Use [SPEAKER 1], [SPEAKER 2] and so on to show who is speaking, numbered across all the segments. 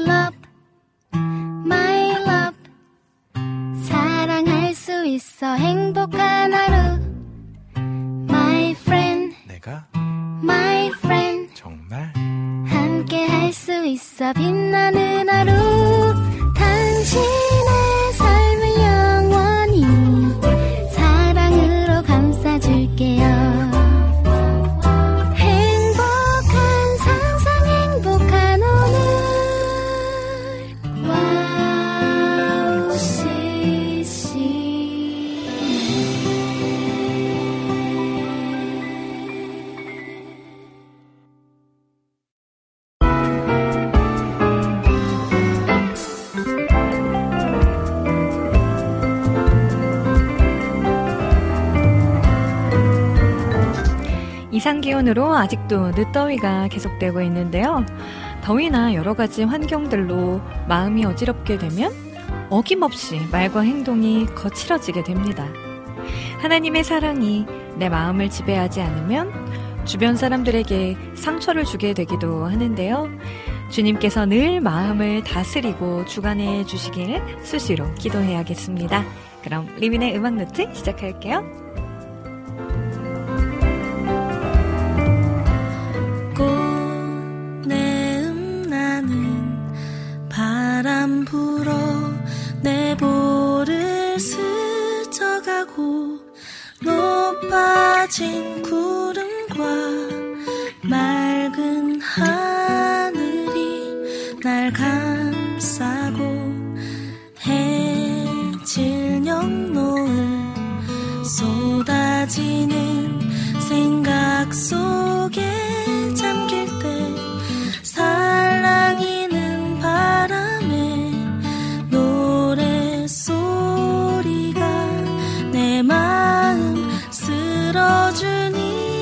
[SPEAKER 1] love, my love. 사랑할 수 있어 행복한 하루. My friend,
[SPEAKER 2] 내가
[SPEAKER 1] my friend.
[SPEAKER 2] 정말
[SPEAKER 1] 함께 할 수 있어 빛나는 하루. 당신의 삶을 영원히 사랑으로 감싸줄게요. 행복한 상상, 행복한 오늘. 와우 CC.
[SPEAKER 3] 이상기온으로 아직도 늦더위가 계속되고 있는데요. 더위나 여러 가지 환경들로 마음이 어지럽게 되면 어김없이 말과 행동이 거칠어지게 됩니다. 하나님의 사랑이 내 마음을 지배하지 않으면 주변 사람들에게 상처를 주게 되기도 하는데요. 주님께서 늘 마음을 다스리고 주관해 주시길 수시로 기도해야겠습니다. 그럼 리민의 음악노트 시작할게요.
[SPEAKER 4] 바람 불어 내 볼을 스쳐가고 높아진 구름과 맑은 하늘이 날 감싸고 해질 영노을 쏟아지는 생각 속에 잠길 때 살랑이는 바람에 노랫소리가 내 마음 쓸어주니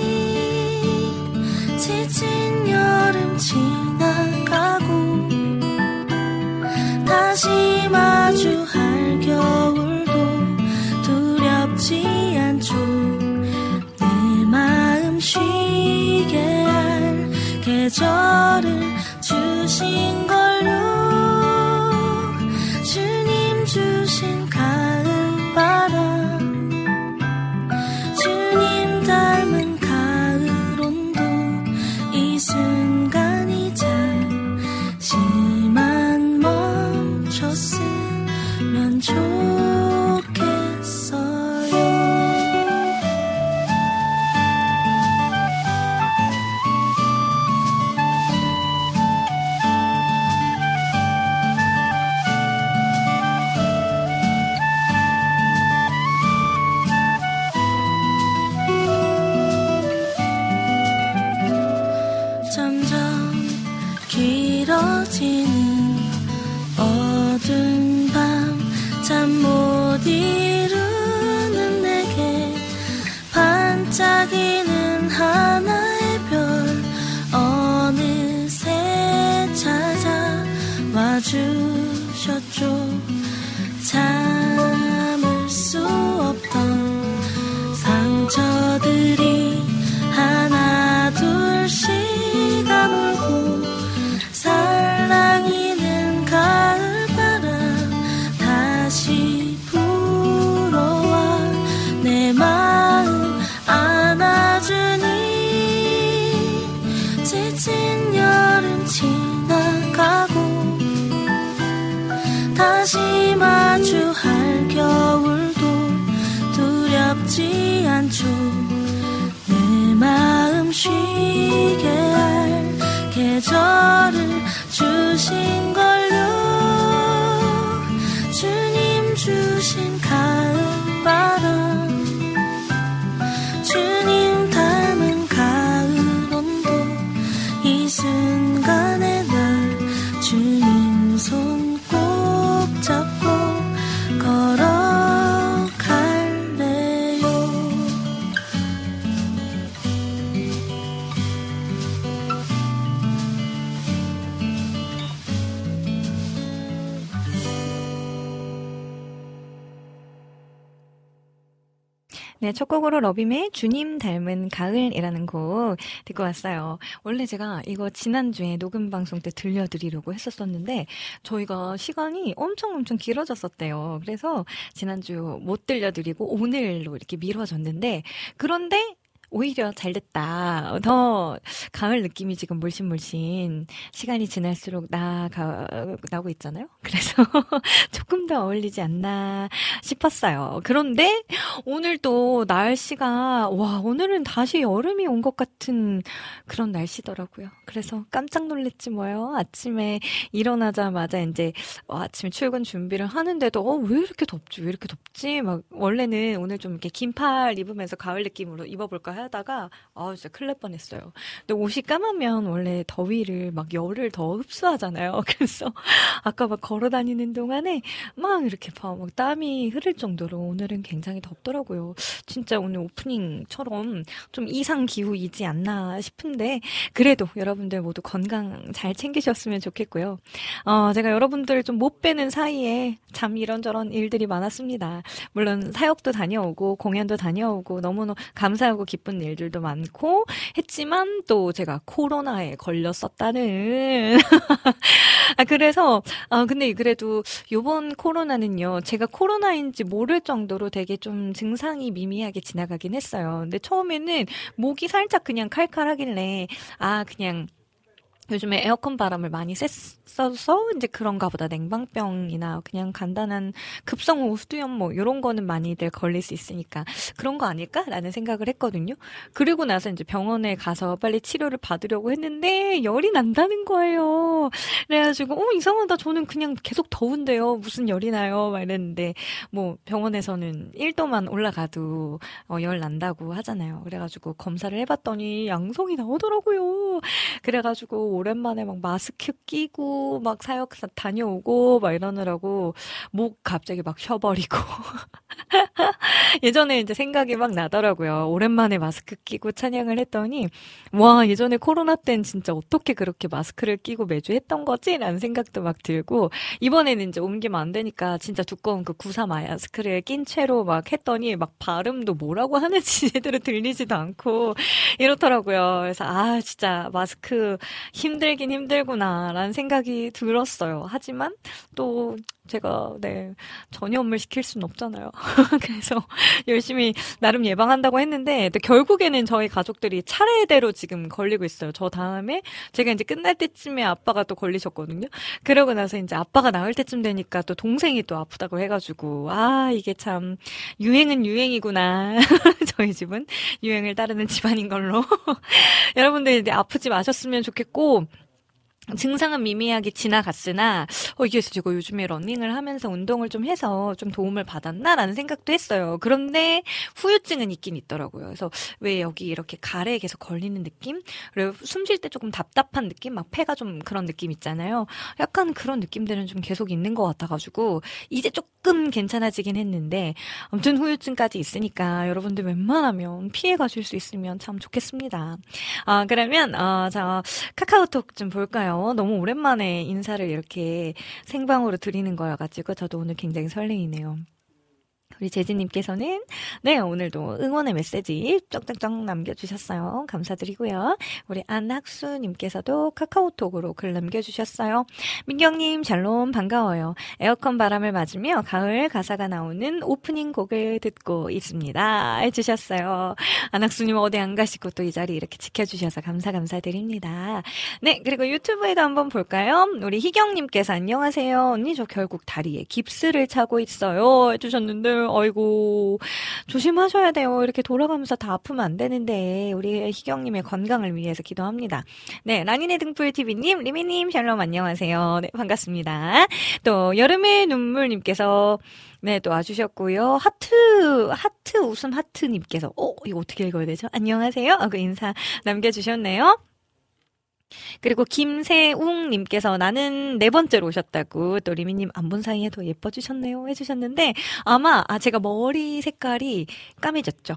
[SPEAKER 4] 지친 여름 지나가고 다시 마주할 겨울도 두렵지 않죠. 내 마음 쉬게 할 계절을 주신 걸요. 주님 주신 가을바람, 주님 닮은 가을 온도, 이 순간이 잠시만 멈췄으면 좋겠어요. 점점 길어지는 어두운 밤, 잠 못 이루는 내게 반짝이는 하나의 별 어느새 찾아와 주셨죠. 참을 수 없던 상처들이 하나 둘씩 가물고 살랑이는 가을바람 다시 불어와 내 마음 안아주니 지친 여름 지나가고 다시 마주할 겨울도 두렵지 않죠. 내 마음 쉬게 할 계절을 주신 걸요. 주님 주신 가을바람, 주님 닮은 가을 온도, 이 순간에 날 주님 손 꼭 잡고 걸어갈래요.
[SPEAKER 3] 네, 첫 곡으로 러빔의 주님 닮은 가을이라는 곡 듣고 왔어요. 원래 제가 이거 지난주에 녹음 방송 때 들려드리려고 했었었는데 저희가 시간이 엄청 길어졌었대요. 그래서 지난주 못 들려드리고 오늘로 이렇게 미뤄졌는데 그런데 오히려 잘 됐다. 더 가을 느낌이 지금 물씬 시간이 지날수록 나고 있잖아요. 그래서 조금 더 어울리지 않나 싶었어요. 그런데 오늘 또 날씨가 오늘은 다시 여름이 온 것 같은 그런 날씨더라고요. 그래서 깜짝 놀랐지 뭐요. 아침에 일어나자마자 이제 아침에 출근 준비를 하는데도 왜 이렇게 덥지? 막 원래는 오늘 좀 이렇게 긴팔 입으면서 가을 느낌으로 입어볼까 하다가 진짜 큰일 날 뻔했어요. 근데 옷이 까마면 원래 더위를 막 열을 더 흡수하잖아요. 그래서 아까 막 걸어 다니는 동안에 막 이렇게 막 땀이 흐를 정도로 오늘은 굉장히 덥더라고요. 진짜 오늘 오프닝처럼 좀 이상 기후이지 않나 싶은데 그래도 여러분들 모두 건강 잘 챙기셨으면 좋겠고요. 제가 여러분들 좀 못 뵈는 사이에 참 이런저런 일들이 많았습니다. 물론 사역도 다녀오고 공연도 다녀오고 너무너무 감사하고 기쁜 일들도 많고 했지만 또 제가 코로나에 걸렸었다는 그래서 근데 그래도 요번 코로나는요 제가 코로나인지 모를 정도로 되게 좀 증상이 미미하게 지나가긴 했어요. 근데 처음에는 목이 살짝 그냥 칼칼하길래 그냥 요즘에 에어컨 바람을 많이 쐈어서 이제 그런가 보다. 냉방병이나 그냥 간단한 급성 호흡염 뭐 이런 거는 많이들 걸릴 수 있으니까 그런 거 아닐까라는 생각을 했거든요. 그리고 나서 이제 병원에 가서 빨리 치료를 받으려고 했는데 열이 난다는 거예요. 그래가지고 이상하다. 저는 그냥 계속 더운데요. 무슨 열이 나요? 막 이랬는데 뭐 병원에서는 1도만 올라가도 열 난다고 하잖아요. 그래가지고 검사를 해봤더니 양성이 나오더라고요. 그래가지고 오랜만에 막 마스크 끼고 막 사역 다녀오고 막 이러느라고 목 갑자기 막 쉬어버리고 예전에 이제 생각이 막 나더라고요. 오랜만에 마스크 끼고 찬양을 했더니 예전에 코로나 땐 진짜 어떻게 그렇게 마스크를 끼고 매주 했던 거지? 라는 생각도 막 들고 이번에는 이제 옮기면 안 되니까 진짜 두꺼운 그 구사 마스크를 낀 채로 막 했더니 막 발음도 뭐라고 하는지 제대로 들리지도 않고 이렇더라고요. 그래서 진짜 마스크 힘들긴 힘들구나 라는 생각이 들었어요. 하지만 또 제가 전염을 시킬 수는 없잖아요. 그래서 열심히 나름 예방한다고 했는데 또 결국에는 저희 가족들이 차례대로 지금 걸리고 있어요. 저 다음에 제가 이제 끝날 때쯤에 아빠가 또 걸리셨거든요. 그러고 나서 이제 아빠가 나을 때쯤 되니까 또 동생이 또 아프다고 해가지고 이게 참 유행은 유행이구나. 저희 집은 유행을 따르는 집안인 걸로. 여러분들 이제 아프지 마셨으면 좋겠고 증상은 미미하게 지나갔으나 이게 제가 요즘에 러닝을 하면서 운동을 좀 해서 좀 도움을 받았나라는 생각도 했어요. 그런데 후유증은 있긴 있더라고요. 그래서 왜 여기 이렇게 가래에 계속 걸리는 느낌? 그리고 숨 쉴 때 조금 답답한 느낌? 막 폐가 좀 그런 느낌 있잖아요. 약간 그런 느낌들은 좀 계속 있는 것 같아가지고 이제 조금 괜찮아지긴 했는데 아무튼 후유증까지 있으니까 여러분들 웬만하면 피해 가실 수 있으면 참 좋겠습니다. 그러면 자 카카오톡 좀 볼까요? 너무 오랜만에 인사를 이렇게 생방으로 드리는 거여가지고 저도 오늘 굉장히 설레이네요. 우리 재진님께서는 오늘도 응원의 메시지 쩍쩍쩍 남겨주셨어요. 감사드리고요. 우리 안학수님께서도 카카오톡으로 글 남겨주셨어요. 민경님 샬롬 반가워요. 에어컨 바람을 맞으며 가을 가사가 나오는 오프닝 곡을 듣고 있습니다. 해주셨어요. 안학수님 어디 안 가시고 또 이 자리 이렇게 지켜주셔서 감사드립니다. 그리고 유튜브에도 한번 볼까요? 우리 희경님께서 안녕하세요. 언니 저 결국 다리에 깁스를 차고 있어요. 해주셨는데 아이고 조심하셔야 돼요. 이렇게 돌아가면서 다 아프면 안 되는데 우리 희경님의 건강을 위해서 기도합니다. 라니네 등불TV님, 리미님 샬롬 안녕하세요. 반갑습니다. 또 여름의 눈물님께서 또 와주셨고요. 하트 웃음 하트님께서 이거 어떻게 읽어야 되죠? 안녕하세요. 그 인사 남겨주셨네요. 그리고 김세웅님께서 나는 4번째로 오셨다고 또 리미님 안 본 사이에 더 예뻐지셨네요 해주셨는데 아마 제가 머리 색깔이 까매졌죠.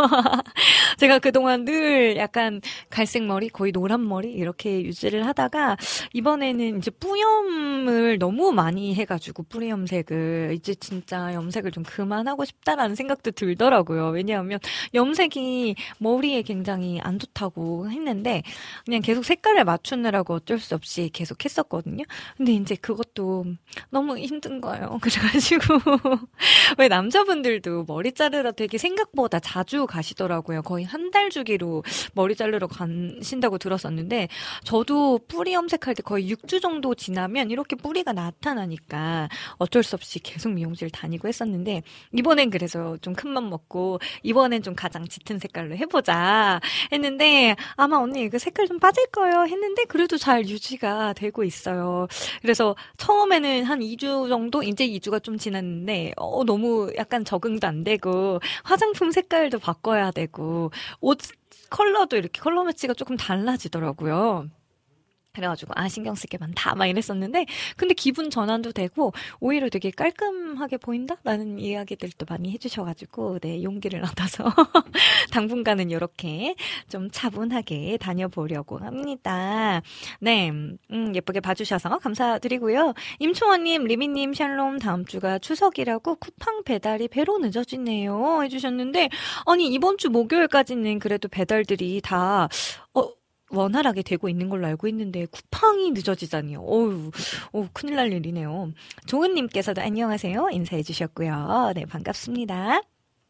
[SPEAKER 3] 제가 그동안 늘 약간 갈색 머리 거의 노란 머리 이렇게 유지를 하다가 이번에는 이제 뿌염을 너무 많이 해가지고 뿌리염색을 이제 진짜 염색을 좀 그만하고 싶다라는 생각도 들더라고요. 왜냐하면 염색이 머리에 굉장히 안 좋다고 했는데 그냥 계속 색깔을 맞추느라고 어쩔 수 없이 계속 했었거든요. 근데 이제 그것도 너무 힘든 거예요. 그래가지고 왜 남자분들도 머리 자르러 되게 생각보다 자주 가시더라고요. 거의 한 달 주기로 머리 자르러 가신다고 들었었는데 저도 뿌리 염색할 때 거의 6주 정도 지나면 이렇게 뿌리가 나타나니까 어쩔 수 없이 계속 미용실 다니고 했었는데 이번엔 그래서 좀 큰맘 먹고 이번엔 좀 가장 짙은 색깔로 해보자 했는데 아마 언니 그 색깔 좀 빠질 거예요 했는데 그래도 잘 유지가 되고 있어요. 그래서 처음에는 한 2주 정도 이제 2주가 좀 지났는데 너무 약간 적응도 안 되고 화장품 색깔도 바꿔야 되고 옷 컬러도 이렇게 컬러 매치가 조금 달라지더라고요. 그래가지고 신경 쓸 게 많다 막 이랬었는데 근데 기분 전환도 되고 오히려 되게 깔끔하게 보인다라는 이야기들도 많이 해주셔가지고 네 용기를 얻어서 당분간은 이렇게 좀 차분하게 다녀보려고 합니다. 네 예쁘게 봐주셔서 감사드리고요. 임초원님 리미님 샬롬 다음 주가 추석이라고 쿠팡 배달이 배로 늦어지네요 해주셨는데 아니 이번 주 목요일까지는 그래도 배달들이 다 원활하게 되고 있는 걸로 알고 있는데 쿠팡이 늦어지다니요. 큰일 날 일이네요. 조은님께서도 안녕하세요 인사해 주셨고요. 네 반갑습니다.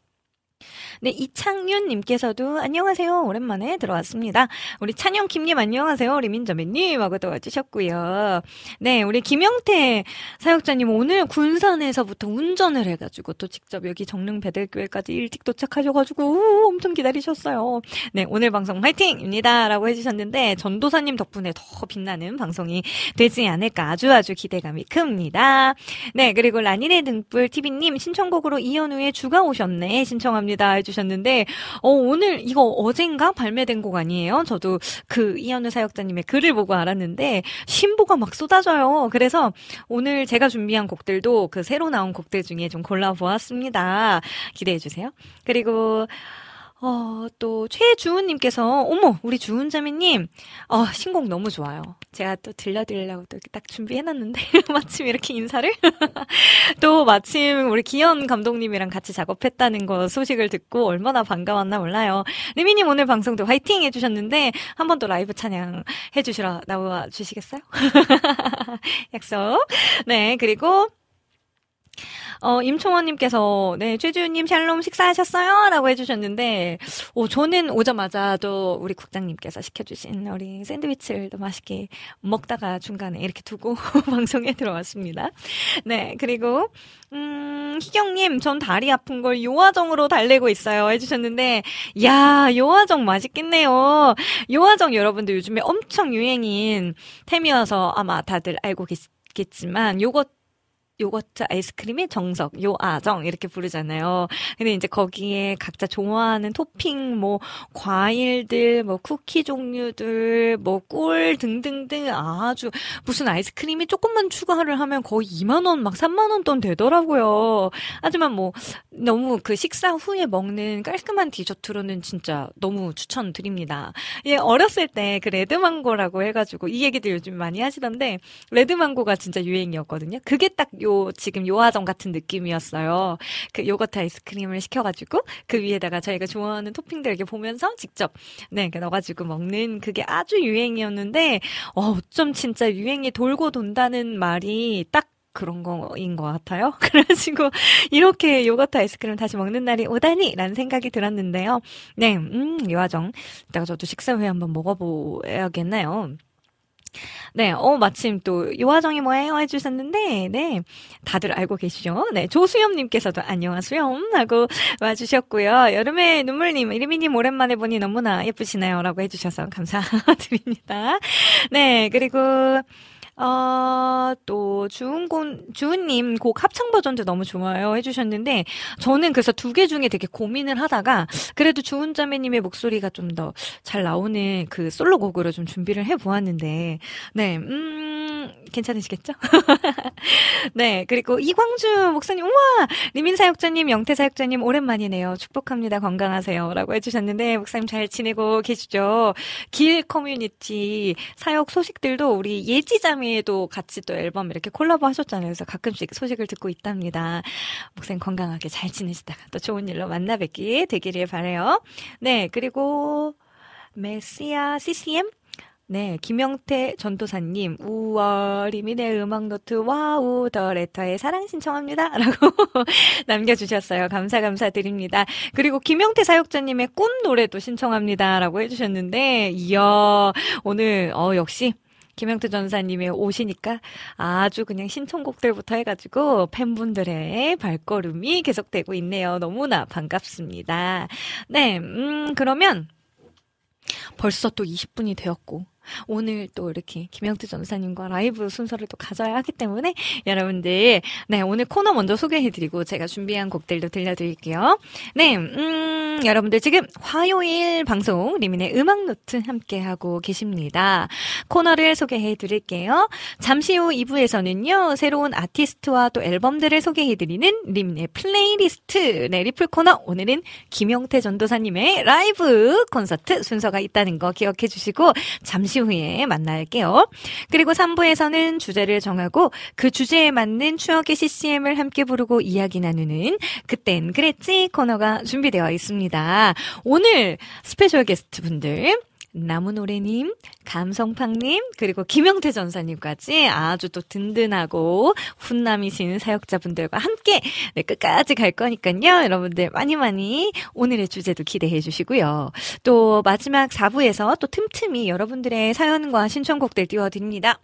[SPEAKER 3] 네, 이창윤님께서도 안녕하세요. 오랜만에 들어왔습니다. 우리 찬영킴님 안녕하세요. 리민저매님 하고 또 와주셨고요. 네, 우리 김영태 사역자님 오늘 군산에서부터 운전을 해가지고 또 직접 여기 정릉 배들교회까지 일찍 도착하셔가지고 엄청 기다리셨어요. 네, 오늘 방송 화이팅입니다. 라고 해주셨는데 전도사님 덕분에 더 빛나는 방송이 되지 않을까 아주 기대감이 큽니다. 네, 그리고 라니네 등불 TV님 신청곡으로 이현우의 주가 오셨네 신청합니다. 해주셨는데 오늘 이거 어젠가 발매된 곡 아니에요? 저도 그 이현우 사역자님의 글을 보고 알았는데 신보가 막 쏟아져요. 그래서 오늘 제가 준비한 곡들도 그 새로 나온 곡들 중에 좀 골라보았습니다. 기대해주세요. 그리고 또 최주은님께서 어머 우리 주은자매님 신곡 너무 좋아요. 제가 또 들려드리려고 또 딱 준비해놨는데 마침 이렇게 인사를 또 마침 우리 기현 감독님이랑 같이 작업했다는 거 소식을 듣고 얼마나 반가웠나 몰라요. 리미님 오늘 방송도 화이팅 해주셨는데 한 번 더 라이브 찬양 해주시러 나와주시겠어요? 약속. 네 그리고 임총원님께서, 네, 최주님 샬롬 식사하셨어요? 라고 해주셨는데, 저는 오자마자 또 우리 국장님께서 시켜주신 우리 샌드위치를 또 맛있게 먹다가 중간에 이렇게 두고 방송에 들어왔습니다. 네, 그리고, 희경님, 전 다리 아픈 걸 요아정으로 달래고 있어요. 해주셨는데, 야, 요아정 맛있겠네요. 요아정 여러분들 요즘에 엄청 유행인 템이어서 아마 다들 알고 계시겠지만, 요거트 아이스크림의 정석, 요아정 이렇게 부르잖아요. 근데 이제 거기에 각자 좋아하는 토핑, 뭐 과일들, 뭐 쿠키 종류들, 뭐 꿀 등등등 아주 무슨 아이스크림이 조금만 추가를 하면 거의 2만 원, 막 3만 원 돈 되더라고요. 하지만 뭐 너무 그 식사 후에 먹는 깔끔한 디저트로는 진짜 너무 추천드립니다. 예, 어렸을 때 그 레드망고라고 해가지고 이 얘기들 요즘 많이 하시던데 레드망고가 진짜 유행이었거든요. 그게 딱 지금 요아정 같은 느낌이었어요. 그 요거트 아이스크림을 시켜가지고 그 위에다가 저희가 좋아하는 토핑들 이렇게 보면서 직접 넣어가지고 먹는 그게 아주 유행이었는데 어쩜 진짜 유행이 돌고 돈다는 말이 딱 그런 거인 것 같아요. 그래가지고 이렇게 요거트 아이스크림 다시 먹는 날이 오다니 라는 생각이 들었는데요. 네, 요아정 이따가 저도 식사 후에 한번 먹어봐야겠네요. 네, 마침 또 요아정이 뭐예요? 해주셨는데, 네, 다들 알고 계시죠? 네, 조수염님께서도 안녕하세요 하고 와주셨고요. 여름의 눈물님, 이리미님 오랜만에 보니 너무나 예쁘시네요 라고 해주셔서 감사드립니다. 네, 그리고 또 주은님 곡 합창 버전도 너무 좋아요 해주셨는데, 저는 그래서 두 개 중에 되게 고민을 하다가 그래도 주은자매님의 목소리가 좀 더 잘 나오는 그 솔로곡으로 좀 준비를 해보았는데, 네, 괜찮으시겠죠? 네, 그리고 이광주 목사님, 우와! 리민 사역자님, 영태 사역자님 오랜만이네요. 축복합니다. 건강하세요. 라고 해주셨는데, 목사님 잘 지내고 계시죠? 길 커뮤니티 사역 소식들도 우리 예지자매도 같이 또 앨범 이렇게 콜라보 하셨잖아요. 그래서 가끔씩 소식을 듣고 있답니다. 목사님 건강하게 잘 지내시다가 또 좋은 일로 만나 뵙기 되기를 바라요. 네, 그리고 메시아 CCM? 네, 김영태 전도사님, 우와, 리민의 음악노트, 와우, 더 레터의 사랑 신청합니다. 라고 남겨주셨어요. 감사드립니다. 그리고 김영태 사역자님의 꿈 노래도 신청합니다. 라고 해주셨는데, 이야, 오늘, 역시, 김영태 전사님이 오시니까 아주 그냥 신청곡들부터 해가지고 팬분들의 발걸음이 계속되고 있네요. 너무나 반갑습니다. 네, 그러면 벌써 또 20분이 되었고, 오늘 또 이렇게 김영태 전사님과 라이브 순서를 또 가져야 하기 때문에 여러분들, 네, 오늘 코너 먼저 소개해드리고 제가 준비한 곡들도 들려드릴게요. 네, 여러분들 지금 화요일 방송 리민의 음악노트 함께하고 계십니다. 코너를 소개해드릴게요. 잠시 후 2부에서는요, 새로운 아티스트와 또 앨범들을 소개해드리는 리민의 플레이리스트, 네, 리플 코너. 오늘은 김영태 전도사님의 라이브 콘서트 순서가 있다는 거 기억해 주시고 잠시 후에 만날게요. 그리고 3부에서는 주제를 정하고 그 주제에 맞는 추억의 CCM을 함께 부르고 이야기 나누는 그땐 그랬지 코너가 준비되어 있습니다. 오늘 스페셜 게스트분들 나무노래님, 감성팡님, 그리고 김영태 전사님까지 아주 또 든든하고 훈남이신 사역자분들과 함께 네, 끝까지 갈 거니까요. 여러분들 많이 오늘의 주제도 기대해 주시고요. 또 마지막 4부에서 또 틈틈이 여러분들의 사연과 신청곡들 띄워드립니다.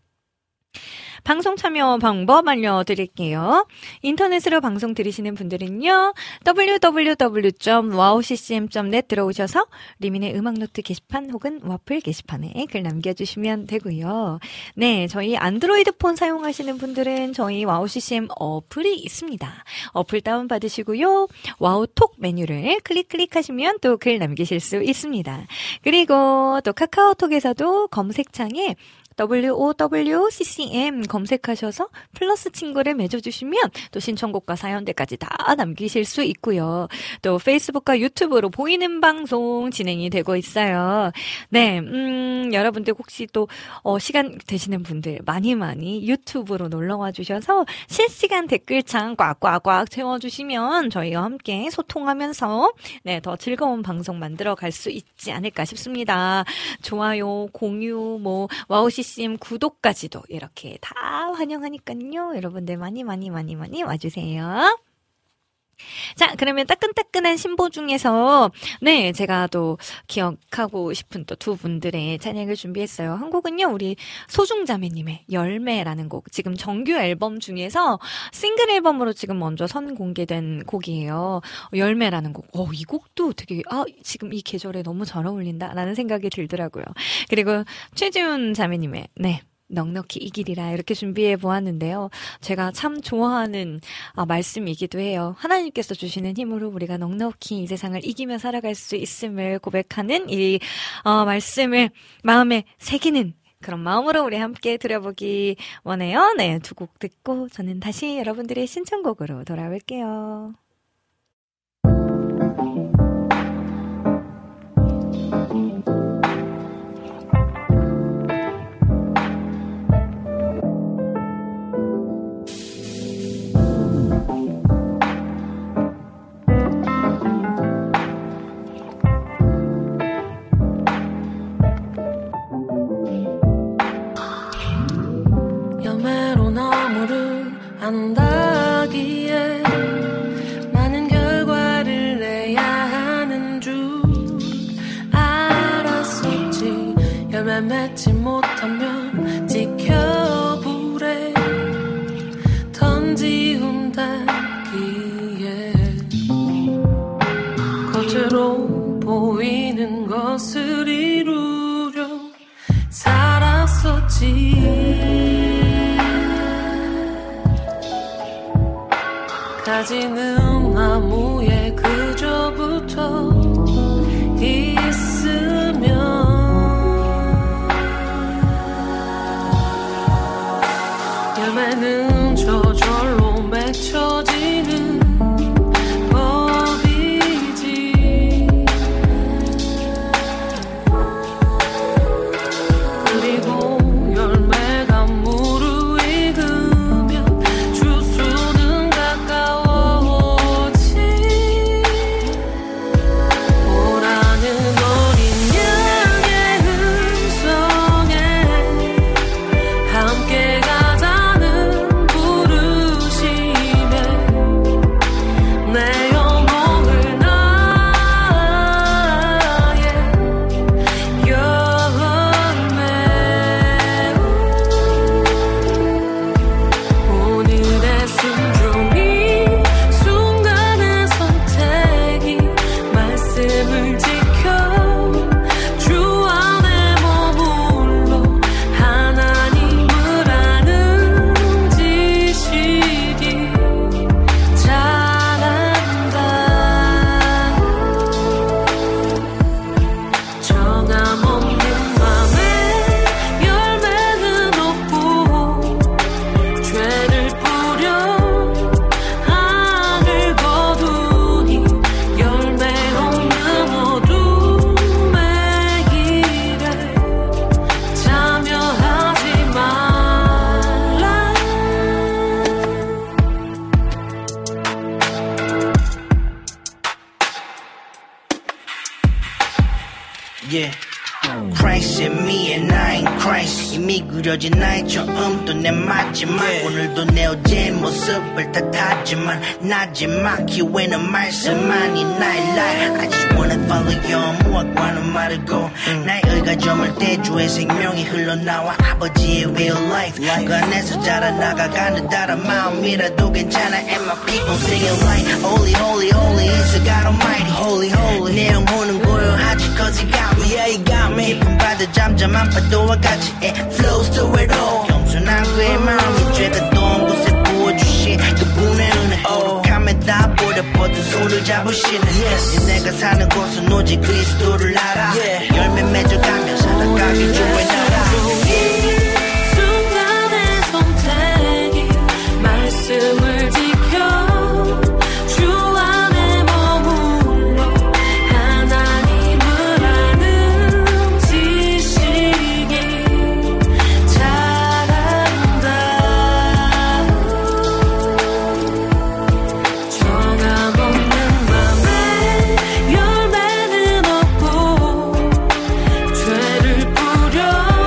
[SPEAKER 3] 방송 참여 방법 알려드릴게요. 인터넷으로 방송 들으시는 분들은요, www.wowccm.net 들어오셔서 리민의 음악노트 게시판 혹은 와플 게시판에 글 남겨주시면 되고요. 네, 저희 안드로이드 폰 사용하시는 분들은 저희 와우CCM 어플이 있습니다. 어플 다운받으시고요. 와우톡 메뉴를 클릭하시면 또 글 남기실 수 있습니다. 그리고 또 카카오톡에서도 검색창에 WOWCCM 검색하셔서 플러스 친구를 맺어주시면 또 신청곡과 사연들까지 다 남기실 수 있고요. 또 페이스북과 유튜브로 보이는 방송 진행이 되고 있어요. 네, 여러분들 혹시 또 시간 되시는 분들 많이 유튜브로 놀러와 주셔서 실시간 댓글창 꽉꽉꽉 채워주시면 저희와 함께 소통하면서 네, 더 즐거운 방송 만들어 갈 수 있지 않을까 싶습니다. 좋아요, 공유, 와우CCM 구독까지도 이렇게 다 환영하니까요. 여러분들 많이 와주세요. 자, 그러면 따끈따끈한 신보 중에서 네, 제가 또 기억하고 싶은 또 두 분들의 찬양을 준비했어요. 한 곡은요, 우리 소중자매님의 열매라는 곡, 지금 정규 앨범 중에서 싱글 앨범으로 지금 먼저 선공개된 곡이에요. 열매라는 곡. 이 곡도 되게 지금 이 계절에 너무 잘 어울린다라는 생각이 들더라고요. 그리고 최지훈 자매님의 네, 넉넉히 이 길이라 이렇게 준비해 보았는데요. 제가 참 좋아하는 말씀이기도 해요. 하나님께서 주시는 힘으로 우리가 넉넉히 이 세상을 이기며 살아갈 수 있음을 고백하는 이 말씀을 마음에 새기는 그런 마음으로 우리 함께 들어보기 원해요. 네, 두 곡 듣고 저는 다시 여러분들의 신청곡으로 돌아올게요.
[SPEAKER 4] 안다기에 많은 결과를 내야 하는 줄 알았었지. 열매 맺지 못하면 지켜보래. 던지운다기에 겉으로 보이는 것을 이루려 살았었지. 가지는 나무에 그저부터 있으면 열매는 저절로 맺혀지는 법이지. 그리고 열매가 무르익으면 주수는 가까워오지. 보라는 어린 양의 음성에 함께 가자는 부르심에 내 영혼을 나의 열매로 오늘의 순종이 순간의 선택이 말씀을 지켜 주 안에 머물러 하나님을 아는 지식이 자란다. 정함 없는 맘에 열매는 없고 죄를 뿌려 악을 거두니 열매 없는 어둠의 길에 참여하지 말라.
[SPEAKER 2] Yeah. Christ in me and I in Christ. 이미 그려진 나의 처음도 내 마지막. 오늘도 내 어제의 모습을 탓하지만 나지막 기회는 말씀만이 나의 life. I just wanna follow your 무엇과는 말고 나의 의가 저물 때 주의 생명이 흘러나와 아버지의 real life. 그 안에서 자라나가가는 다른 마음이라도 괜찮아. And my people singing like Holy holy holy is the God Almighty. Holy holy 내 영혼은 고요하지 cause he got me. Yeah he got me. 깊은 바다 잠잠한 파도와 같이 it flows through it all. 겸손한 그의 마음이 죄가 떠온 곳에 부어주신 그분의 은혜. 오락함에 다 버려버린 손을 잡으시는 yes. 내가 사는 곳은 오직 그리스도를 알아. yeah. 열매 맺어가며 살아가기 주의 나라.
[SPEAKER 4] 순간의 선택이 말씀을 지켜 주 안에 머물러 하나님을 아는 지식이 자란다. 정함 없는 맘에 열매는 없고 죄를 뿌려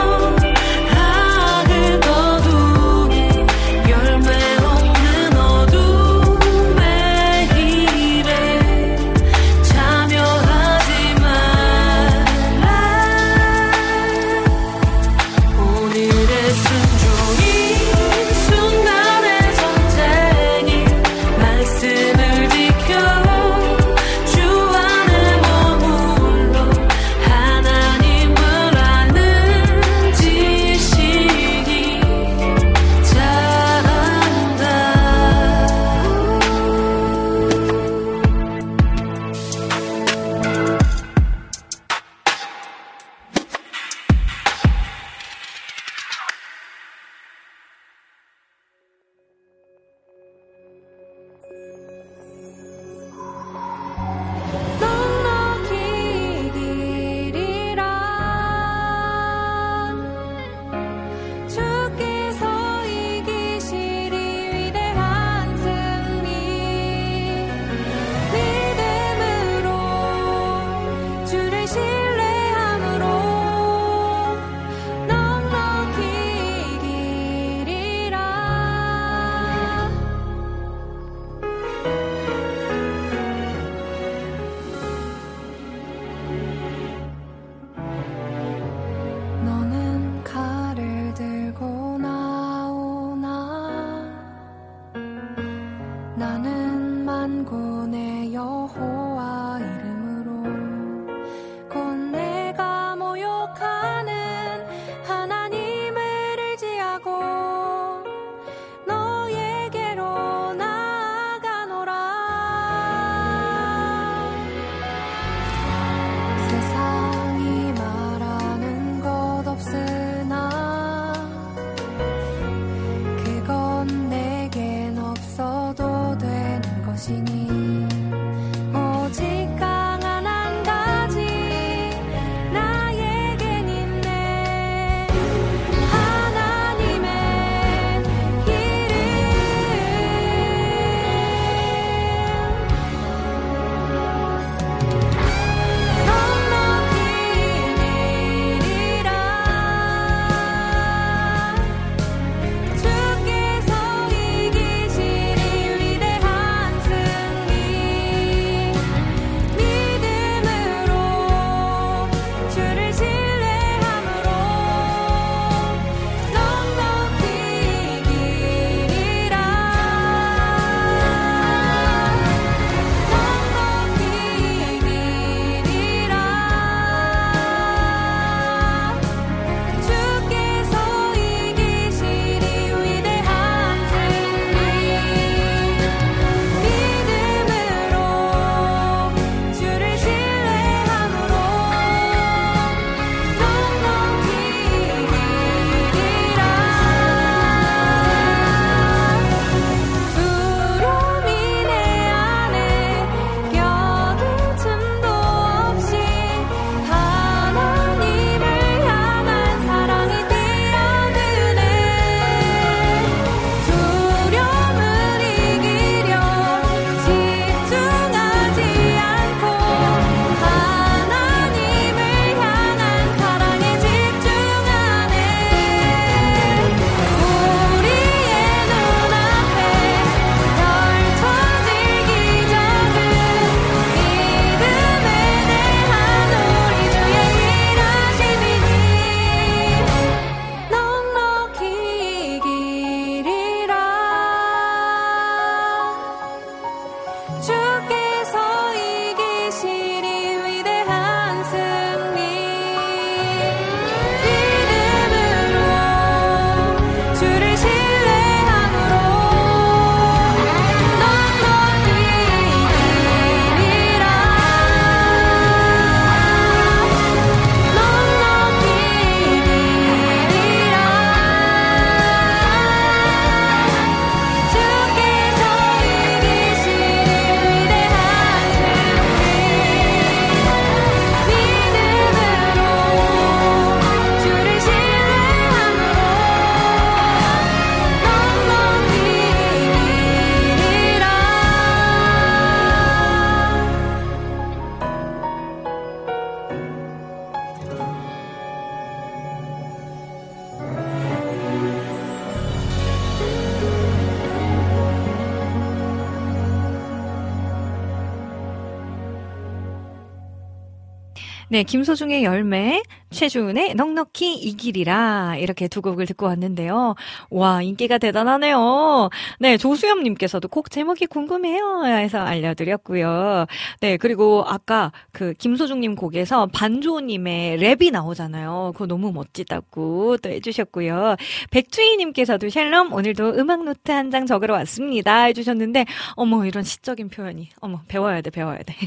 [SPEAKER 3] 네, 김소중의 열매, 최주은의 넉넉히 이 길이라 이렇게 두 곡을 듣고 왔는데요. 와, 인기가 대단하네요. 네, 조수엽님께서도 곡 제목이 궁금해요 해서 알려드렸고요. 네, 그리고 아까 그 김소중님 곡에서 반조님의 랩이 나오잖아요. 그거 너무 멋지다고 또 해주셨고요. 백주희님께서도 샬롬 오늘도 음악 노트 한 장 적으러 왔습니다 해주셨는데 어머 이런 시적인 표현이 어머 배워야 돼.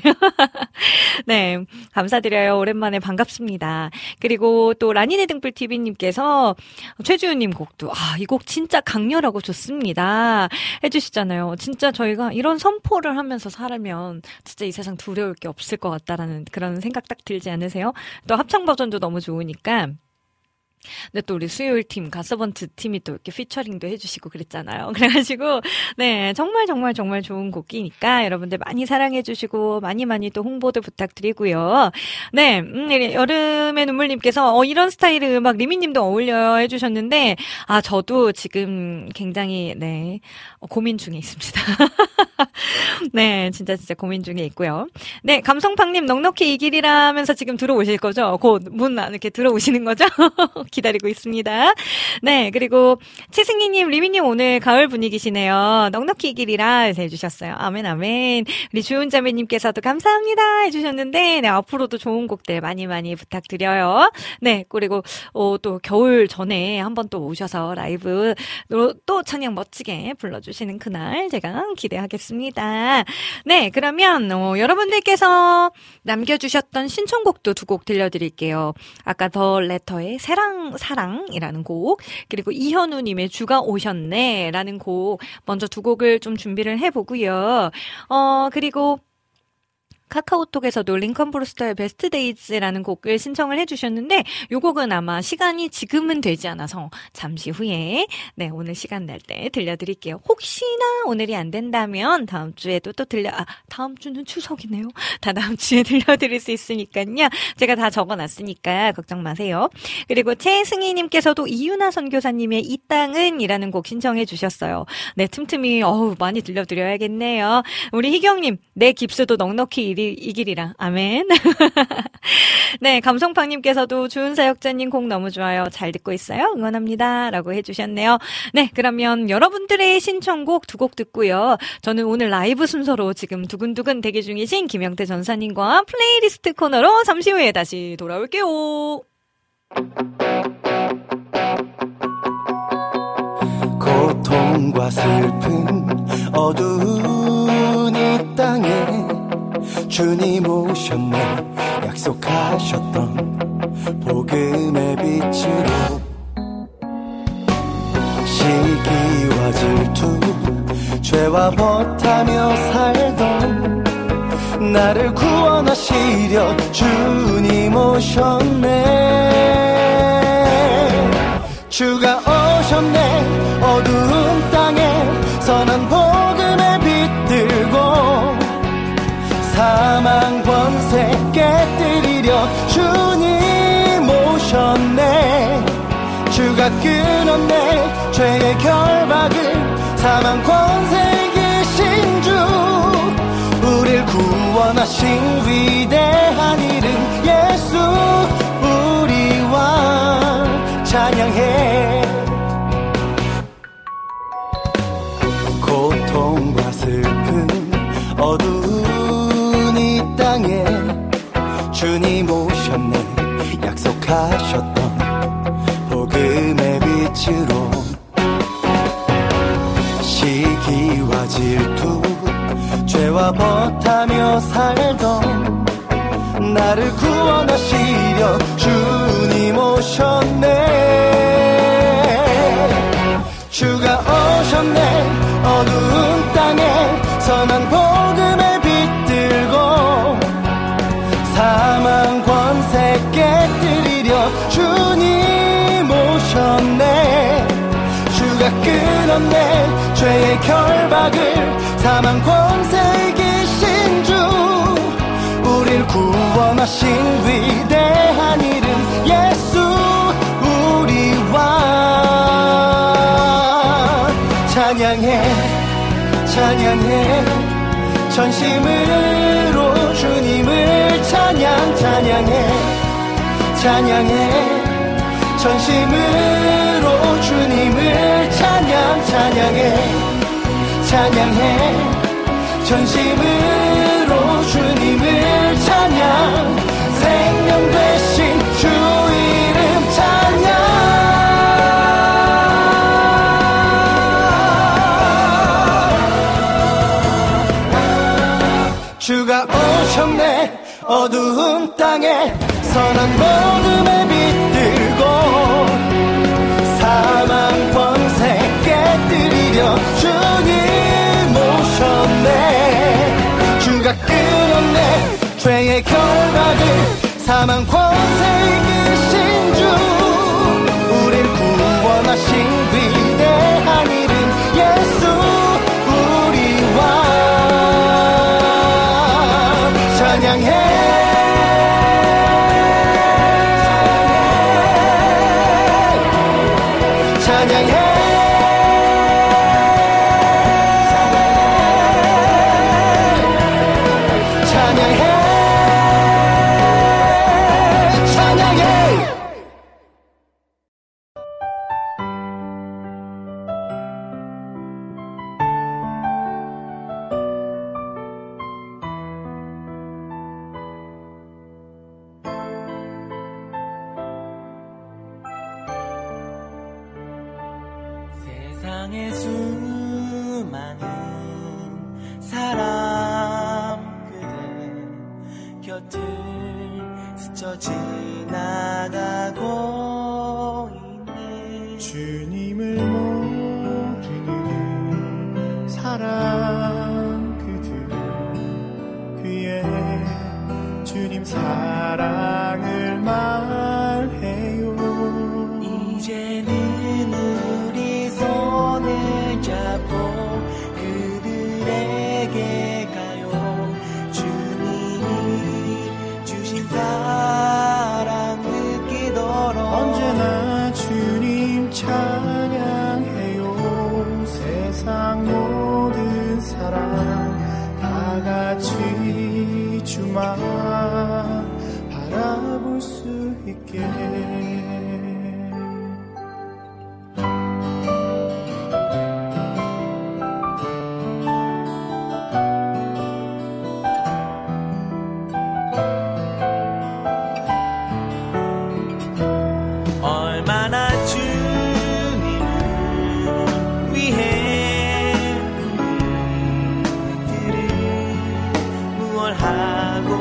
[SPEAKER 3] 네, 감사드려요. 오랜만에 반갑습니다. 그리고 또 라니네 등불TV님께서 최주윤님 곡도 이 곡 진짜 강렬하고 좋습니다 해주시잖아요. 진짜 저희가 이런 선포를 하면서 살면 진짜 이 세상 두려울 게 없을 것 같다라는 그런 생각 딱 들지 않으세요? 또 합창 버전도 너무 좋으니까. 근데 또 우리 수요일 팀, 가서번트 팀이 또 이렇게 피처링도 해주시고 그랬잖아요. 그래가지고, 네, 정말 좋은 곡이니까 여러분들 많이 사랑해주시고, 많이 또 홍보도 부탁드리고요. 네, 여름의 눈물님께서, 이런 스타일의 음악 리미님도 어울려요 해주셨는데, 저도 지금 굉장히, 네, 고민 중에 있습니다. 네, 진짜 고민 중에 있고요. 네, 감성팡님 넉넉히 이 길이라 하면서 지금 들어오실 거죠? 곧 문 안 이렇게 들어오시는 거죠? 기다리고 있습니다. 네, 그리고 최승희님, 리미님 오늘 가을 분위기시네요. 넉넉히 이 길이라 해주셨어요. 아멘. 우리 주은자매님께서도 감사합니다 해주셨는데, 네, 앞으로도 좋은 곡들 많이 부탁드려요. 네, 그리고 또 겨울 전에 한번 또 오셔서 라이브로 또 찬양 멋지게 불러주시는 그날 제가 기대하겠습니다. 네, 그러면 여러분들께서 남겨주셨던 신청곡도 두 곡 들려드릴게요. 아까 더 레터의 사랑이라는 곡, 그리고 이현우님의 주가 오셨네 라는 곡 먼저 두 곡을 좀 준비를 해보고요. 그리고 카카오톡에서도 링컨 브루스터의 베스트 데이즈라는 곡을 신청을 해주셨는데 요 곡은 아마 시간이 지금은 되지 않아서 잠시 후에 네 오늘 시간 날 때 들려드릴게요. 혹시나 오늘이 안 된다면 다음 주에도 또 다음 주는 추석이네요. 다음 주에 들려드릴 수 있으니까요. 제가 다 적어놨으니까 걱정 마세요. 그리고 최승희님께서도 이윤아 선교사님의 이 땅은 이라는 곡 신청해 주셨어요. 네, 틈틈이 많이 들려드려야겠네요. 우리 희경님, 내 깁스도 넉넉히 이 길이라. 아멘. 네, 감성팡님께서도 주은사역자님 곡 너무 좋아요. 잘 듣고 있어요. 응원합니다. 라고 해주셨네요. 네, 그러면 여러분들의 신청곡 두 곡 듣고요. 저는 오늘 라이브 순서로 지금 두근두근 대기 중이신 김영태 전사님과 플레이리스트 코너로 잠시 후에 다시 돌아올게요.
[SPEAKER 5] 고통과 슬픔 어두운 이 땅에 주님 오셨네 약속하셨던 복음의 빛으로 시기와 질투 죄와 벗하며 살던 나를 구원하시려 주님 오셨네 주가 오셨네 어두운 땅에 선한 복음의 빛 들고 사망 권세 깨뜨리려 주님 오셨네 주가 끊었네 죄의 결박을 사망 권세 이기신 주 우릴 구원하신 위대한 이름 예수 우리와 찬양해 고통과 슬픔 어두운 이 땅에 주님 오셨네 약속하셨던 복음의 빛으로 시기와 질투 죄와 벗하며 살던 나를 구원하시려 주님 오셨네 주가 오셨네 어두운 땅에 선한 복음의 빛 들고 사망 권세 깨뜨리려 주님 오셨네 주가 끊었네 죄의 결박을 사망 권세 이기신 주 우릴 구원하신 위대한 이름 예수 우리와 찬양해 전심으로 주님을 찬양해 찬양해 전심으로 주님을 찬양해 전심으로 주님을 찬양 생명 되신 주 이름 찬양 주가 오셨네 어두운 땅에 선한 복음의 빛 들고 사망 권세 깨뜨리려 주님 오셨네 주가 끊었네 죄의 결박을 사망 권세 이기신 주 우릴 구원하신 위대한 이름 예수 우리 왕 찬양해
[SPEAKER 6] 세상의 수많은 사람 그대 곁을 스쳐 지나가고 있네
[SPEAKER 5] 주님을 모르는 사람 그들 그의 주님 사랑을 말해요
[SPEAKER 6] 이제는 우리 손을 잡고 그들에게 가요 주님이 주신 사랑 느끼도록
[SPEAKER 5] 언제나 주님 찬양해요 세상 모든 사람 다 같이 주만 바라볼 수 있게
[SPEAKER 6] 얼마나 주님을 위해 우리들을 무얼 하고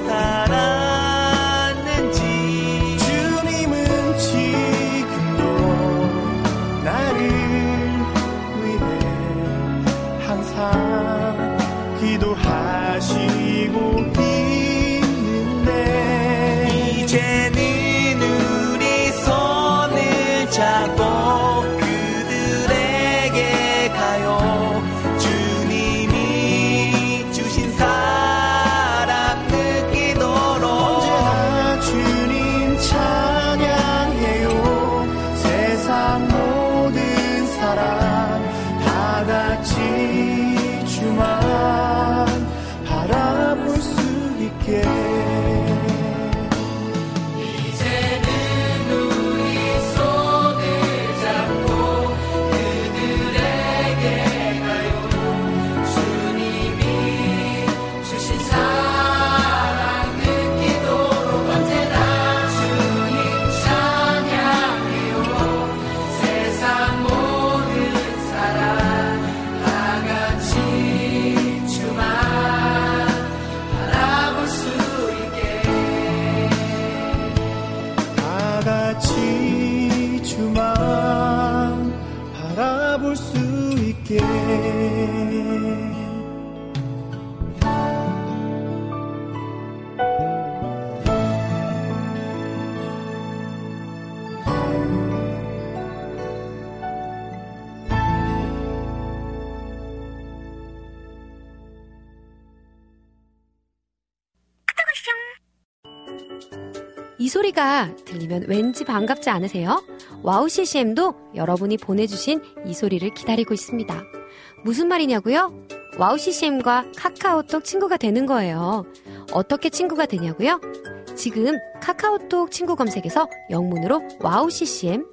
[SPEAKER 6] 살았는지
[SPEAKER 5] 주님은 지금도 나를 위해 항상 기도하시고 있는데
[SPEAKER 6] 이제는 우리 손을 잡고 그들에게 가요 주님이 주신 사랑 느끼도록
[SPEAKER 5] 언제나 주님 찬양해요 세상 모든 사람 다 같이 주만 바라볼 수 있게 바라볼 수 있게
[SPEAKER 7] 이 소리가 들리면 왠지 반갑지 않으세요? 와우 CCM도 여러분이 보내주신 이 소리를 기다리고 있습니다. 무슨 말이냐고요? 와우 CCM과 카카오톡 친구가 되는 거예요. 어떻게 친구가 되냐고요? 지금 카카오톡 친구 검색에서 영문으로 WOWCCM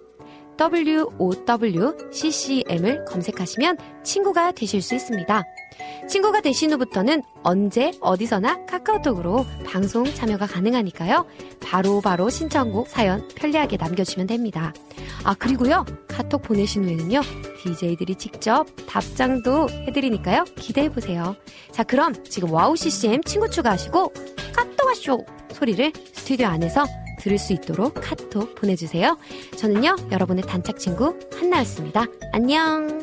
[SPEAKER 7] WOWCCM을 검색하시면 친구가 되실 수 있습니다. 친구가 되신 후부터는 언제 어디서나 카카오톡으로 방송 참여가 가능하니까요. 바로 신청곡 사연 편리하게 남겨주시면 됩니다. 아, 그리고요, 카톡 보내신 후에는요, DJ들이 직접 답장도 해드리니까요, 기대해보세요. 자, 그럼 지금 와우CCM 친구 추가하시고 카톡와쇼 소리를 스튜디오 안에서 들을 수 있도록 카톡 보내주세요. 저는요, 여러분의 단짝 친구 한나였습니다. 안녕.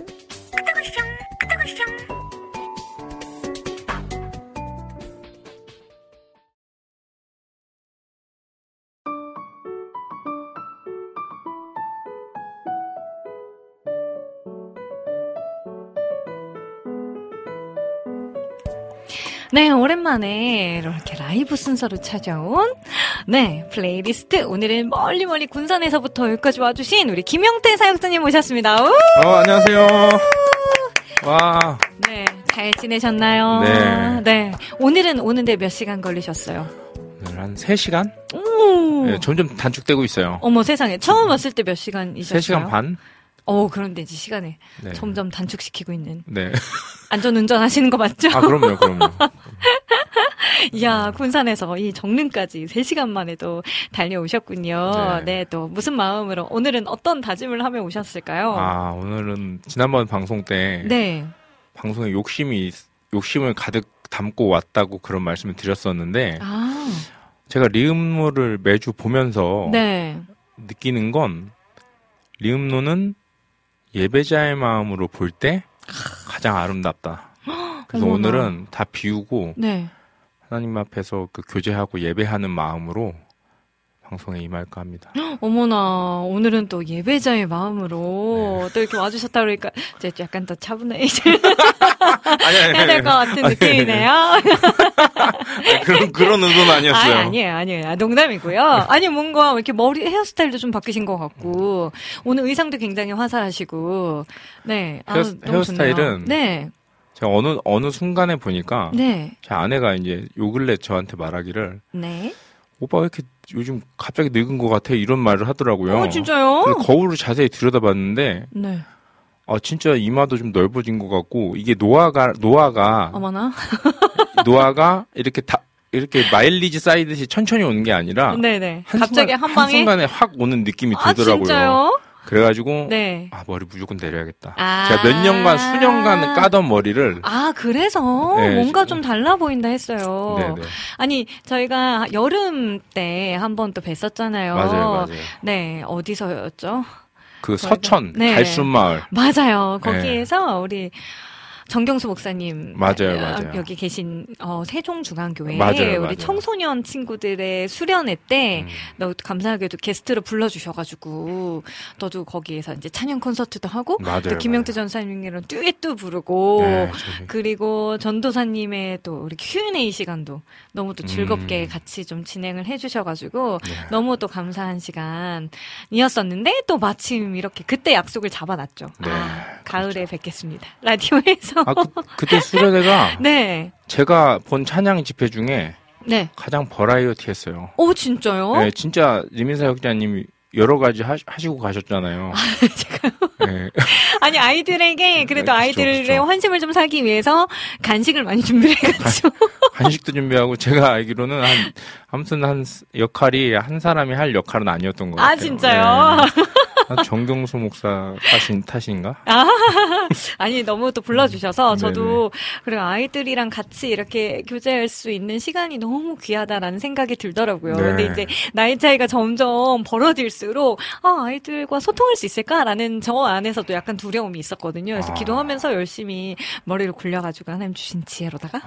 [SPEAKER 3] 네, 오랜만에 이렇게 라이브 순서로 찾아온 플레이리스트. 오늘은 멀리 군산에서부터 여기까지 와주신 우리 김영태 사역자님 모셨습니다.
[SPEAKER 8] 안녕하세요. 와.
[SPEAKER 3] 네, 잘 지내셨나요? 네. 오늘은 오는데 몇 시간 걸리셨어요?
[SPEAKER 8] 오늘 한 3시간?
[SPEAKER 3] 오.
[SPEAKER 8] 네, 점점 단축되고 있어요.
[SPEAKER 3] 어머 세상에. 처음 왔을 때 몇 시간이셨어요?
[SPEAKER 8] 3시간 반?
[SPEAKER 3] 그런데 이제 시간을 점점 단축시키고 있는.
[SPEAKER 8] 네.
[SPEAKER 3] 안전운전 하시는 거 맞죠?
[SPEAKER 8] 아, 그럼요.
[SPEAKER 3] 이야, 군산에서 이 정릉까지 3시간 만에 또 달려오셨군요. 네, 또 무슨 마음으로, 오늘은 어떤 다짐을 하며 오셨을까요?
[SPEAKER 8] 아, 오늘은 지난번 방송 때. 방송에 욕심을 가득 담고 왔다고 그런 말씀을 드렸었는데. 제가 리음노를 매주 보면서. 느끼는 건, 리음노는 예배자의 마음으로 볼 때 가장 아름답다. 그래서 오늘은 다 비우고 하나님 앞에서 그 교제하고 예배하는 마음으로 방송에 임할까 합니다.
[SPEAKER 3] 어머나, 오늘은 또 예배자의 마음으로 또 이렇게 와주셨다 그러니까 이제 약간 더 차분해 해야 될 것 같은 느낌이네요.
[SPEAKER 8] 그런 의도는 아니었어요.
[SPEAKER 3] 아니에요. 농담이고요. 아니, 뭔가 이렇게 머리 헤어스타일도 좀 바뀌신 것 같고 오늘 의상도 굉장히 화사하시고. 네.
[SPEAKER 8] 헤어스타일은 제가 어느 순간에 보니까 제 아내가 이제 요 근래 저한테 말하기를 오빠 왜 이렇게 요즘 갑자기 늙은 것 같아? 이런 말을 하더라고요.
[SPEAKER 3] 진짜요?
[SPEAKER 8] 거울을 자세히 들여다봤는데 진짜 이마도 좀 넓어진 것 같고 이게 노화가
[SPEAKER 3] 어머나.
[SPEAKER 8] 노화가 이렇게 마일리지 쌓이듯이 천천히 오는 게 아니라
[SPEAKER 3] 갑자기 한 방에
[SPEAKER 8] 한순간에 확 오는 느낌이 들더라고요.
[SPEAKER 3] 진짜요?
[SPEAKER 8] 그래가지고 머리 무조건 내려야겠다. 제가 몇 년간 수년간 까던 머리를
[SPEAKER 3] 그래서 뭔가 좀 달라 보인다 했어요. 아니, 저희가 여름 때 한 번 또 뵀었잖아요.
[SPEAKER 8] 맞아요.
[SPEAKER 3] 네, 어디서였죠?
[SPEAKER 8] 그 서천 달순마을.
[SPEAKER 3] 맞아요. 거기에서 우리 정경수 목사님.
[SPEAKER 8] 맞아요.
[SPEAKER 3] 여기 계신, 세종중앙교회.
[SPEAKER 8] 맞아요.
[SPEAKER 3] 우리 청소년 친구들의 수련회 때, 너 감사하게도 게스트로 불러주셔가지고, 너도 거기에서 이제 찬양 콘서트도 하고, 또 김영태 전사님이랑 듀엣도 부르고, 그리고 전도사님의 또 우리 Q&A 시간도 너무 또 즐겁게 같이 좀 진행을 해주셔가지고, 너무 또 감사한 시간이었었는데, 또 마침 이렇게 그때 약속을 잡아놨죠. 가을에 뵙겠습니다. 라디오에서.
[SPEAKER 8] 그때 수련회가 제가 본 찬양 집회 중에 가장 버라이어티했어요.
[SPEAKER 3] 진짜요?
[SPEAKER 8] 네, 진짜 리민사역자님이 여러 가지 하시고 가셨잖아요.
[SPEAKER 3] 제가요? 아니, 아이들에게 그래도 아이들의 환심을 좀 사기 위해서 간식을 많이 준비를 해가지고.
[SPEAKER 8] 간식도 준비하고 제가 알기로는 아무튼 역할이 한 사람이 할 역할은 아니었던 것 같아요.
[SPEAKER 3] 진짜요?
[SPEAKER 8] 정경수 목사 탓인가?
[SPEAKER 3] 아니, 너무 또 불러주셔서 저도 그리고 아이들이랑 같이 이렇게 교제할 수 있는 시간이 너무 귀하다라는 생각이 들더라고요. 근데 이제 나이 차이가 점점 벌어질수록 아이들과 소통할 수 있을까라는 저 안에서도 약간 두려움이 있었거든요. 그래서 기도하면서 열심히 머리를 굴려가지고 하나님 주신 지혜로다가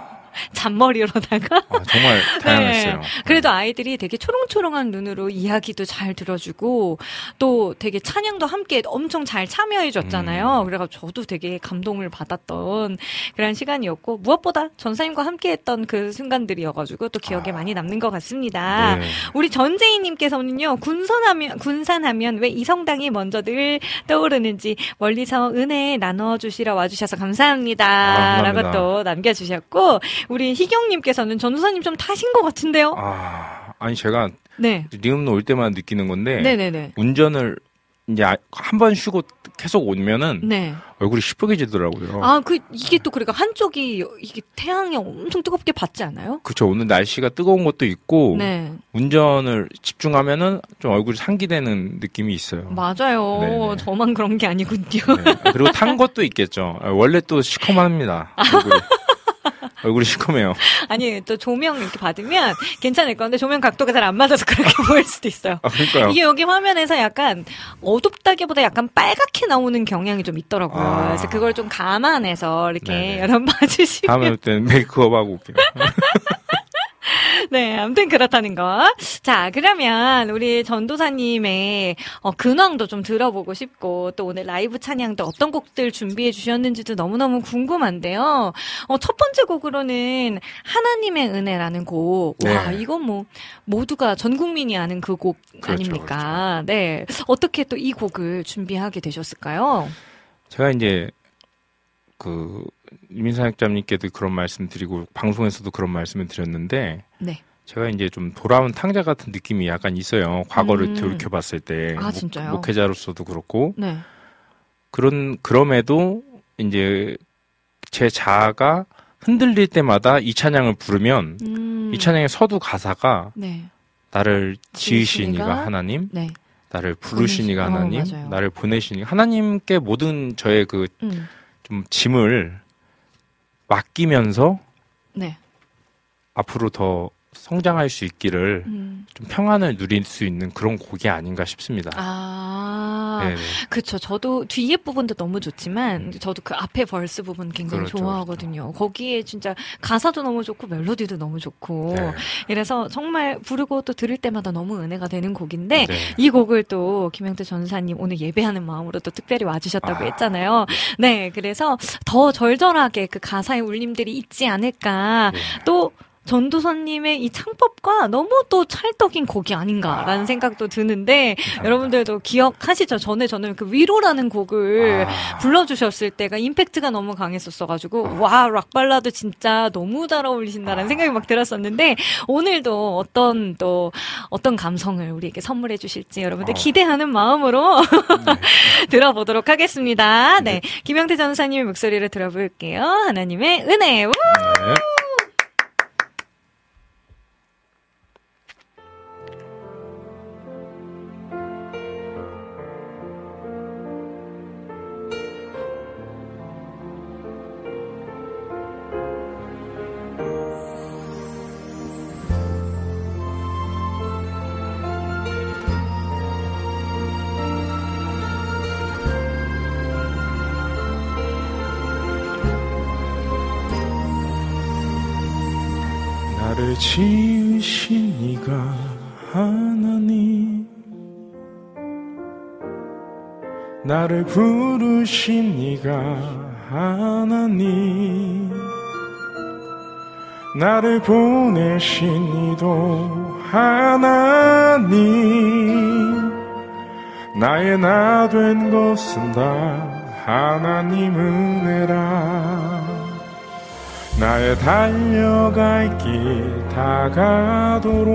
[SPEAKER 3] 잔머리로다가
[SPEAKER 8] 정말 다양했어요.
[SPEAKER 3] 그래도 아이들이 되게 초롱초롱한 눈으로 이야기도 잘 들어주고 또 되게 찬양도 함께 엄청 잘 참여해줬잖아요. 그래가지고 저도 되게 감동을 받았던 그런 시간이었고 무엇보다 전사님과 함께했던 그 순간들이어가지고 또 기억에 많이 남는 것 같습니다. 우리 전재희님께서는요, 군산하면 왜 이성당이 먼저 늘 떠오르는지 멀리서 은혜 나눠주시러 와주셔서 감사합니다. 라고 또 남겨주셨고, 우리 희경님께서는 전도사님 좀 타신 것 같은데요?
[SPEAKER 8] 아니 제가 리음로 올 때만 느끼는 건데
[SPEAKER 3] 네네네.
[SPEAKER 8] 운전을 이제 한 번 쉬고 계속 오면은 얼굴이 시뻘개지더라고요.
[SPEAKER 3] 이게 또 그러니까 한쪽이 이게 태양이 엄청 뜨겁게 받지 않아요?
[SPEAKER 8] 그렇죠. 오늘 날씨가 뜨거운 것도 있고 운전을 집중하면은 좀 얼굴이 상기되는 느낌이 있어요.
[SPEAKER 3] 맞아요. 네네. 저만 그런 게 아니군요.
[SPEAKER 8] 그리고 탄 것도 있겠죠. 원래 또 시커먼합니다. 얼굴이 시커매요.
[SPEAKER 3] 아니, 또 조명 이렇게 받으면 괜찮을 건데 조명 각도가 잘 안 맞아서 그렇게 보일 수도 있어요.
[SPEAKER 8] 그러니까요.
[SPEAKER 3] 이게 여기 화면에서 약간 어둡다기보다 약간 빨갛게 나오는 경향이 좀 있더라고요. 그래서 그걸 좀 감안해서 이렇게 여러분 봐주시면.
[SPEAKER 8] 다음에 때 메이크업 하고 올게요.
[SPEAKER 3] 네, 아무튼 그렇다는 거. 자, 그러면 우리 전도사님의 근황도 좀 들어보고 싶고 또 오늘 라이브 찬양도 어떤 곡들 준비해 주셨는지도 너무너무 궁금한데요. 첫 번째 곡으로는 하나님의 은혜라는 곡. 와, 이건 뭐 모두가 전 국민이 아는 그 곡 아닙니까? 그렇죠. 네. 어떻게 또 이 곡을 준비하게 되셨을까요?
[SPEAKER 8] 제가 이제 이민사역자님께도 그런 말씀 드리고 방송에서도 그런 말씀을 드렸는데 제가 이제 좀 돌아온 탕자 같은 느낌이 약간 있어요. 과거를 돌이켜봤을 때
[SPEAKER 3] 진짜요?
[SPEAKER 8] 목회자로서도 그렇고 그럼에도 이제 제 자아가 흔들릴 때마다 이 찬양을 부르면 이 찬양의 서두 가사가 나를 지으시니가 하나님 나를 부르시니가 하나님 나를 보내시니가 하나님께 모든 저의 좀 짐을 맡기면서 앞으로 더 성장할 수 있기를 좀 평안을 누릴 수 있는 그런 곡이 아닌가 싶습니다.
[SPEAKER 3] 그렇죠. 저도 뒤에 부분도 너무 좋지만 저도 그 앞에 벌스 부분 굉장히 좋아하거든요. 거기에 진짜 가사도 너무 좋고 멜로디도 너무 좋고 이래서 정말 부르고 또 들을 때마다 너무 은혜가 되는 곡인데 이 곡을 또 김영태 전사님 오늘 예배하는 마음으로 또 특별히 와주셨다고 했잖아요. 네, 그래서 더 절절하게 그 가사의 울림들이 있지 않을까. 또 전도사님의 이 창법과 너무 또 찰떡인 곡이 아닌가라는 생각도 드는데 여러분들도 기억하시죠? 저는 그 위로라는 곡을 불러주셨을 때가 임팩트가 너무 강했었어가지고 와 락발라드 진짜 너무 잘 어울리신다라는 생각이 막 들었었는데 오늘도 어떤 감성을 우리에게 선물해 주실지 여러분들 기대하는 마음으로 들어보도록 하겠습니다. 네, 김영태 전도사님의 목소리를 들어볼게요. 하나님의 은혜.
[SPEAKER 5] 나를 지으신 이가 하나님 나를 부르신 이가 하나님 나를 보내신 이도 하나님 나의 나 된 것은 다 하나님 은혜라 나의 달려갈 길 다가도록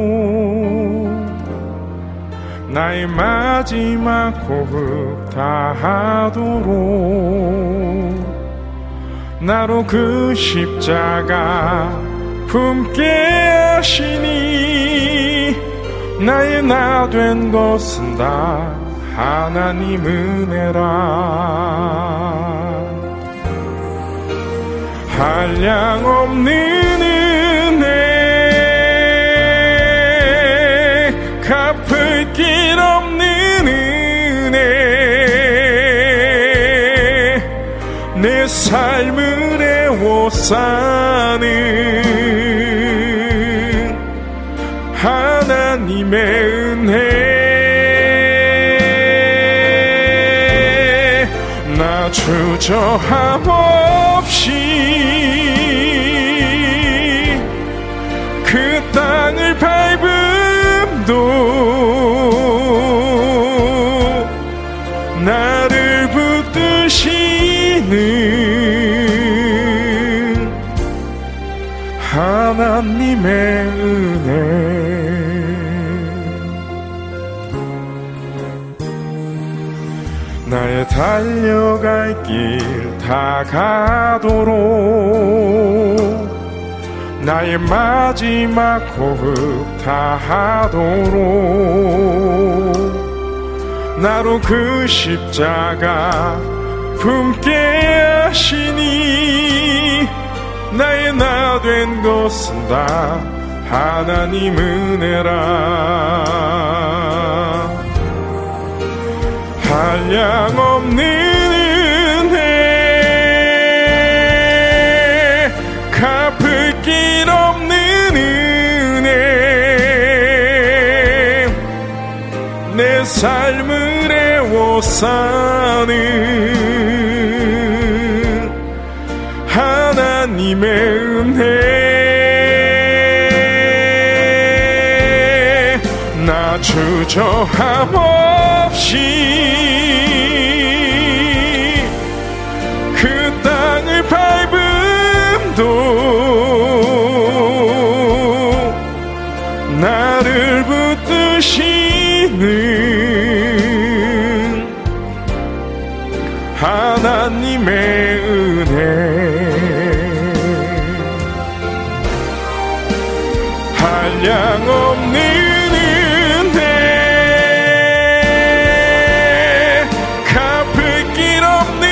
[SPEAKER 5] 나의 마지막 호흡 다하도록 나로 그 십자가 품게 하시니 나의 나 된 것은 다 하나님 은혜라 한량없는 은혜 갚을 길 없는 은혜 내 삶을 애워싸는 하나님의 은혜 나 주저함 없이 그 땅을 밟음도 나를 붙드시는 하나님의 은혜 나의 달려갈 길 다가도록 나의 마지막 호흡 다하도록 나로 그 십자가 품게 하시니 나의 나 된 것은 다 하나님 은혜라 한량없는 은혜 갚을 길 없는 은혜 내 삶을 애워싸는 하나님의 은혜 나 주저함 없이 그 땅을 밟음도 나를 붙드시는 하나님의 은혜 한량없는 은혜 갚을 길 없는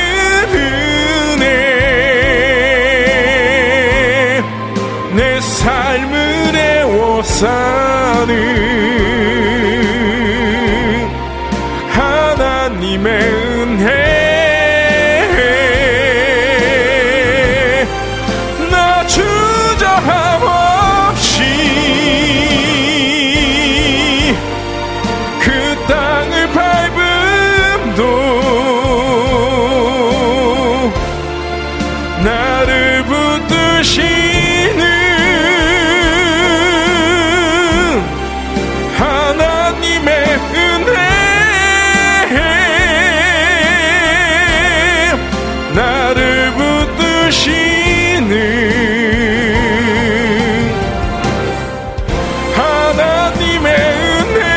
[SPEAKER 5] 은혜 내 삶을 애워싸는 하나님의 은혜 나 주저함 없이 그 땅을 밟음도 나를 붙드시는 하나님의 은혜 나를 붙드시는 하나님의 은혜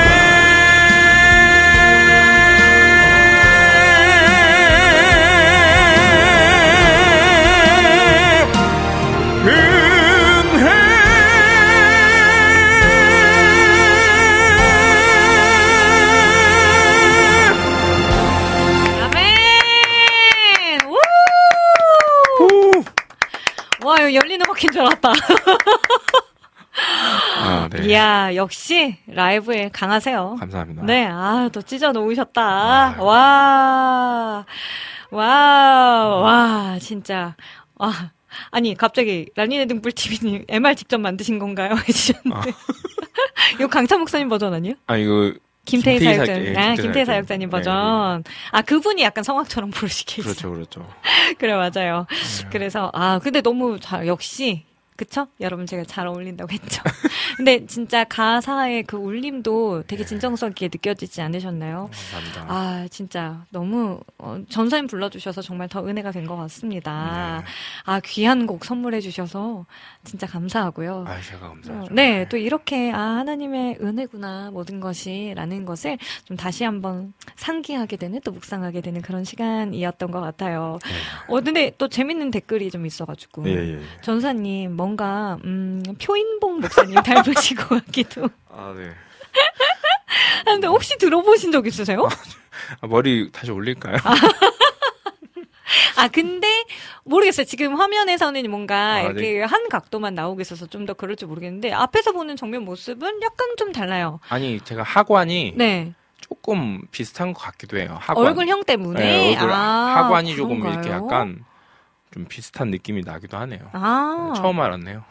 [SPEAKER 3] 와, 이거 열리는 음악인 줄 알았다.
[SPEAKER 8] 아, 네.
[SPEAKER 3] 이야, 역시 라이브에 강하세요.
[SPEAKER 8] 감사합니다.
[SPEAKER 3] 네, 아, 또 찢어 놓으셨다. 와, 진짜. 와. 아니, 갑자기, 랄리네 등불TV님, MR 직접 만드신 건가요? 해주셨는데. 이거 강찬 목사님 버전 아니에요?
[SPEAKER 8] 아, 이거.
[SPEAKER 3] 김태희 사역자님.
[SPEAKER 8] 예,
[SPEAKER 3] 김태희 사역자님 버전. 네. 아, 그분이 약간 성악처럼 부르시게 했어요.
[SPEAKER 8] 그렇죠.
[SPEAKER 3] 그래, 맞아요. 네. 그래서, 근데 너무 역시, 그쵸? 여러분 제가 잘 어울린다고 했죠. 근데 진짜 가사의 그 울림도 되게 진정성 있게 느껴지지 않으셨나요?
[SPEAKER 8] 감사합니다.
[SPEAKER 3] 아, 진짜 너무 전사님 불러주셔서 정말 더 은혜가 된 것 같습니다. 네. 아, 귀한 곡 선물해 주셔서 진짜 감사하고요.
[SPEAKER 8] 아, 제가 감사하죠.
[SPEAKER 3] 네, 또 이렇게 하나님의 은혜구나 모든 것이라는 것을 좀 다시 한번 상기하게 되는, 또 묵상하게 되는 그런 시간이었던 것 같아요. 네. 근데 또 재밌는 댓글이 좀 있어가지고 전사님 뭔가 표인봉 목사님 닮으신 것 같기도.
[SPEAKER 8] 아, 네.
[SPEAKER 3] 근데 혹시 들어보신 적 있으세요?
[SPEAKER 8] 머리 다시 올릴까요?
[SPEAKER 3] 근데 모르겠어요. 지금 화면에서는 뭔가 이렇게 네. 한 각도만 나오고 있어서 좀 더 그럴지 모르겠는데 앞에서 보는 정면 모습은 약간 좀 달라요.
[SPEAKER 8] 아니, 제가 하관이
[SPEAKER 3] 네.
[SPEAKER 8] 조금 비슷한 것 같기도 해요. 하관.
[SPEAKER 3] 얼굴형 때문에?
[SPEAKER 8] 네, 하관이 그런가요? 조금 이렇게 약간 좀 비슷한 느낌이 나기도 하네요. 처음 알았네요.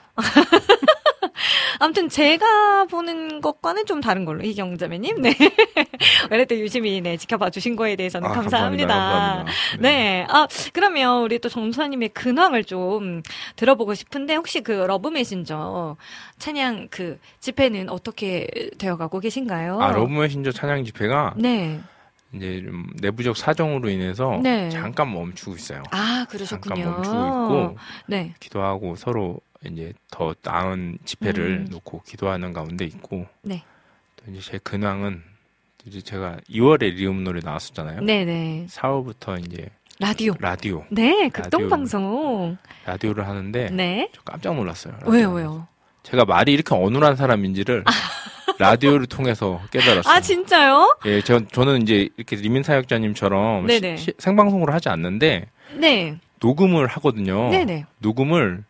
[SPEAKER 3] 아무튼 제가 보는 것과는 좀 다른 걸로, 이경자매님. 네. 그래도 유심히 지켜봐 주신 거에 대해서는 감사합니다.
[SPEAKER 8] 감사합니다.
[SPEAKER 3] 네. 그러면 우리 또 전사님의 근황을 좀 들어보고 싶은데, 혹시 그 러브 메신저 찬양 그 집회는 어떻게 되어가고 계신가요?
[SPEAKER 8] 러브 메신저 찬양 집회가
[SPEAKER 3] 네.
[SPEAKER 8] 이제 좀 내부적 사정으로 인해서 잠깐 멈추고 있어요.
[SPEAKER 3] 그러셨군요.
[SPEAKER 8] 잠깐 멈추고 있고
[SPEAKER 3] 네.
[SPEAKER 8] 기도하고 서로 이제 더 나은 집회를 놓고 기도하는 가운데 있고
[SPEAKER 3] 네.
[SPEAKER 8] 또 이제 제 근황은 이제 제가 2월에 리움 노래 나왔었잖아요.
[SPEAKER 3] 네네.
[SPEAKER 8] 4월부터 이제 라디오.
[SPEAKER 3] 네, 극동방송.
[SPEAKER 8] 라디오를 하는데
[SPEAKER 3] 네.
[SPEAKER 8] 저 깜짝 놀랐어요.
[SPEAKER 3] 왜요?
[SPEAKER 8] 제가 말이 이렇게 어눌한 사람인지를 라디오를 통해서 깨달았어요.
[SPEAKER 3] 아, 진짜요?
[SPEAKER 8] 예, 저는 이제 이렇게 리민 사역자님처럼 생방송으로 하지 않는데
[SPEAKER 3] 네.
[SPEAKER 8] 녹음을 하거든요.
[SPEAKER 3] 네네.
[SPEAKER 8] 녹음을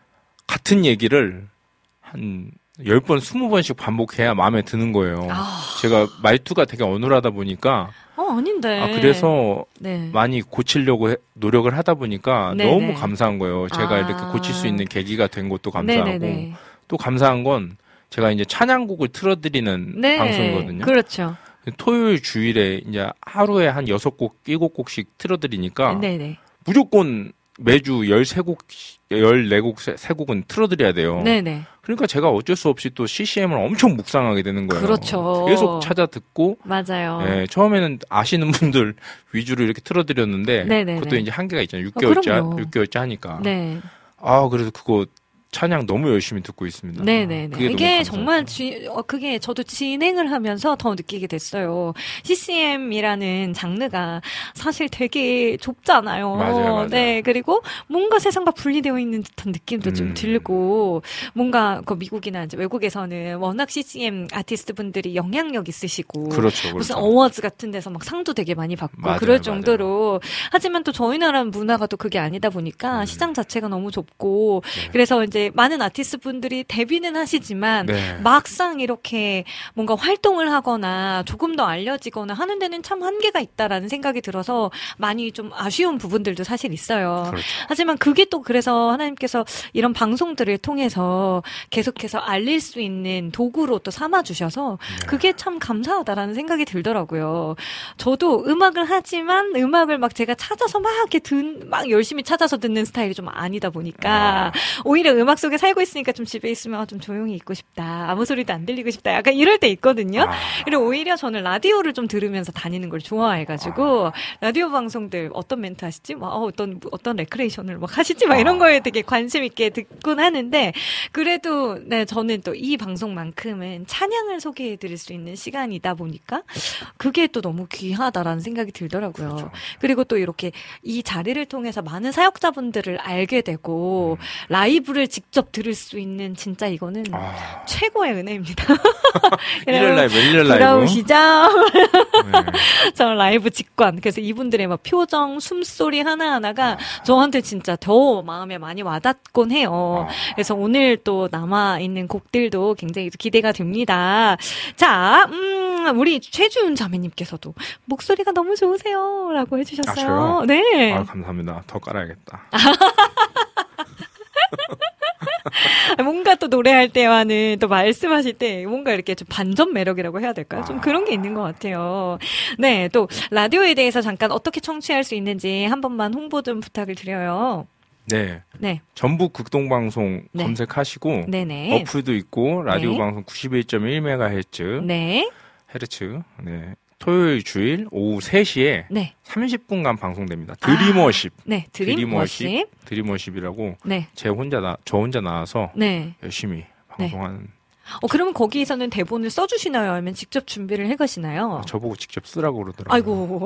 [SPEAKER 8] 같은 얘기를 한 10번, 20번씩 반복해야 마음에 드는 거예요. 제가 말투가 되게 어눌하다 보니까
[SPEAKER 3] 아닌데.
[SPEAKER 8] 그래서 많이 고치려고 노력을 하다 보니까
[SPEAKER 3] 네네.
[SPEAKER 8] 너무 감사한 거예요. 제가 이렇게 고칠 수 있는 계기가 된 것도 감사하고
[SPEAKER 3] 네네네.
[SPEAKER 8] 또 감사한 건 제가 이제 찬양곡을 틀어드리는 방송이거든요.
[SPEAKER 3] 그렇죠.
[SPEAKER 8] 토요일 주일에 이제 하루에 한 6곡, 7곡씩 틀어드리니까
[SPEAKER 3] 네네.
[SPEAKER 8] 무조건 매주 13곡, 14곡, 3곡은 틀어드려야 돼요.
[SPEAKER 3] 네네.
[SPEAKER 8] 그러니까 제가 어쩔 수 없이 또 CCM을 엄청 묵상하게 되는 거예요.
[SPEAKER 3] 그렇죠.
[SPEAKER 8] 계속 찾아 듣고.
[SPEAKER 3] 맞아요.
[SPEAKER 8] 네, 처음에는 아시는 분들 위주로 이렇게 틀어드렸는데.
[SPEAKER 3] 네네네.
[SPEAKER 8] 그것도 이제 한계가 있잖아요. 6개월째 하니까.
[SPEAKER 3] 네.
[SPEAKER 8] 그래서 그거 찬양 너무 열심히 듣고 있습니다.
[SPEAKER 3] 네네네. 이게 정말 그게 저도 진행을 하면서 더 느끼게 됐어요. CCM이라는 장르가 사실 되게 좁잖아요.
[SPEAKER 8] 맞아요.
[SPEAKER 3] 네. 그리고 뭔가 세상과 분리되어 있는 듯한 느낌도 좀 들고, 뭔가 그 미국이나 이제 외국에서는 워낙 CCM 아티스트 분들이 영향력 있으시고,
[SPEAKER 8] 그렇죠.
[SPEAKER 3] 무슨 어워즈 같은 데서 막 상도 되게 많이 받고 그럴 정도로. 하지만 또 저희 나라 문화가 또 그게 아니다 보니까 시장 자체가 너무 좁고, 그래서 이제 많은 아티스트 분들이 데뷔는 하시지만 막상 이렇게 뭔가 활동을 하거나 조금 더 알려지거나 하는 데는 참 한계가 있다라는 생각이 들어서 많이 좀 아쉬운 부분들도 사실 있어요.
[SPEAKER 8] 그렇죠.
[SPEAKER 3] 하지만 그게 또 그래서 하나님께서 이런 방송들을 통해서 계속해서 알릴 수 있는 도구로 또 삼아주셔서 그게 참 감사하다라는 생각이 들더라고요. 저도 음악을 하지만 음악을 막 제가 찾아서 막 열심히 찾아서 듣는 스타일이 좀 아니다 보니까 오히려 음악 속에 살고 있으니까 좀 집에 있으면 좀 조용히 있고 싶다. 아무 소리도 안 들리고 싶다. 약간 이럴 때 있거든요. 그리고 오히려 저는 라디오를 좀 들으면서 다니는 걸 좋아해가지고 라디오 방송들 어떤 멘트 하시지? 어떤 레크레이션을 막 하시지? 막 이런 거에 되게 관심 있게 듣곤 하는데 그래도 저는 또 이 방송만큼은 찬양을 소개해드릴 수 있는 시간이다 보니까 그게 또 너무 귀하다라는 생각이 들더라고요. 그렇죠. 그리고 또 이렇게 이 자리를 통해서 많은 사역자분들을 알게 되고 라이브를 직접 들을 수 있는 진짜 이거는 최고의 은혜입니다.
[SPEAKER 8] 일요일 라이브.
[SPEAKER 3] 부러우시죠? 저 라이브 직관. 그래서 이분들의 막 표정, 숨소리 하나하나가 저한테 진짜 더 마음에 많이 와닿곤 해요. 그래서 오늘 또 남아있는 곡들도 굉장히 기대가 됩니다. 자, 우리 최주은 자매님께서도 목소리가 너무 좋으세요. 라고 해주셨어요. 네.
[SPEAKER 8] 감사합니다. 더 깔아야겠다.
[SPEAKER 3] 뭔가 또 노래할 때와는 또 말씀하실 때 뭔가 이렇게 좀 반전 매력이라고 해야 될까요? 좀 그런 게 있는 것 같아요. 네, 또 라디오에 대해서 잠깐 어떻게 청취할 수 있는지 한 번만 홍보 좀 부탁을 드려요.
[SPEAKER 8] 네.
[SPEAKER 3] 네.
[SPEAKER 8] 전북 극동방송 검색하시고 어플도 있고 라디오 방송 91.1MHz 헤르츠. 네. 토요일 주일 오후 3시에 30분간 방송됩니다. 드림워십. 드림워십이라고 저 혼자 나와서 열심히 방송하는.
[SPEAKER 3] 그러면 거기에서는 대본을 써주시나요? 아니면 직접 준비를 해가시나요?
[SPEAKER 8] 저보고 직접 쓰라고 그러더라고요.
[SPEAKER 3] 아이고.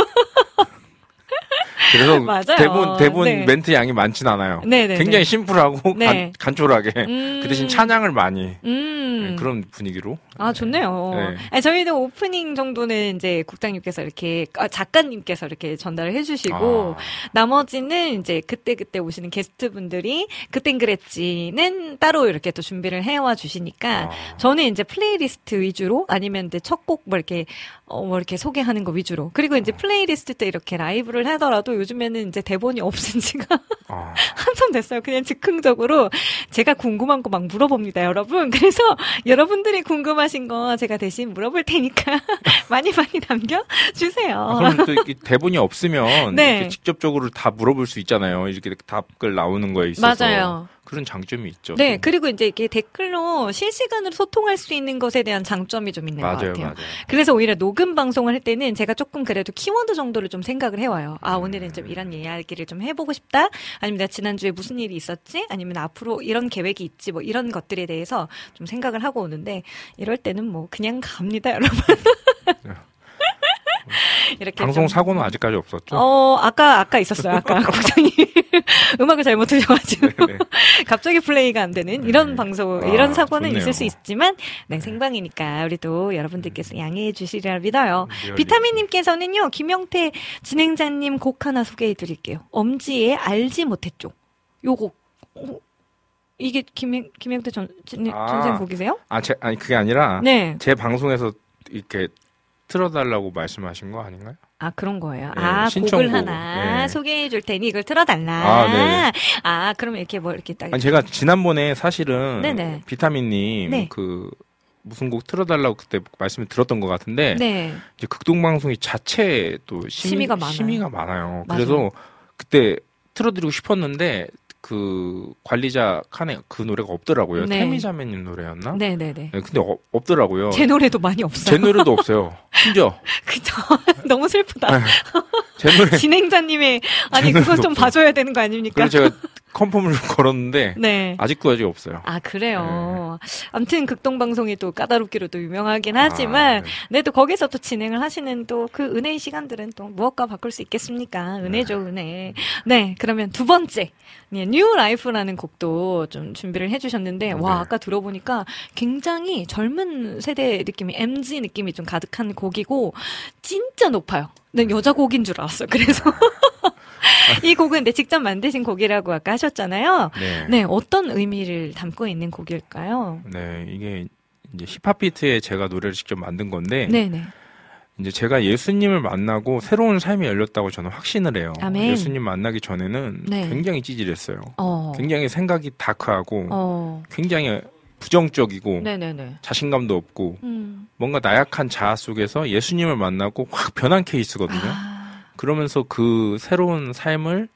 [SPEAKER 8] 그래서 대본 멘트 양이 많진 않아요. 굉장히 심플하고 간촐하게. 그 대신 찬양을 많이. 그런 분위기로.
[SPEAKER 3] 좋네요. 저희도 오프닝 정도는 이제 국장님께서 이렇게, 작가님께서 이렇게 전달을 해주시고, 나머지는 이제 그때 오시는 게스트분들이 그땐 그랬지는 따로 이렇게 또 준비를 해와 주시니까, 저는 이제 플레이리스트 위주로, 아니면 이제 첫 곡 이렇게 소개하는 거 위주로. 그리고 이제 플레이리스트 때 이렇게 라이브를 하더라도 요즘에는 이제 대본이 없은 지가 한참 됐어요. 그냥 즉흥적으로 제가 궁금한 거 막 물어봅니다, 여러분. 그래서 여러분들이 궁금하신 거 제가 대신 물어볼 테니까 많이 남겨주세요.
[SPEAKER 8] 그럼 또 대본이 없으면 이렇게 직접적으로 다 물어볼 수 있잖아요. 이렇게 답글 나오는 거에 있어서.
[SPEAKER 3] 맞아요.
[SPEAKER 8] 그런 장점이 있죠.
[SPEAKER 3] 네, 그리고 이제 이게 댓글로 실시간으로 소통할 수 있는 것에 대한 장점이 좀 있는 것 같아요.
[SPEAKER 8] 맞아요.
[SPEAKER 3] 그래서 오히려 녹음 방송을 할 때는 제가 조금 그래도 키워드 정도를 좀 생각을 해와요. 아, 오늘은 좀 이런 이야기를 좀 해보고 싶다. 아니면 내가 지난주에 무슨 일이 있었지? 아니면 앞으로 이런 계획이 있지? 뭐 이런 것들에 대해서 좀 생각을 하고 오는데 이럴 때는 뭐 그냥 갑니다, 여러분.
[SPEAKER 8] 이렇게 방송 사고는 아직까지 없었죠?
[SPEAKER 3] 아까 있었어요. 아까 국장님 음악을 잘못 들려가지고 갑자기 플레이가 안 되는 이런 방송, 이런 사고는 좋네요. 있을 수 있지만 생방이니까 우리 또 여러분들께서 양해해 주시리라 믿어요. 비타민님께서는요, 김영태 진행자님 곡 하나 소개해 드릴게요. 엄지의 알지 못했죠. 요 곡. 이게 김영태 전생 곡이세요?
[SPEAKER 8] 아니 그게 아니라 제 방송에서 이렇게 틀어달라고 말씀하신 거 아닌가요?
[SPEAKER 3] 아, 그런 거예요. 네, 곡을 하나 소개해 줄 테니 이걸 틀어달라.
[SPEAKER 8] 네네.
[SPEAKER 3] 그러면 이렇게 뭐 이렇게 딱.
[SPEAKER 8] 아니, 제가 지난번에 사실은 비타민님 그 무슨 곡 틀어달라고 그때 말씀을 들었던 것 같은데 이제 극동방송이 자체 또 심의가 많아요. 그래서 그때 틀어드리고 싶었는데 그 관리자 칸에 그 노래가 없더라고요. 태미자매님 노래였나?
[SPEAKER 3] 네네네.
[SPEAKER 8] 근데 없더라고요.
[SPEAKER 3] 제 노래도 많이 없어요.
[SPEAKER 8] 제 노래도 없어요. 심지어.
[SPEAKER 3] 그죠. 너무 슬프다.
[SPEAKER 8] 제 노래.
[SPEAKER 3] 진행자님의 그건 좀 봐줘야 되는 거 아닙니까?
[SPEAKER 8] 그래서 제가 컨펌을 걸었는데 아직도 아직 없어요.
[SPEAKER 3] 아, 그래요. 아무튼 극동방송이 또 까다롭기로도 유명하긴 하지만 또 거기서 또 진행을 하시는 또 그 은혜의 시간들은 또 무엇과 바꿀 수 있겠습니까? 은혜죠, 은혜. 네, 그러면 두 번째 뉴 라이프라는 곡도 좀 준비를 해주셨는데 와, 아까 들어보니까 굉장히 젊은 세대 느낌이 MZ 느낌이 좀 가득한 곡이고 진짜 높아요. 난 여자 곡인 줄 알았어요. 그래서 이 곡은 직접 만드신 곡이라고 아까 하셨잖아요. 네, 어떤 의미를 담고 있는 곡일까요?
[SPEAKER 8] 네, 이게 이제 힙합 비트에 제가 노래를 직접 만든 건데, 이제 제가 예수님을 만나고 새로운 삶이 열렸다고 저는 확신을 해요.
[SPEAKER 3] 아멘.
[SPEAKER 8] 예수님 만나기 전에는 굉장히 찌질했어요. 굉장히 생각이 다크하고, 굉장히 부정적이고, 자신감도 없고, 뭔가 나약한 자아 속에서 예수님을 만나고 확 변한 케이스거든요. 그러면서 그 새로운 삶을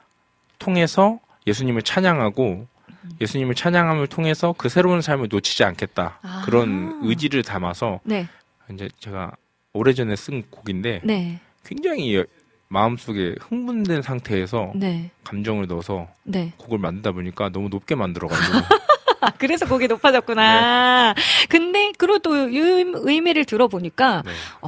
[SPEAKER 8] 통해서 예수님을 찬양하고 예수님을 찬양함을 통해서 그 새로운 삶을 놓치지 않겠다. 그런 의지를 담아서 이제 제가 오래전에 쓴 곡인데 굉장히 마음속에 흥분된 상태에서 감정을 넣어서 곡을 만들다 보니까 너무 높게 만들어가지고
[SPEAKER 3] 그래서 곡이 높아졌구나. 근데 그리고 또 의미를 들어보니까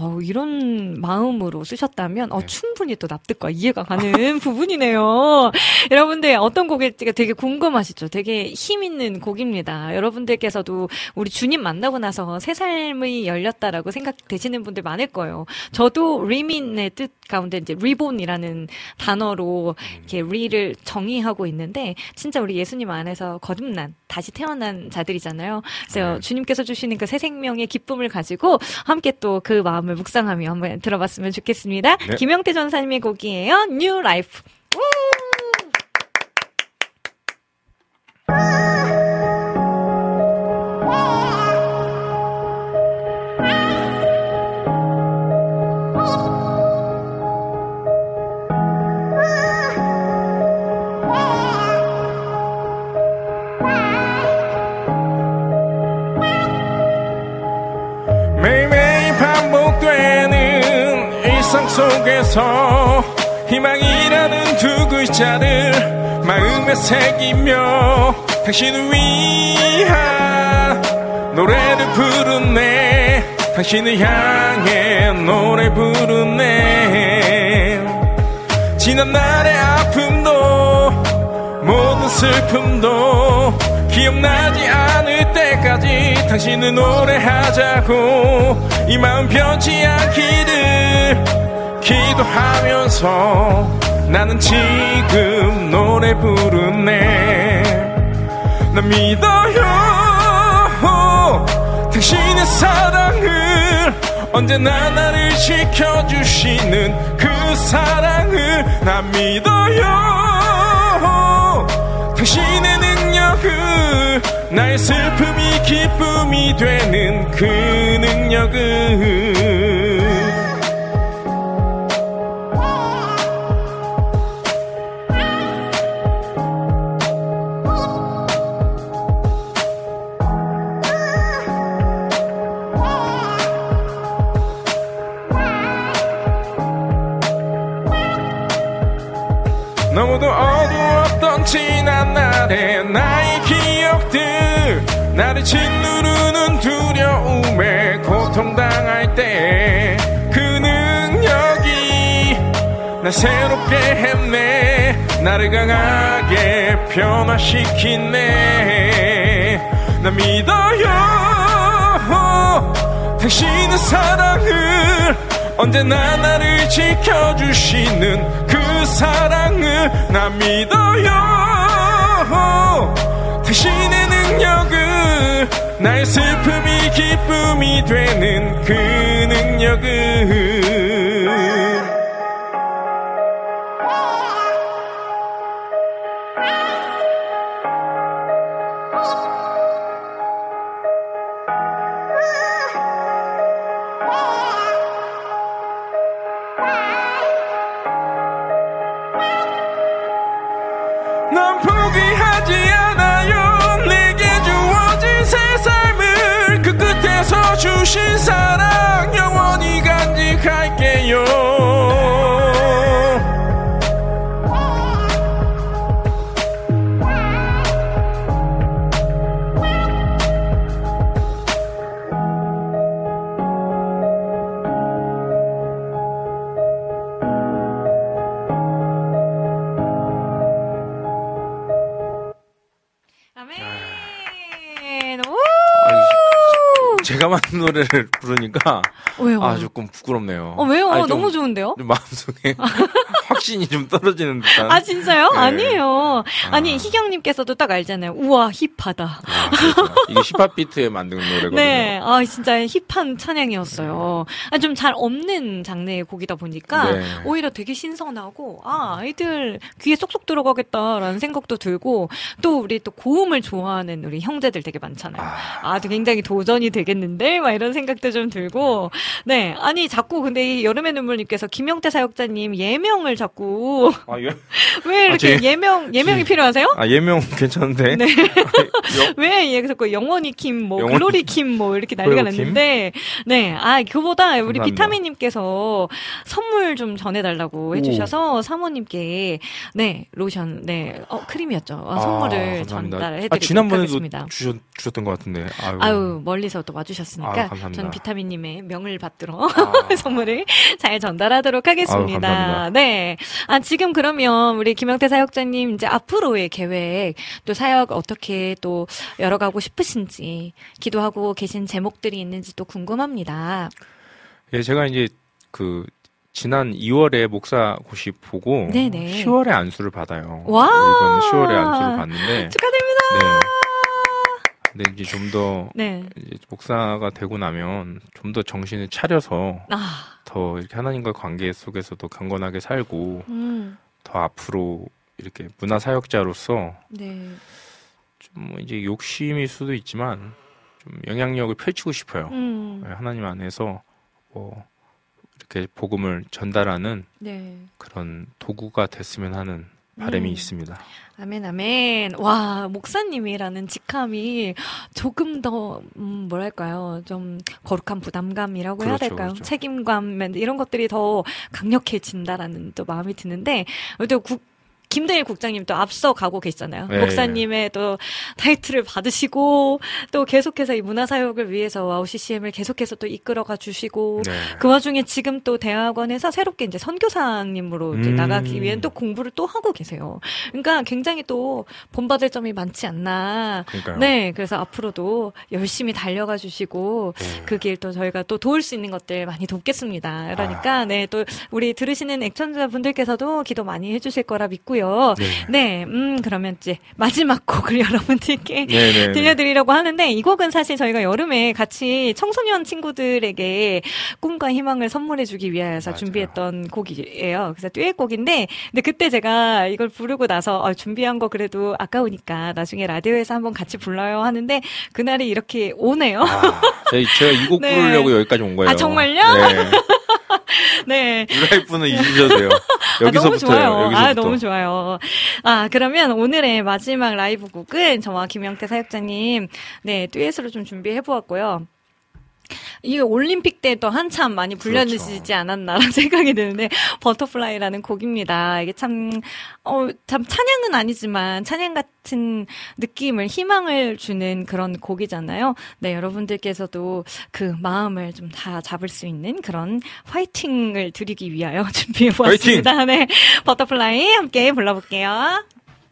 [SPEAKER 3] 이런 마음으로 쓰셨다면 충분히 또 납득과 이해가 가는 부분이네요. 여러분들 어떤 곡일지가 되게 궁금하시죠? 되게 힘 있는 곡입니다. 여러분들께서도 우리 주님 만나고 나서 새 삶이 열렸다라고 생각되시는 분들 많을 거예요. 저도 리민의 뜻 가운데 이제 리본이라는 단어로 이렇게 리를 정의하고 있는데 진짜 우리 예수님 안에서 거듭난 다시 태어난 자들이잖아요. 그래서 주님께서 주시는 그 새 생명의 기쁨을 가지고 함께 또 그 마음을 묵상하며 한번 들어봤으면 좋겠습니다. 김영태 전사님의 곡이에요. 뉴 라이프.
[SPEAKER 5] 매일매일 반복되는 일상 속에서 희망이라는 두 글자를 마음에 새기며 당신을 위한 노래를 부르네. 당신을 향해 노래 부르네. 지난 날의 아픔도 모든 슬픔도 기억나지 않을 때까지 당신을 노래하자고. 이 마음 변치 않기를 기도하면서 나는 지금 노래 부르네. 난 믿어요 당신의 사랑을, 언제나 나를 지켜주시는 그 사랑을. 난 믿어요 당신의 능력을, 나의 슬픔이 기쁨이 되는 그 능력을. 너무도 어두웠던 지난 날의 나의 기억들 나를 짓누르는 두려움에 고통당할 때 그 능력이 날 새롭게 했네 나를 강하게 변화시키네 나 믿어요 당신의 사랑을 언제나 나를 지켜주시는 그 사랑을 나 믿어요 당신의 능력을 나의 슬픔이 기쁨이 되는 그 능력을 난 포기하지 않아요 내게 주어진 새 삶을 그 끝에서 주신 사랑 영원히 간직할게요 제가 만든 노래를 부르니까
[SPEAKER 3] 왜요?
[SPEAKER 5] 조금 부끄럽네요.
[SPEAKER 3] 왜요? 너무 좋은데요?
[SPEAKER 5] 마음속에 확신이 좀 떨어지는 듯한.
[SPEAKER 3] 아 진짜요? 네. 아니에요. 아니 희경님께서도 딱 알잖아요. 우와 힙하다.
[SPEAKER 5] 이게 힙합 비트에 만든 노래거든요.
[SPEAKER 3] 네, 진짜 힙한 찬양이었어요. 좀 잘 없는 장르의 곡이다 보니까 네. 오히려 되게 신선하고 아이들 귀에 쏙쏙 들어가겠다라는 생각도 들고 또 우리 또 고음을 좋아하는 우리 형제들 되게 많잖아요. 굉장히 도전이 되겠는데 막 이런 생각도 좀 들고 네 아니 자꾸 근데 이 여름의 눈물님께서 김영태 사역자님 예명을 자꾸 왜 이렇게 예명이 필요하세요?
[SPEAKER 5] 예명 괜찮은데
[SPEAKER 3] 네. 왜 자꾸 영원히 킴 글로리 킴 이렇게 난리가 났는데 네 그보다 우리 감사합니다. 비타민님께서 선물 좀 전해달라고 해주셔서 사모님께 네 로션 크림이었죠 선물을 전달해드리도록
[SPEAKER 5] 지난번에도 주셨던 것 같은데
[SPEAKER 3] 멀리서 또 와주셨으니까 저는 비타민님의 명을 받들어 선물을 잘 전달하도록 하겠습니다. 네. 지금 그러면 우리 김영태 사역자님 이제 앞으로의 계획 또 사역 어떻게 또 열어가고 싶으신지 기도하고 계신 제목들이 있는지 또 궁금합니다.
[SPEAKER 5] 예, 제가 이제 지난 2월에 목사고시 보고 네네. 10월에 안수를 받아요.
[SPEAKER 3] 와.
[SPEAKER 5] 이번 10월에 안수를 받는데
[SPEAKER 3] 축하드립니다.
[SPEAKER 5] 네. 근데 이제 좀 더 이제 목사가 되고 나면 좀 더 정신을 차려서 더 이렇게 하나님과 관계 속에서도 경건하게 살고 더 앞으로 이렇게 문화 사역자로서 좀 이제 욕심일 수도 있지만 좀 영향력을 펼치고 싶어요. 하나님 안에서 이렇게 복음을 전달하는 그런 도구가 됐으면 하는 바람이 있습니다.
[SPEAKER 3] 아멘, 아멘. 와, 목사님이라는 직함이 조금 더, 뭐랄까요. 좀 거룩한 부담감이라고 해야 될까요? 그렇죠. 책임감, 이런 것들이 더 강력해진다라는 또 마음이 드는데, 또 김대일 국장님 또 앞서 가고 계시잖아요. 네. 목사님의 또 타이틀을 받으시고 또 계속해서 이 문화사역을 위해서 와우 CCM을 계속해서 또 이끌어가 주시고 그 와중에 지금 또 대학원에서 새롭게 이제 선교사님으로 이제 나가기 위한 또 공부를 또 하고 계세요. 그러니까 굉장히 또 본받을 점이 많지 않나.
[SPEAKER 5] 그러니까요.
[SPEAKER 3] 네, 그래서 앞으로도 열심히 달려가 주시고 그 길 또 저희가 또 도울 수 있는 것들 많이 돕겠습니다. 그러니까 네, 또 우리 들으시는 애청자분들께서도 기도 많이 해주실 거라 믿고요. 네, 그러면 이제 마지막 곡을 여러분들께 들려드리려고 하는데 이 곡은 사실 저희가 여름에 같이 청소년 친구들에게 꿈과 희망을 선물해주기 위해서 준비했던 곡이에요. 그래서 듀엣곡인데, 근데 그때 제가 이걸 부르고 나서 준비한 거 그래도 아까우니까 나중에 라디오에서 한번 같이 불러요 하는데 그날이 이렇게 오네요.
[SPEAKER 5] 제가 이 곡 부르려고 여기까지 온 거예요.
[SPEAKER 3] 정말요? 네.
[SPEAKER 5] 라이프는 잊으셔도 돼요. 여기서부터요.
[SPEAKER 3] 너무 좋아요. 그러면 오늘의 마지막 라이브 곡은 저와 김영태 사역자님, 듀엣으로 좀 준비해 보았고요. 이게 올림픽 때 또 한참 많이 불려지지 그렇죠. 않았나라는 생각이 드는데 버터플라이라는 곡입니다. 이게 참 찬양은 아니지만 찬양 같은 느낌을 희망을 주는 그런 곡이잖아요. 네, 여러분들께서도 그 마음을 좀 다 잡을 수 있는 그런 화이팅을 드리기 위하여 준비해 보았습니다. 네, 버터플라이 함께 불러볼게요.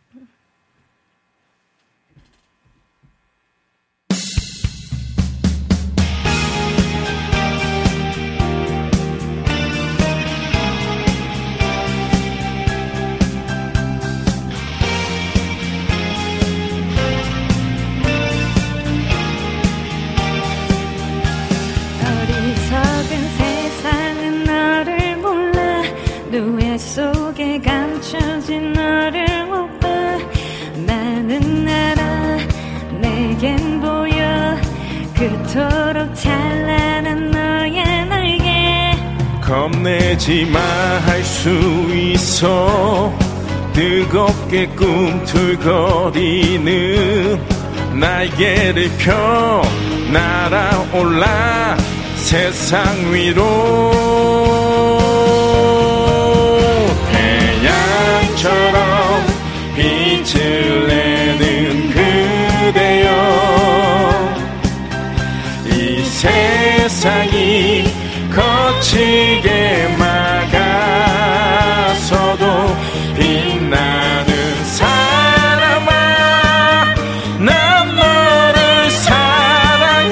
[SPEAKER 4] 속에 감춰진 너를 못 봐. 나는 알아 내겐 보여 그토록 찬란한 너의 날개.
[SPEAKER 9] 겁내지 마 할 수 있어. 뜨겁게 꿈틀거리는 날개를 펴 날아올라 세상 위로. 처럼 빛을 내는 그대여. 이 세상이 거치게 막아서도 빛나는 사람아 난 너를 사랑해.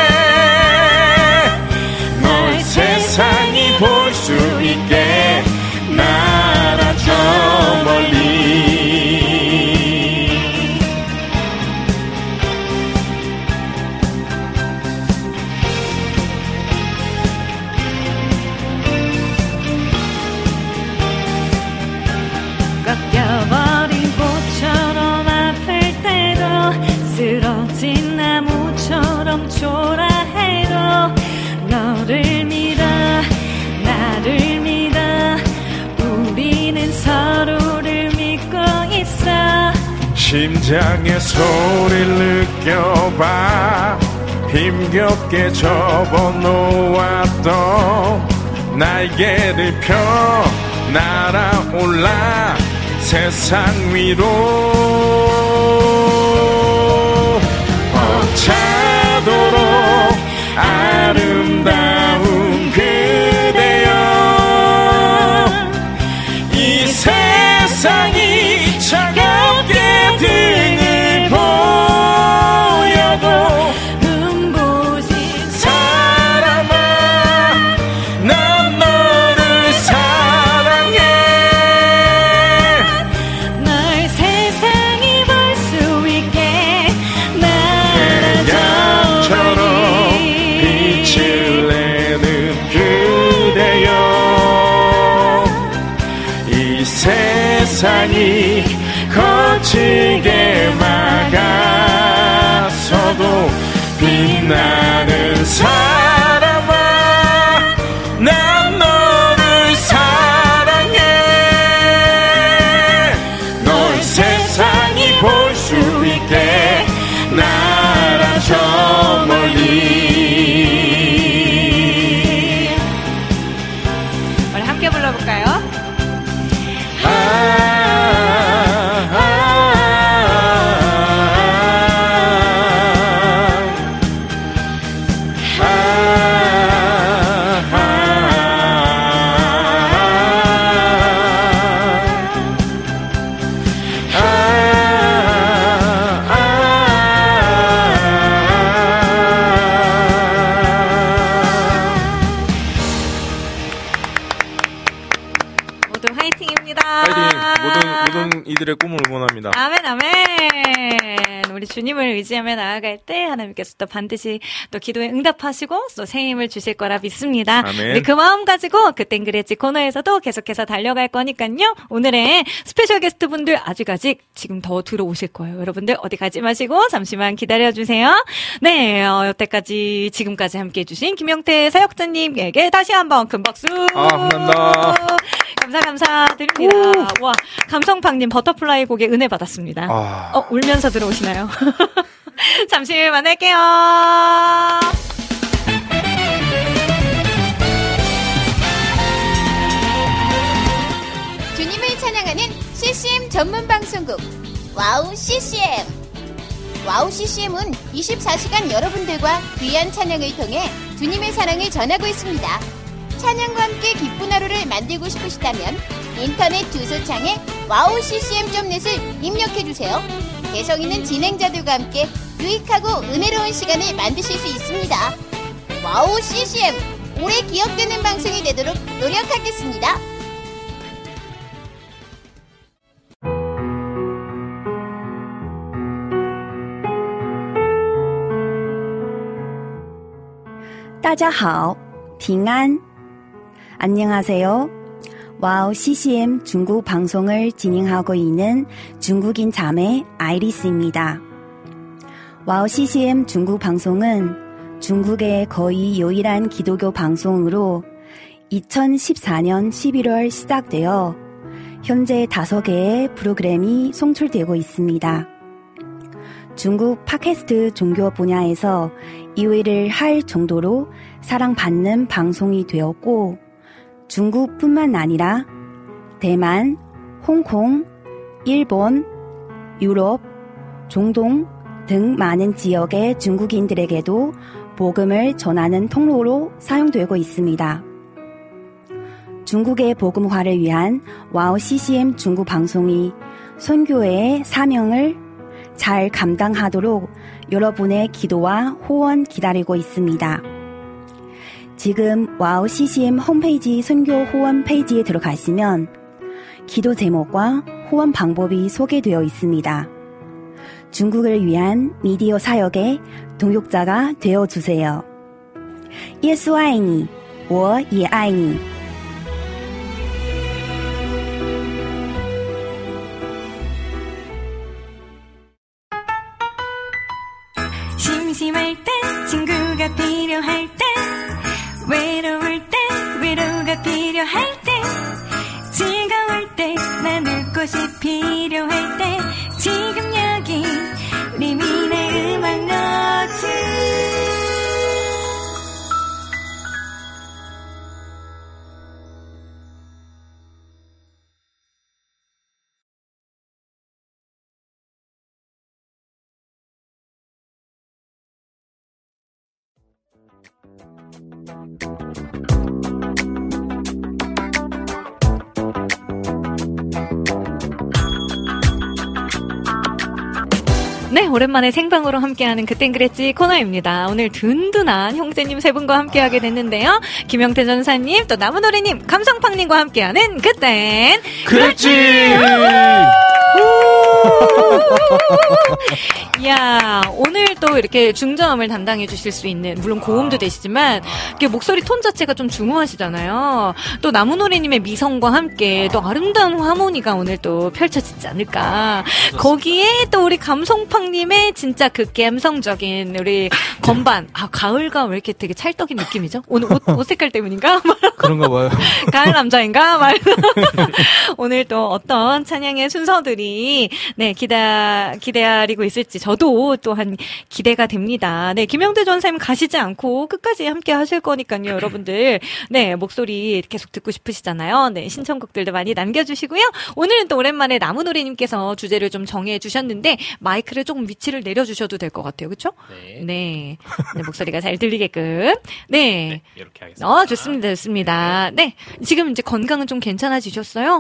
[SPEAKER 9] 널 세상이 볼 수 있게 날아줘 멀리.
[SPEAKER 4] 꺾여버린 꽃처럼 아플 때도 쓰러진 나무처럼 초라해도 너를 믿어 나를 믿어. 우리는 서로를 믿고 있어.
[SPEAKER 9] 심장의 소리를 느껴봐. 힘겹게 접어놓았던 날개를 펴 날아올라 세상 위로. 벅차도록 아름다운 그대여. 이 세상이 차갑게 등을 보여도 눈부신 사람아 난 너를 사랑해.
[SPEAKER 4] 널 세상이 볼 수 있게 날아줘 멀리.
[SPEAKER 9] 빛을 내는 그대여. 이 세상이 거치게 막아서도 빛나는 사람아 난 너를 사랑해. 널 세상이 볼 수 있게 날아줘 멀리.
[SPEAKER 3] 우리 함께 불러볼까요?
[SPEAKER 5] 이들의 꿈을 응원합니다.
[SPEAKER 3] 아멘, 아멘. 우리 주님을 의지하며 나아갈 때 하나님께서 또 반드시 또 기도에 응답하시고 또 새 힘을 주실 거라 믿습니다.
[SPEAKER 5] 아멘.
[SPEAKER 3] 우리 그 마음 가지고 그땐 그랬지 코너에서도 계속해서 달려갈 거니까요. 오늘의 스페셜 게스트분들 아직 지금 더 들어오실 거예요. 여러분들 어디 가지 마시고 잠시만 기다려주세요. 네, 여태까지 지금까지 함께해 주신 김영태 사역자님에게 다시 한번 큰 박수.
[SPEAKER 5] 감사합니다.
[SPEAKER 3] 감사드립니다. 와, 감성팡님 버터플라이 곡에 은혜 받았습니다. 울면서 들어오시나요? 잠시 만날게요.
[SPEAKER 10] 주님을 찬양하는 CCM 전문 방송국 와우 CCM. 와우 CCM은 24시간 여러분들과 귀한 찬양을 통해 주님의 사랑을 전하고 있습니다. 찬양과 함께 기쁜 하루를 만들고 싶으시다면 인터넷 주소창에 wowccm.net을 입력해주세요. 개성 있는 진행자들과 함께 유익하고 은혜로운 시간을 만드실 수 있습니다. 와우 CCM, 오래 기억되는 방송이 되도록 노력하겠습니다.
[SPEAKER 11] 다자하오, 빙안. 안녕하세요. 와우 CCM 중국 방송을 진행하고 있는 중국인 자매 아이리스입니다. 와우 CCM 중국 방송은 중국의 거의 유일한 기독교 방송으로 2014년 11월 시작되어 현재 5개의 프로그램이 송출되고 있습니다. 중국 팟캐스트 종교 분야에서 2위를 할 정도로 사랑받는 방송이 되었고 중국뿐만 아니라 대만, 홍콩, 일본, 유럽, 중동 등 많은 지역의 중국인들에게도 복음을 전하는 통로로 사용되고 있습니다. 중국의 복음화를 위한 와우 CCM 중국 방송이 선교회의 사명을 잘 감당하도록 여러분의 기도와 후원 기다리고 있습니다. 지금 와우 CCM 홈페이지 선교 후원 페이지에 들어가시면 기도 제목과 후원 방법이 소개되어 있습니다. 중국을 위한 미디어 사역의 동역자가 되어주세요. 예수爱你,我也爱你.
[SPEAKER 4] 심심할 때 친구가 필요할 때 외로울 때 위로가 필요할 때 즐거울 때 나눌 곳이 필요할 때 지금 여기 리민의 음악 노트.
[SPEAKER 3] 네, 오랜만에 생방으로 함께하는 그땐 그랬지 코너입니다. 오늘 든든한 형제님 세 분과 함께하게 됐는데요. 김영태 전사님, 또 나무노래님, 감성팡님과 함께하는 그땐
[SPEAKER 8] 그랬지!
[SPEAKER 3] 이야, 오늘 또 이렇게 중저음을 담당해 주실 수 있는, 물론 고음도 되시지만 이렇게 목소리 톤 자체가 좀 중후하시잖아요. 또 나무노래님의 미성과 함께 또 아름다운 하모니가 오늘 또 펼쳐지지 않을까. 거기에 또 우리 감성팡님의 진짜 그 감성적인 우리 건반. 아, 가을가 왜 이렇게 되게 찰떡인 느낌이죠? 오늘 옷 색깔 때문인가?
[SPEAKER 8] 그런가 봐요.
[SPEAKER 3] 가을 남자인가? 오늘 또 어떤 찬양의 순서들이 네, 기다리고 있을지 저도 또한 기대가 됩니다. 네, 김영대 전사님 가시지 않고 끝까지 함께 하실 거니까요, 여러분들. 네, 목소리 계속 듣고 싶으시잖아요. 네, 신청곡들도 많이 남겨주시고요. 오늘은 또 오랜만에 나무노래님께서 주제를 좀 정해 주셨는데 마이크를 조금 위치를 내려주셔도 될 것 같아요, 그렇죠?
[SPEAKER 12] 네.
[SPEAKER 3] 네, 목소리가 잘 들리게끔. 네,
[SPEAKER 12] 이렇게 하겠습니다.
[SPEAKER 3] 좋습니다, 좋습니다. 네, 지금 이제 건강은 좀 괜찮아지셨어요?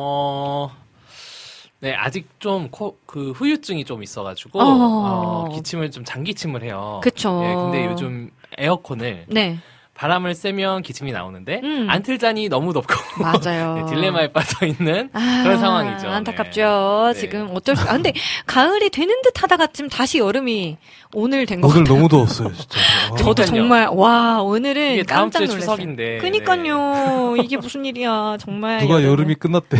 [SPEAKER 12] 네, 아직 좀 그 후유증이 좀 있어가지고 기침을 좀 장기침을 해요.
[SPEAKER 3] 그쵸.
[SPEAKER 12] 네, 근데 요즘 에어컨을
[SPEAKER 3] 네.
[SPEAKER 12] 바람을 쐬면 기침이 나오는데 안 틀자니 너무 덥고
[SPEAKER 3] 맞아요.
[SPEAKER 12] 네, 딜레마에 빠져 있는 그런 상황이죠.
[SPEAKER 3] 안타깝죠.
[SPEAKER 12] 네.
[SPEAKER 3] 지금 어쩔 수. 근데 가을이 되는 듯하다가 지금 다시 여름이 오늘 된 것
[SPEAKER 8] 같아요.
[SPEAKER 3] 오늘
[SPEAKER 8] 너무 더웠어요, 진짜.
[SPEAKER 3] 저도 정말 오늘은
[SPEAKER 12] 이게 다음
[SPEAKER 3] 깜짝
[SPEAKER 12] 주에
[SPEAKER 3] 놀랐어요.
[SPEAKER 12] 추석인데.
[SPEAKER 3] 그니까요. 네. 이게 무슨 일이야, 정말.
[SPEAKER 8] 누가 여름이 끝났대.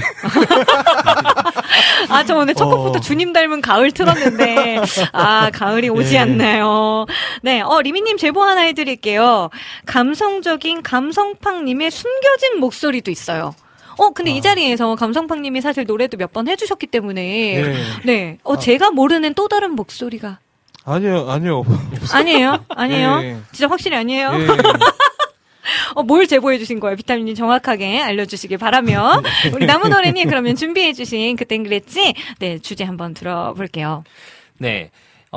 [SPEAKER 3] 저 오늘 첫 곡부터 주님 닮은 가을 틀었는데 가을이 오지 않나요? 네, 리미님 제보 하나 해드릴게요. 감성적인 감성팡님의 숨겨진 목소리도 있어요. 근데 이 자리에서 감성팡님이 사실 노래도 몇 번 해주셨기 때문에 네, 제가 모르는 또 다른 목소리가
[SPEAKER 8] 아니요.
[SPEAKER 3] 아니에요?
[SPEAKER 8] 네.
[SPEAKER 3] 진짜 확실히 아니에요?
[SPEAKER 8] 네.
[SPEAKER 3] 뭘 제보해 주신 거예요? 비타민님 정확하게 알려주시길 바라면. 우리 나무노래님 그러면 준비해 주신 그땐 그랬지? 네, 주제 한번 들어볼게요.
[SPEAKER 12] 네.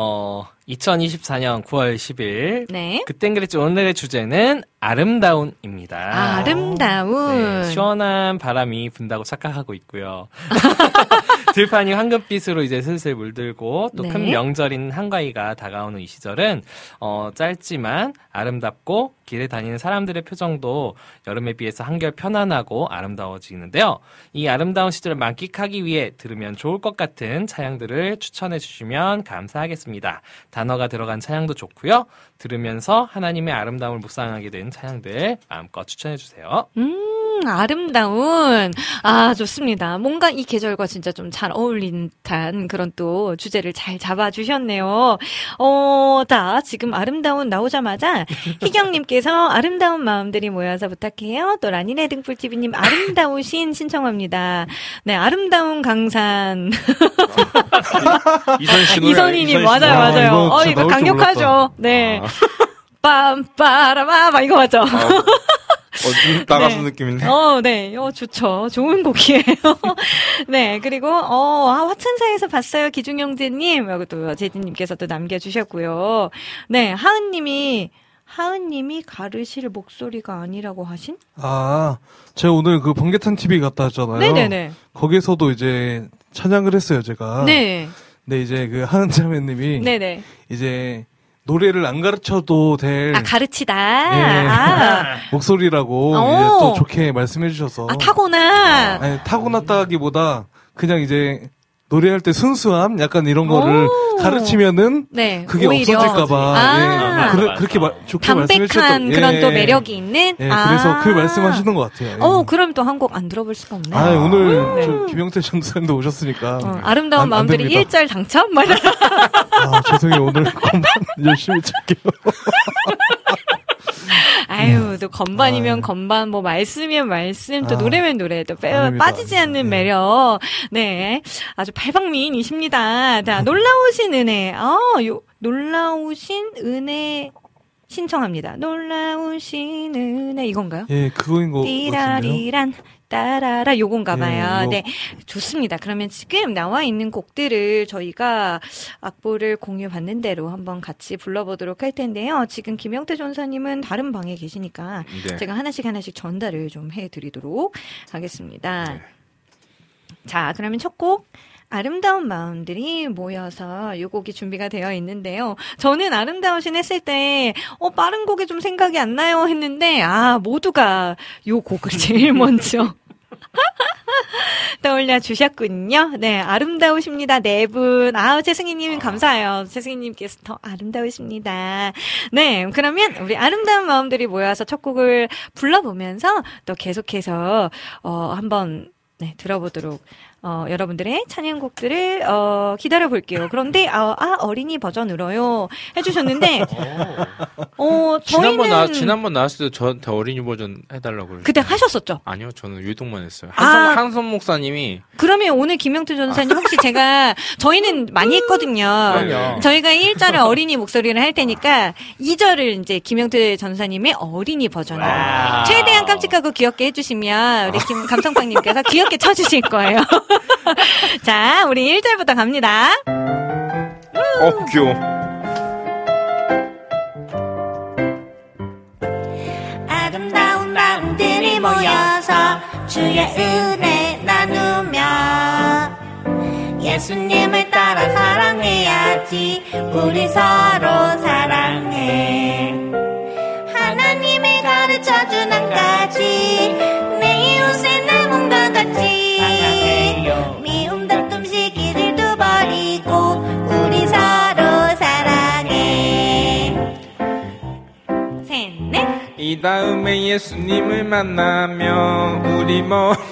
[SPEAKER 12] 2024년 9월 10일. 네. 그땐 그랬지. 오늘의 주제는 아름다운입니다.
[SPEAKER 3] 아름다운.
[SPEAKER 12] 네, 시원한 바람이 분다고 착각하고 있고요. 들판이 황금빛으로 이제 슬슬 물들고 또 큰 명절인 한가위가 다가오는 이 시절은 짧지만 아름답고 길에 다니는 사람들의 표정도 여름에 비해서 한결 편안하고 아름다워지는데요. 이 아름다운 시절을 만끽하기 위해 들으면 좋을 것 같은 차양들을 추천해 주시면 감사하겠습니다. 단어가 들어간 차양도 좋고요. 들으면서 하나님의 아름다움을 묵상하게 된 차양들 마음껏 추천해 주세요.
[SPEAKER 3] 아름다운. 좋습니다. 뭔가 이 계절과 진짜 좀 잘 어울리는 듯한 그런 또 주제를 잘 잡아주셨네요. 자, 지금 아름다운 나오자마자 희경님께서 아름다운 마음들이 모여서 부탁해요. 또 라니네 등불TV님 아름다우신 신청합니다. 네, 아름다운 강산. 이선희님, 맞아요. 이거 강력하죠. 네. 빰빠라마, 이거 맞죠?
[SPEAKER 8] 나가수 느낌인데.
[SPEAKER 3] 네. 좋죠. 좋은 곡이에요. 네. 그리고, 화천사에서 봤어요. 기중형제님. 여기 또 제디님께서 또 남겨주셨고요. 네. 하은님이 가르실 목소리가 아니라고 하신?
[SPEAKER 13] 제가 오늘 그 번개탄 TV 갔다 왔잖아요.
[SPEAKER 3] 네네네.
[SPEAKER 13] 거기서도 이제 찬양을 했어요, 제가.
[SPEAKER 3] 네.
[SPEAKER 13] 네, 이제 그 하은자매님이. 네네. 이제, 노래를 안 가르쳐도 될.
[SPEAKER 3] 가르치다.
[SPEAKER 13] 목소리라고 이제 또 좋게 말씀해 주셔서.
[SPEAKER 3] 타고나.
[SPEAKER 13] 아니, 타고났다기보다 그냥 이제 노래할 때 순수함? 약간 이런 거를 가르치면은. 네. 그게 오히려. 없어질까봐. 그렇게 좋게 말씀해 주셨던.
[SPEAKER 3] 담백한 그런 또 매력이 있는.
[SPEAKER 13] 그래서 그 말씀하시는 것 같아요.
[SPEAKER 3] 그럼 또 한 곡 안 들어볼 수가 없네요.
[SPEAKER 13] 오늘 저 김영태 전도사님도 오셨으니까.
[SPEAKER 3] 아름다운 마음들이 1절 당첨?
[SPEAKER 13] 죄송해요. 오늘 건반 열심히 칠게요.
[SPEAKER 3] 또 건반이면 건반, 뭐 말씀이면 말씀, 또 노래면 노래, 또 빠지지 않는 매력. 네. 아주 팔방미인이십니다. 자, 놀라우신 은혜. 놀라우신 은혜 신청합니다. 놀라우신 은혜, 이건가요?
[SPEAKER 13] 예, 그거인 거
[SPEAKER 3] 띠라리란. 따라라 요건가 봐요. 네. 좋습니다. 그러면 지금 나와 있는 곡들을 저희가 악보를 공유 받는 대로 한번 같이 불러보도록 할 텐데요. 지금 김영태 전사님은 다른 방에 계시니까 제가 하나씩 전달을 좀 해드리도록 하겠습니다. 네. 자, 그러면 첫 곡. 아름다운 마음들이 모여서 이 곡이 준비가 되어 있는데요. 저는 아름다우신 했을 때 빠른 곡이 좀 생각이 안 나요 했는데 모두가 이 곡을 제일 먼저 떠올려 주셨군요. 네, 아름다우십니다. 네 분. 최승희님 감사해요. 최승희님께서 더 아름다우십니다. 네, 그러면 우리 아름다운 마음들이 모여서 첫 곡을 불러보면서 또 계속해서 한번 들어보도록 여러분들의 찬양곡들을 기다려볼게요. 그런데 어린이 버전으로요 해주셨는데
[SPEAKER 5] 저희는 지난번 나왔을 때 저한테 어린이 버전 해달라고 그랬어요.
[SPEAKER 3] 그때 하셨었죠?
[SPEAKER 5] 아니요, 저는 유독만 했어요. 한선 목사님이.
[SPEAKER 3] 그러면 오늘 김영태 전사님 혹시 저희는 많이 했거든요. 저희가 1절을 어린이 목소리를 할 테니까 2절을 이제 김영태 전사님의 어린이 버전으로 최대한 깜찍하고 귀엽게 해주시면 우리 감성빵님께서 귀엽게 쳐주실 거예요. 자, 우리 1절부터 갑니다.
[SPEAKER 5] 귀여워.
[SPEAKER 14] 아름다운 마음들이 모여서 주의 은혜 나누며 예수님을 따라 사랑해야지. 우리 서로 사랑해. 하나님이 가르쳐준 한 가지, 내 이웃의 나무과 같이 미움 다툼 시기들도 버리고 우리 서로 사랑해.
[SPEAKER 3] 셋, 넷.
[SPEAKER 5] 이 다음에 예수님을 만나면 우리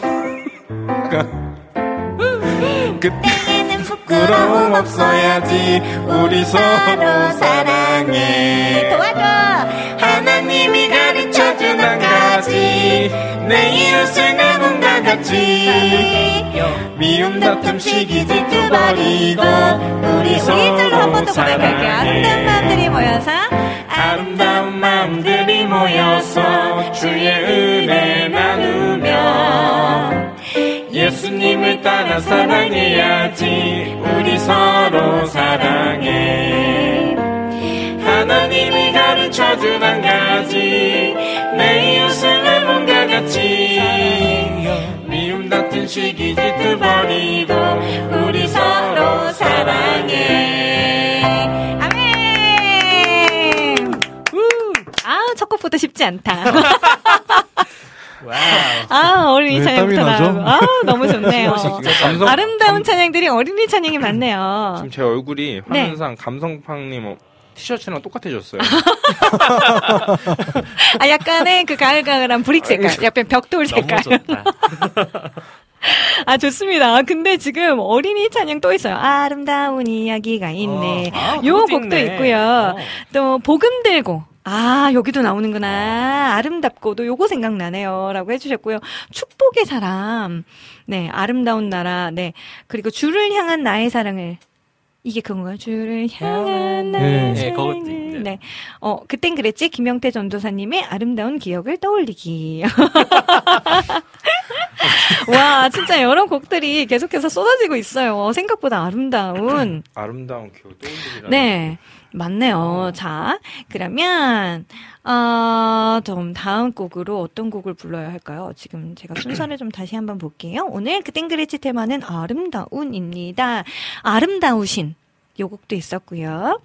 [SPEAKER 14] 그때에는 부끄러움 없어야지. 우리 서로 사랑해. 도와줘. 하나님이 가르쳐준 한 가지, 내 이웃을 내 몸과 같이 미움 다툼 시기질투 버리고 우리 서로 사랑해.
[SPEAKER 3] 아름다운 마음들이 모여서
[SPEAKER 9] 아름다운 마음들이 모여서 주의 은혜 나누며 예수님을 따라 사랑해야지. 우리 서로 사랑해. 하나님이 가르쳐준 한 가지, 내 이웃을 내 몸과 같이. 미움 같은 시기 질투 버리고 우리 서로 사랑해.
[SPEAKER 3] 아멘. 첫 곡보다 쉽지 않다.
[SPEAKER 12] 와우.
[SPEAKER 3] 어린이 찬양부터 나오고. 너무 좋네요. 아름다운 찬양들이 어린이 찬양이 많네요.
[SPEAKER 5] 지금 제 얼굴이 화면상 감성팡님 티셔츠랑 똑같아졌어요.
[SPEAKER 3] 약간의 그 가을가을한 브릭 색깔, 약간 벽돌 색깔.
[SPEAKER 12] 너무 좋다.
[SPEAKER 3] 좋습니다. 근데 지금 어린이 찬양 또 있어요. 아름다운 이야기가 있네. 요 곡도 있네. 있고요. 또 복음 들고. 여기도 나오는구나. 아름답고도 요거 생각나네요. 라고 해주셨고요. 축복의 사람. 네, 아름다운 나라. 네. 그리고 주를 향한 나의 사랑을. 이게 그건가요? 주를 향한 나의 사랑을. 네. 그땐 그랬지? 김영태 전도사님의 아름다운 기억을 떠올리기. 와, 진짜 여러 곡들이 계속해서 쏟아지고 있어요. 생각보다 아름다운.
[SPEAKER 5] 아름다운 기억을 떠올리기라는.
[SPEAKER 3] 네. 맞네요. 자, 그러면, 좀 다음 곡으로 어떤 곡을 불러야 할까요? 지금 제가 순서를 좀 다시 한번 볼게요. 오늘 그땐 그랬지 테마는 아름다운입니다. 아름다우신. 요 곡도 있었고요.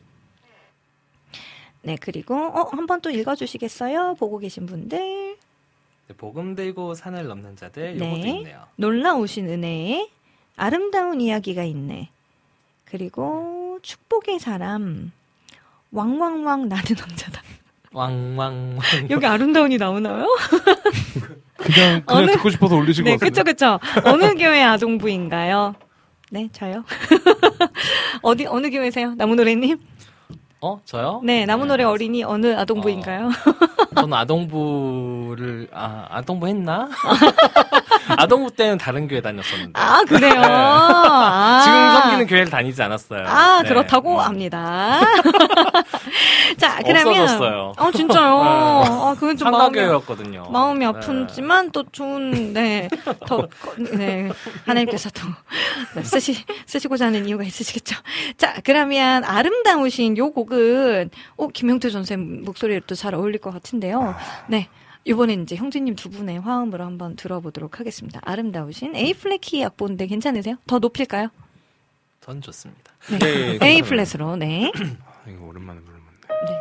[SPEAKER 3] 네, 그리고, 한번 또 읽어주시겠어요? 보고 계신 분들.
[SPEAKER 12] 네, 복음 들고 산을 넘는 자들. 요것도 있네요.
[SPEAKER 3] 놀라우신 은혜. 아름다운 이야기가 있네. 그리고, 축복의 사람. 왕왕왕 나는 남자다.
[SPEAKER 12] 왕왕왕.
[SPEAKER 3] 여기 아름다운이 나오나요?
[SPEAKER 13] 그냥 듣고 싶어서 올리신 것 같습니다.
[SPEAKER 3] 그쵸. 어느 교회 아동부인가요? 네, 저요. 어느 교회세요? 나무노래님?
[SPEAKER 12] 저요?
[SPEAKER 3] 네, 나무노래 어린이 어느 아동부인가요?
[SPEAKER 12] 저는 아동부를, 아동부 했나? 아동부 때는 다른 교회 다녔었는데.
[SPEAKER 3] 그래요?
[SPEAKER 12] 지금 섬기는 교회를 다니지 않았어요.
[SPEAKER 3] 네. 그렇다고 합니다. 자, 그러면.
[SPEAKER 12] 없어졌어요.
[SPEAKER 3] 진짜요? 그건 좀
[SPEAKER 12] 한가교회였거든요.
[SPEAKER 3] 마음이 아프지만 또 좋은, 하나님께서 또 쓰시고자 하는 이유가 있으시겠죠. 자, 그러면 아름다우신 요 곡은, 김영태 전생 목소리를 또 잘 어울릴 것 같은데요. 네. 이번엔 이제 형제님 두 분의 화음으로 한번 들어보도록 하겠습니다. 아름다우신 A 플랫키 악보인데 괜찮으세요? 더 높일까요?
[SPEAKER 12] 전 좋습니다.
[SPEAKER 3] 네. A 플랫으로, 네.
[SPEAKER 5] 이거 오랜만에 부르면
[SPEAKER 3] 네.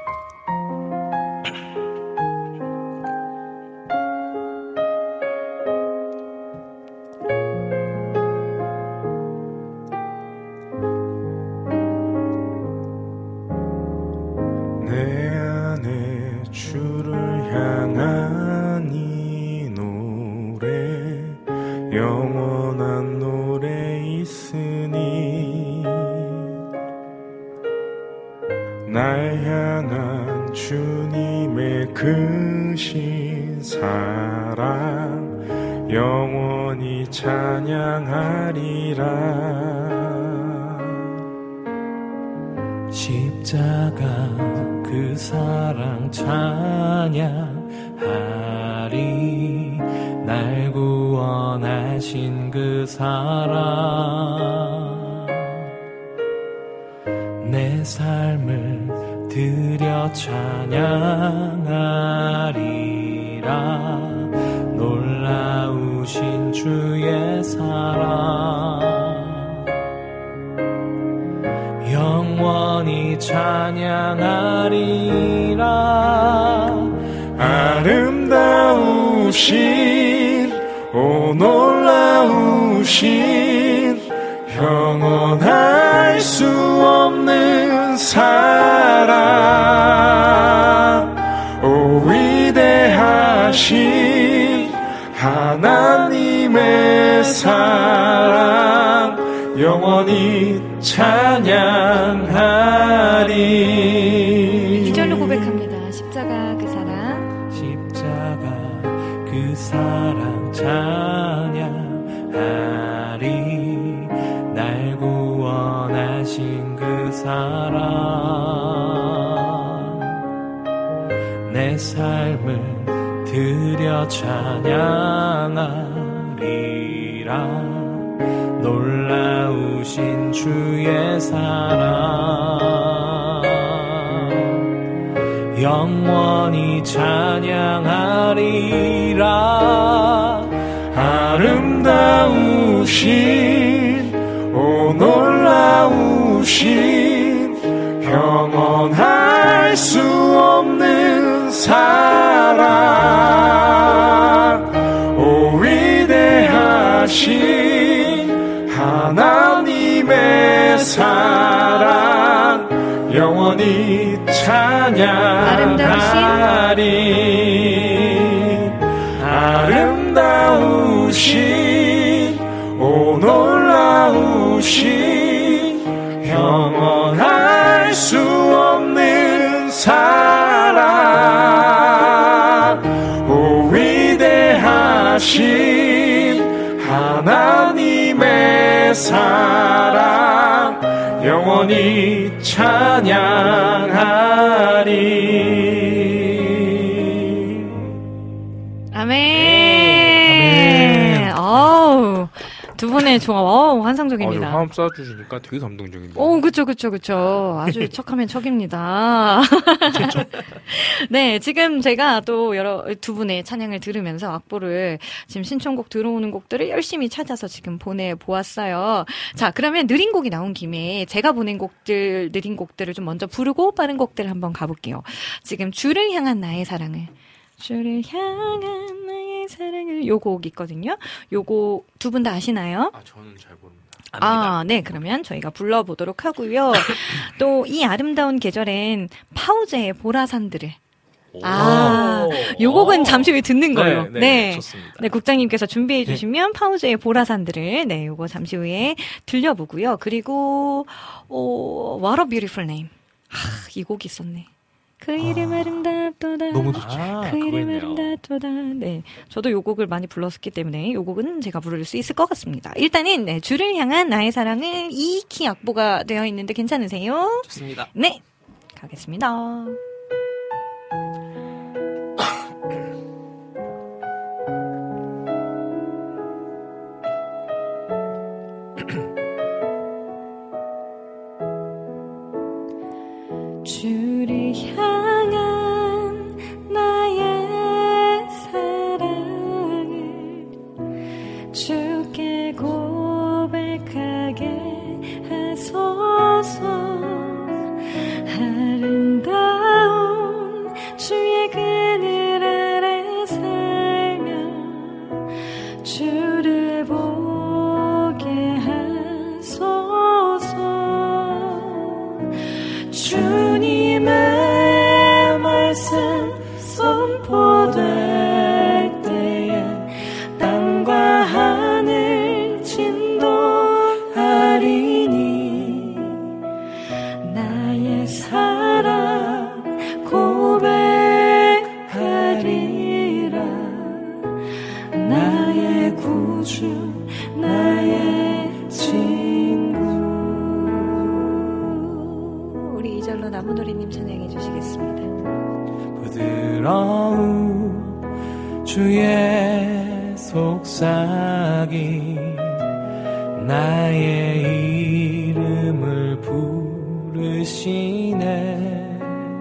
[SPEAKER 9] 영원한 노래 있으니 날 향한 주님의 크신 사랑 영원히 찬양하리라.
[SPEAKER 12] 십자가 그 사랑 찬양하리. 날 구원하신 그 사랑 내 삶을 드려 찬양하리라. 놀라우신 주의 사랑 영원히 찬양하리라.
[SPEAKER 9] 아름다우신 오 놀라우신 영원할 수 없는 사랑 오 위대하신 하나님의 사랑 영원히 찬양하리.
[SPEAKER 3] 2절로 고백합니다. 십자가 그 사랑
[SPEAKER 12] 그 사랑 찬양하리. 날 구원하신 그 사랑
[SPEAKER 9] 삶을 드려 찬양하리라. 놀라우신 주의 사랑 영원히 찬양하리라. 아름다우신 오 놀라우신 영원할 수 없는 사랑 오 위대하신 하나님의 사랑 영원히 찬양하리. 아름다우신 오 놀라우신 영원할 수 없는 사랑 오 위대하신 하나님의 사랑 영원히 찬양하리.
[SPEAKER 3] 아멘. 어우, 두 분의 조합, 환상적입니다.
[SPEAKER 5] 화음 쏴주시니까 되게 감동적인데.
[SPEAKER 3] 그쵸. 아주 척하면 척입니다. 네, 지금 제가 또 두 분의 찬양을 들으면서 악보를 지금 신청곡 들어오는 곡들을 열심히 찾아서 지금 보내보았어요. 자, 그러면 느린 곡이 나온 김에 제가 보낸 곡들, 느린 곡들을 좀 먼저 부르고 빠른 곡들을 한번 가볼게요. 지금 주를 향한 나의 사랑을. 주를 향한 나의 사랑을 요 곡 있거든요. 요거 두 분 다 아시나요?
[SPEAKER 5] 저는 잘 모릅니다.
[SPEAKER 3] 네. 그러면 저희가 불러보도록 하고요. 또 이 아름다운 계절엔 파우제의 보라산들을. 요 곡은 잠시 후에 듣는 걸로.
[SPEAKER 12] 네. 좋습니다.
[SPEAKER 3] 네, 국장님께서 준비해 주시면 파우제의 보라산들을, 요거 잠시 후에 들려보고요. 그리고, What a Beautiful Name. 이 곡이 있었네. 그 이름 아름답도다.
[SPEAKER 13] 너무 좋죠.
[SPEAKER 3] 그 이름 아름답도다. 네, 저도 요 곡을 많이 불렀었기 때문에 요 곡은 제가 부를 수 있을 것 같습니다. 일단은 주를 향한 나의 사랑을 2키 악보가 되어 있는데 괜찮으세요?
[SPEAKER 12] 좋습니다.
[SPEAKER 3] 네, 가겠습니다. 주를 향한 나의 사랑을 주께 고백하게 하소서. 아름다운 주의 그늘 아래 살며 주를 보게 하소서. 주님의 말씀 선포될 때에 땅과 하늘 진동하리니 나의 사랑 고백하리라. 나의 구주 나의 친구. 우리 2절로 나무노래님 찬양해 주시겠습니다.
[SPEAKER 9] 부드러운 주의 속삭임 나의 이름을 부르시네.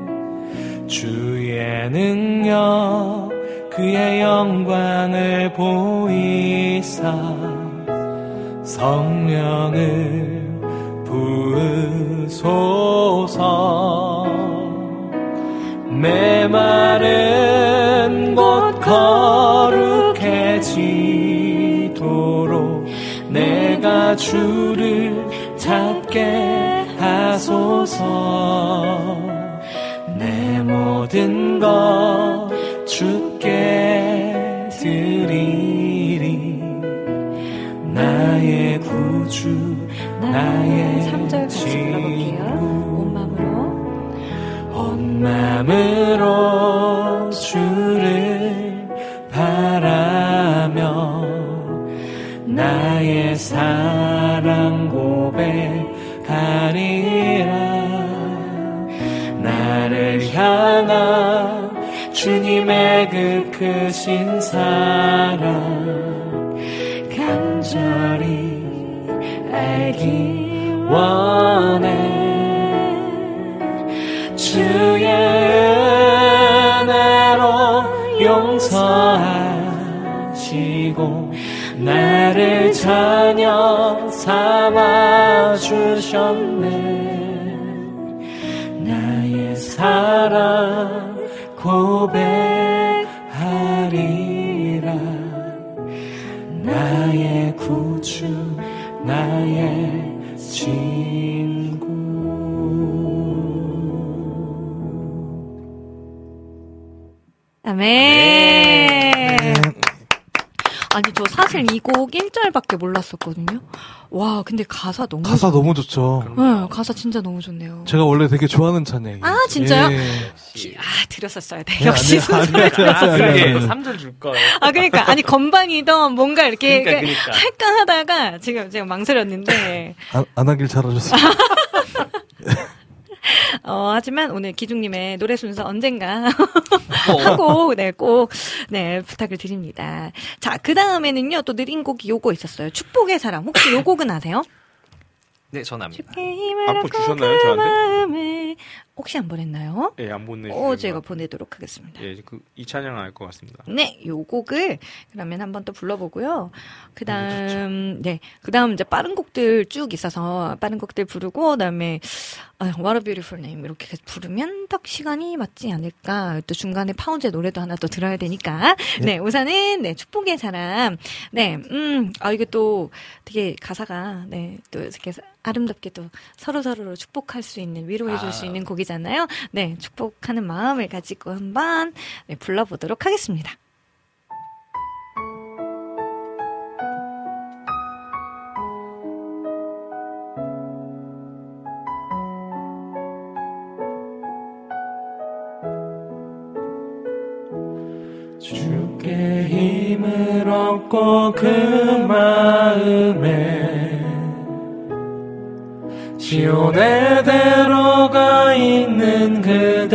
[SPEAKER 9] 주의 능력 그의 영광을 보이사 성령을 부으소서. 메마른 곳 거룩해지도록 내가 주를 찾게 하소서. 내 모든 것 주께 드리리. 나의 구주 나의
[SPEAKER 3] 3절 같이 불러볼게요.
[SPEAKER 9] 온 마음으로 주를 바라며 나의 사랑 고백하리라. 나를 향한 주님의 그 크신 사랑 간절히 알기 원해. 주의 은혜로 용서하시고 나를 자녀 삼아 주셨네. 나의 사랑 고백하리라. 나의 구주 나의 친구.
[SPEAKER 3] 아멘. 아니 저 사실 이 곡 1절밖에 몰랐었거든요. 와 근데 가사 너무
[SPEAKER 13] 좋죠.
[SPEAKER 3] 네, 가사 진짜 너무 좋네요.
[SPEAKER 13] 제가 원래 되게 좋아하는 찬양이에요.
[SPEAKER 3] 아 진짜요? 예. 들었었어야 돼. 역시 순서를
[SPEAKER 12] 들었어요. 3절 줄 거예요.
[SPEAKER 3] 아 그러니까 아니 건반이던 뭔가 이렇게 그러니까. 할까 하다가 지금 제가 망설였는데
[SPEAKER 13] 안 하길 잘하셨어요.
[SPEAKER 3] 하지만 오늘 기중님의 노래 순서 언젠가 하고, 꼭 부탁을 드립니다. 자, 그 다음에는요, 또 느린 곡이 요거 있었어요. 축복의 사랑. 혹시 요 곡은 아세요?
[SPEAKER 12] 네, 전 압니다.
[SPEAKER 5] 안보 주셨나요, 저한테?
[SPEAKER 3] 혹시 안 보냈나요?
[SPEAKER 5] 예, 안 보내주세요.
[SPEAKER 3] 제가 보내도록 하겠습니다.
[SPEAKER 5] 예, 이 찬양은 알 것 같습니다.
[SPEAKER 3] 네, 요 곡을 그러면 한번 또 불러보고요. 그 다음 이제 빠른 곡들 쭉 있어서 빠른 곡들 부르고, 그 다음에 What a Beautiful Name 이렇게 부르면 딱 시간이 맞지 않을까. 또 중간에 파운제 노래도 하나 또 들어야 되니까. 네, 우선은 축복의 사람. 네, 이게 또 되게 가사가 또 이렇게 아름답게 또 서로서로 축복할 수 있는, 위로해줄 수 있는 곡이잖아요. 네, 축복하는 마음을 가지고 한번 불러보도록 하겠습니다.
[SPEAKER 9] 주께 힘을 얻고 그 마음에 시온에 들어가 있는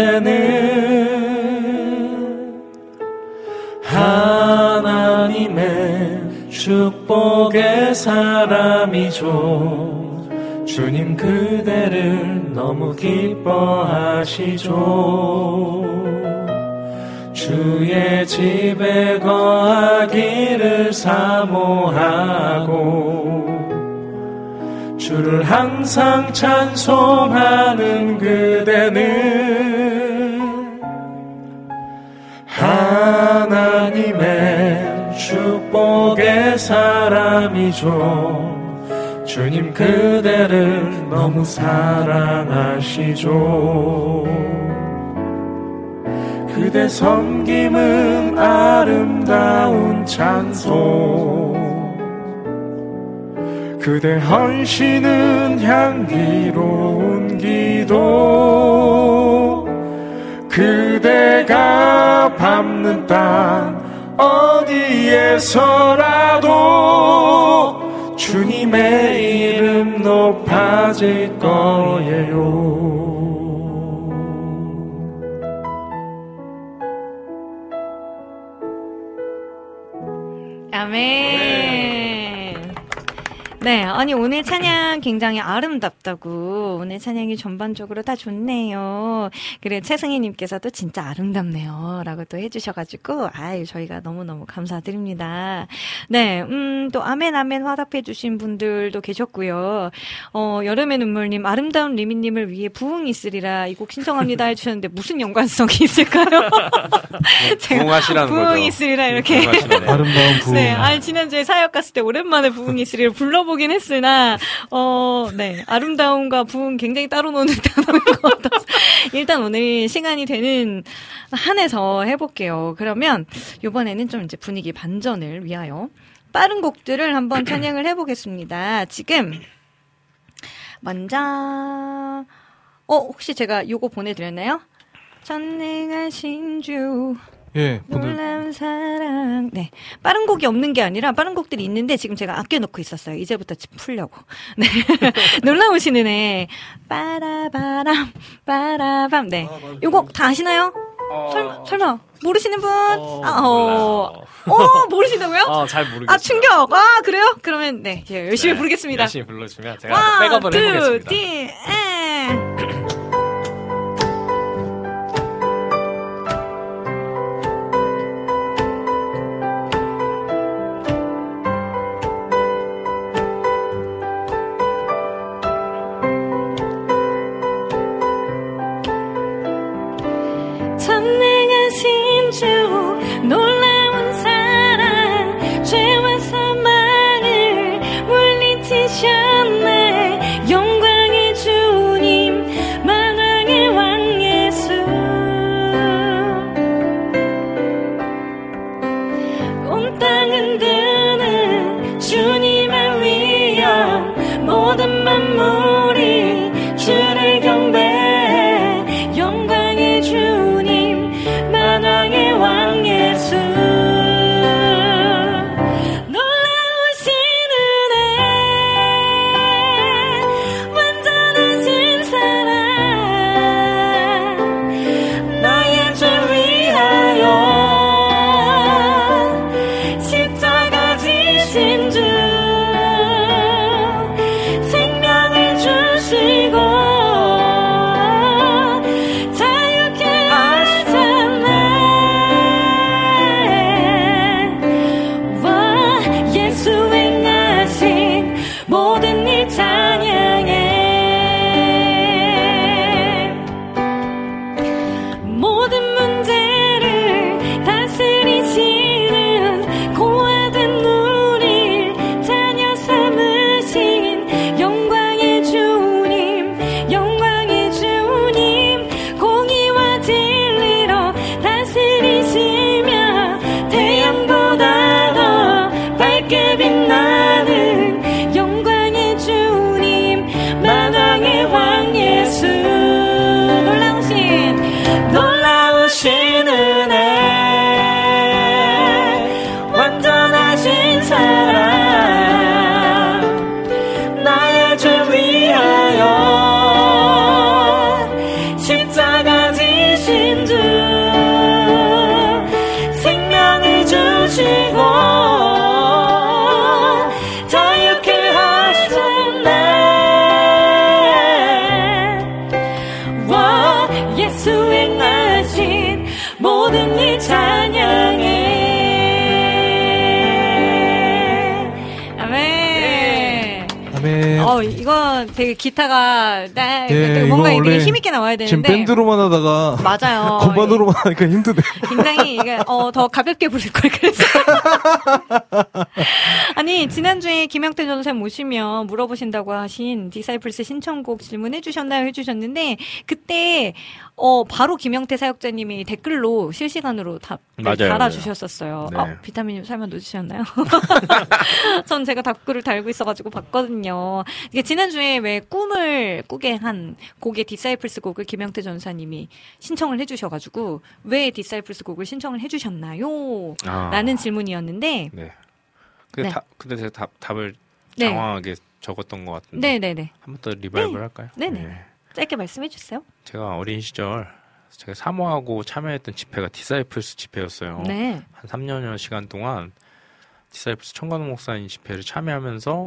[SPEAKER 9] 그대는 하나님의 축복의 사람이죠. 주님 그대를 너무 기뻐하시죠. 주의 집에 거하기를 사모하고 주를 항상 찬송하는 그대는 하나님의 축복의 사람이죠. 주님 그대를 너무 사랑하시죠. 그대 섬김은 아름다운 찬송, 그대 헌신은 향기로운 기도. 그대가 밟는 땅 어디에서라도 주님의 이름 높아질 거예요.
[SPEAKER 3] 아멘. 네, 아니 오늘 찬양 굉장히 아름답다고, 오늘 찬양이 전반적으로 다 좋네요. 그래 최승희님께서도 진짜 아름답네요 라고 또 해주셔가지고 저희가 너무너무 감사드립니다. 네, 또 아멘 화답해 주신 분들도 계셨고요. 여름의 눈물님, 아름다운 리미님을 위해 부흥이 있으리라 이 곡 신청합니다 해주셨는데 무슨 연관성이 있을까요?
[SPEAKER 5] 부흥하시라는 거죠.
[SPEAKER 3] 부흥이 있으리라 이렇게.
[SPEAKER 13] 아름다운 부흥.
[SPEAKER 3] 네, 지난주에 사역 갔을 때 오랜만에 부흥이 있으리를 불러보긴 했으나, 아름다움과 부흥 굉장히 따로 노는 단어인 것 같아서 일단 오늘 시간이 되는 한에서 해볼게요. 그러면 이번에는 좀 이제 분위기 반전을 위하여 빠른 곡들을 한번 찬양을 해보겠습니다. 지금 먼저 혹시 제가 요거 보내드렸나요? 전능하신 주 놀라운 사랑. 네, 빠른 곡이 없는 게 아니라 빠른 곡들이 있는데 지금 제가 아껴놓고 있었어요. 이제부터 풀려고. 네, 놀라우시는 애. 빠라바람 빠라밤. 네, 요곡 다 아시나요? 설마 모르시는 분? 모르신다고요?
[SPEAKER 12] 잘 모르겠어요.
[SPEAKER 3] 충격. 그래요? 그러면 네, 열심히 부르겠습니다.
[SPEAKER 12] 열심히 불러주면 제가 백업을 해보겠습니다.
[SPEAKER 4] 전능하신 주 놀라운 사랑 죄와 사망을 물리치셨네. 영광의 주님 만왕의 왕 예수. 온 땅 흔드는 주님의 위엄 모든 만물이 주를 경배해. 영광의 주님 만왕의 왕 예수. 놀라우신 은혜 완전하신 사랑 나의 죄 위하여 십자가 지신 주 생명을 주시고 놀라우신 은혜 완전하신 사랑 나의 죄 위하여 십자가 지신 주 생명을 주시고 자유케 하셨네. 예수 행하신 모든 일 찬양해.
[SPEAKER 3] 아멘.
[SPEAKER 13] 아멘.
[SPEAKER 3] 이거 되게 기타가 뭔가 이게 힘있게 나와야 되는데
[SPEAKER 13] 지금 밴드로만 하다가
[SPEAKER 3] 맞아요.
[SPEAKER 13] 건반으로만 하니까 힘드네.
[SPEAKER 3] 굉장히 이게 더 가볍게 부를 걸 그랬어. 아니 지난주에 김영태 전사님 모시면 물어보신다고 하신 디사이플스 신청곡 질문해 주셨나요 해주셨는데 그때 바로 김영태 사역자님이 댓글로 실시간으로 달아주셨었어요.
[SPEAKER 5] 네.
[SPEAKER 3] 비타민님 설마 놓치셨나요? 전 제가 댓글을 달고 있어가지고 봤거든요. 이게 지난주에 왜 꿈을 꾸게 한 곡의 디사이플스 곡을 김영태 전사님이 신청을 해주셔가지고 왜 디사이플스 곡을 신청을 해주셨나요? 라는 질문이었는데
[SPEAKER 5] 네. 근데 제가 답을 장황하게 적었던 것 같은데
[SPEAKER 3] 네네네.
[SPEAKER 5] 한 번 더 리바이벌 할까요?
[SPEAKER 3] 네네.
[SPEAKER 5] 네.
[SPEAKER 3] 짧게 말씀해 주세요.
[SPEAKER 5] 제가 어린 시절 제가 사모하고 참여했던 집회가 디사이플스 집회였어요.
[SPEAKER 3] 네.
[SPEAKER 5] 한 3년여 시간 동안 디사이플스 청관호 목사님 집회를 참여하면서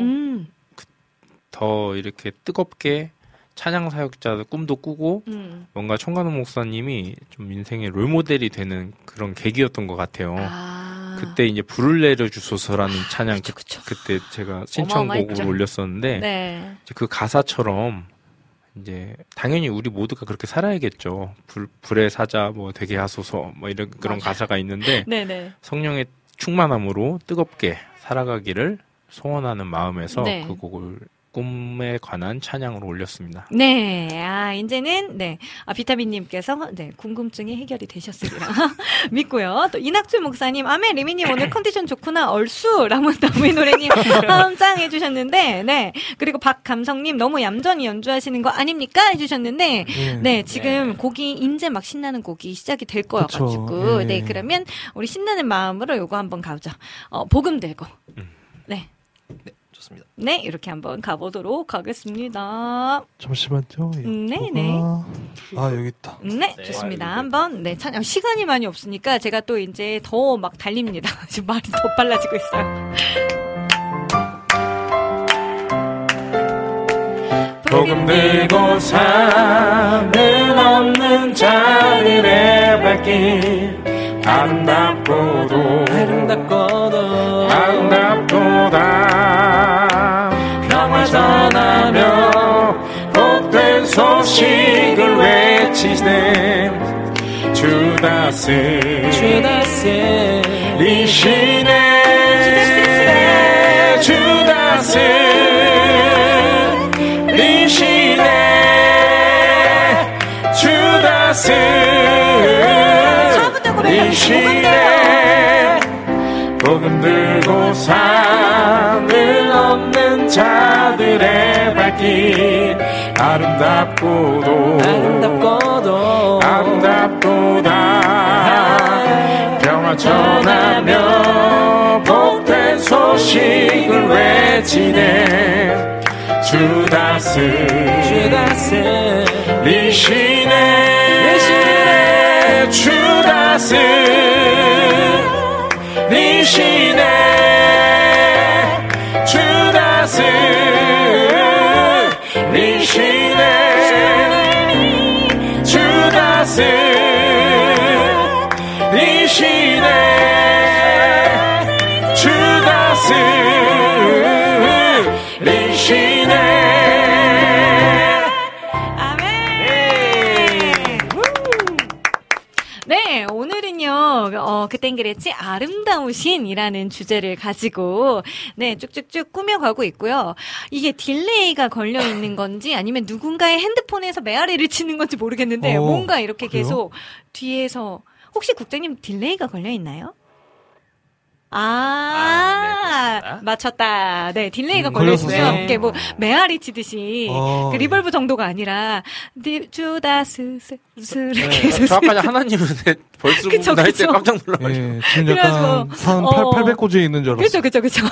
[SPEAKER 5] 더 이렇게 뜨겁게 찬양 사역자의 꿈도 꾸고 뭔가 청관호 목사님이 좀 인생의 롤모델이 되는 그런 계기였던 것 같아요. 그때 이제 불을 내려주소서라는 찬양 그쵸. 그때 제가 신청곡으로 올렸었는데
[SPEAKER 3] 네.
[SPEAKER 5] 이제 그 가사처럼 이제 당연히 우리 모두가 그렇게 살아야겠죠. 불의 사자 뭐 되게 하소서 뭐 이런 그런 가사가 있는데
[SPEAKER 3] 네네.
[SPEAKER 5] 성령의 충만함으로 뜨겁게 살아가기를 소원하는 마음에서
[SPEAKER 3] 네.
[SPEAKER 5] 그 곡을 꿈에 관한 찬양으로 올렸습니다.
[SPEAKER 3] 네, 이제는 비타민님께서 궁금증이 해결이 되셨으리라 믿고요. 또 이낙준 목사님, 아멘 리미님 오늘 컨디션 좋구나 얼쑤 라문다무의 노래님 짱 해주셨는데, 네 그리고 박감성님 너무 얌전히 연주하시는 거 아닙니까 해주셨는데, 네 지금 곡이 이제 막 신나는 곡이 시작이 될 거여가지고, 네 그러면 우리 신나는 마음으로 요거 한번 가보죠. 복음 들고, 네.
[SPEAKER 12] 좋습니다.
[SPEAKER 3] 네, 이렇게 한번 가보도록 하겠습니다.
[SPEAKER 13] 잠시만요.
[SPEAKER 3] 네네.
[SPEAKER 13] 아, 여기 있다.
[SPEAKER 3] 네, 좋습니다. 한번, 네, 시간이 많이 없으니까 제가 또 이제 더 막 달립니다. 지금 말이 더 빨라지고 있어요.
[SPEAKER 9] 복음 들고 산을 없는 자들의 발길 아름답고도 평화 전하며 복된 소식을 외치네 주다스 리시네 주다스 리시네 주다스 리시네 복음 들고 산을 없는 자들의 발길 아름답도다 평화 전하며 복된 소식을 외치네 주다스 리시네 주다스 리시네 주다스 리시네 주다스 리시네 주다스 리시네
[SPEAKER 3] 네, 오늘은요, 그땐 그랬지, 아름다우신이라는 주제를 가지고, 네, 쭉쭉쭉 꾸며가고 있고요. 이게 딜레이가 걸려있는 건지, 아니면 누군가의 핸드폰에서 메아리를 치는 건지 모르겠는데, 뭔가 이렇게 그래요? 계속 뒤에서, 혹시 국장님 딜레이가 걸려있나요? 네, 맞췄다. 네, 딜레이가 걸려있어요. 이게 뭐, 메아리 치듯이, 그 리벌브 정도가 아니라, 이렇게 해서.
[SPEAKER 5] 저 아까 하나님은 벌써 부분다 할 때 깜짝 놀라가지고.
[SPEAKER 13] 네, 지금 약간 800고지에 있는 줄 알았어요.
[SPEAKER 3] 그쵸.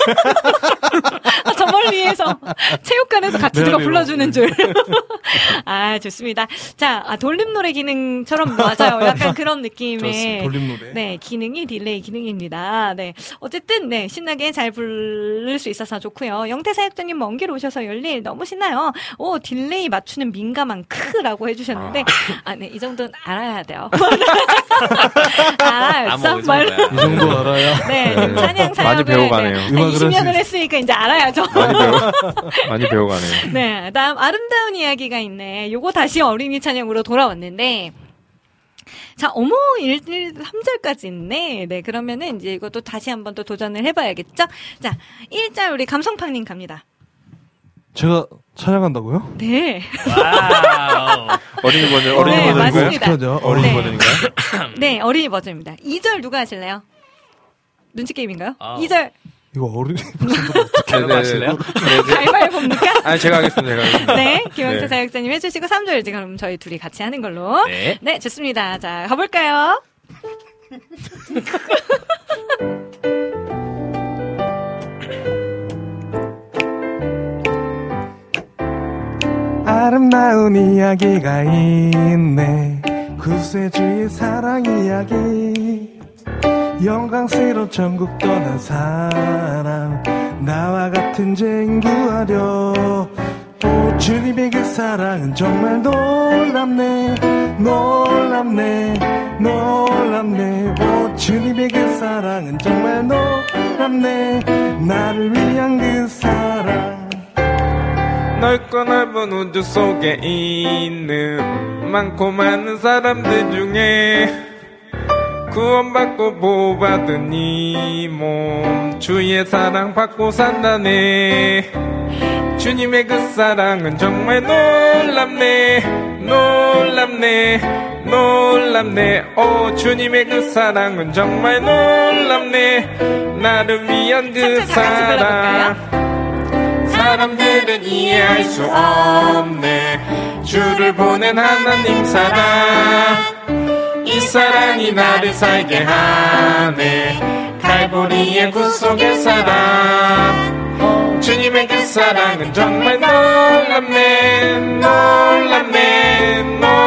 [SPEAKER 3] 저 멀리에서, 체육관에서 같이 누가 불러주는 줄. 아, 좋습니다. 자, 돌림 노래 기능처럼 맞아요. 약간 그런 느낌의.
[SPEAKER 13] 돌림 노래.
[SPEAKER 3] 네, 기능이 딜레이 기능입니다. 네. 어쨌든, 네, 신나게 잘 부를 수 있어서 좋고요. 영태사역자님 먼 길 오셔서 열일 너무 신나요. 오, 딜레이 맞추는 민감한 크라고 해주셨는데, 네, 이 정도는 알아야 돼요. 알아야죠.
[SPEAKER 13] 이 정도 알아야.
[SPEAKER 3] 네, 찬양 사역을.
[SPEAKER 5] 많이 배워가네요.
[SPEAKER 3] 네, 20년을 했으니까 이제 알아야죠.
[SPEAKER 5] 많이 배워가네요.
[SPEAKER 3] 네, 다음 아름다운 이야기가 있네. 요거 다시 어린이 찬양으로 돌아왔는데, 자, 어머, 3절까지 있네. 네, 그러면은 이제 이것도 다시 한번 또 도전을 해봐야겠죠? 자, 1절 우리 감성팡님 갑니다.
[SPEAKER 13] 제가 찬양한다고요?
[SPEAKER 3] 네.
[SPEAKER 5] 와우. 어린이 버전,
[SPEAKER 3] 네, 맞습니다.
[SPEAKER 5] 어린이 버전인가요?
[SPEAKER 3] 네, 어린이 버전입니다. 2절 누가 하실래요? 눈치 게임인가요? 2절.
[SPEAKER 13] 이거 어린이 버전으로 어떻게
[SPEAKER 5] 하실래요?
[SPEAKER 3] 가위바위보입니까?
[SPEAKER 5] 아니, 제가 하겠습니다.
[SPEAKER 3] 네, 김영태 사역자님 해주시고 3절 이제 그럼 저희 둘이 같이 하는 걸로. 네, 좋습니다. 자, 가볼까요?
[SPEAKER 9] 아름다운 이야기가 있네 구세주의 사랑 이야기 영광스러운 천국 떠난 사람 나와 같은 죄인 구하려 오 주님의 그 사랑은 정말 놀랍네 오 주님의 그 사랑은 정말 놀랍네 나를 위한 그 사랑 넓고 넓은 우주 속에 있는 많고 많은 사람들 중에 구원받고 보호받은 이 몸 주의 사랑 받고 산다네 주님의 그 사랑은 정말 놀랍네 오 주님의 그 사랑은 정말 놀랍네 나를 위한 그 사랑 사람들은 이해할 수 없네 주를 보낸 하나님 사랑 이 사랑이 나를 살게 하네 갈보리의 구속의 사랑 주님의 그 사랑은 정말 놀랍네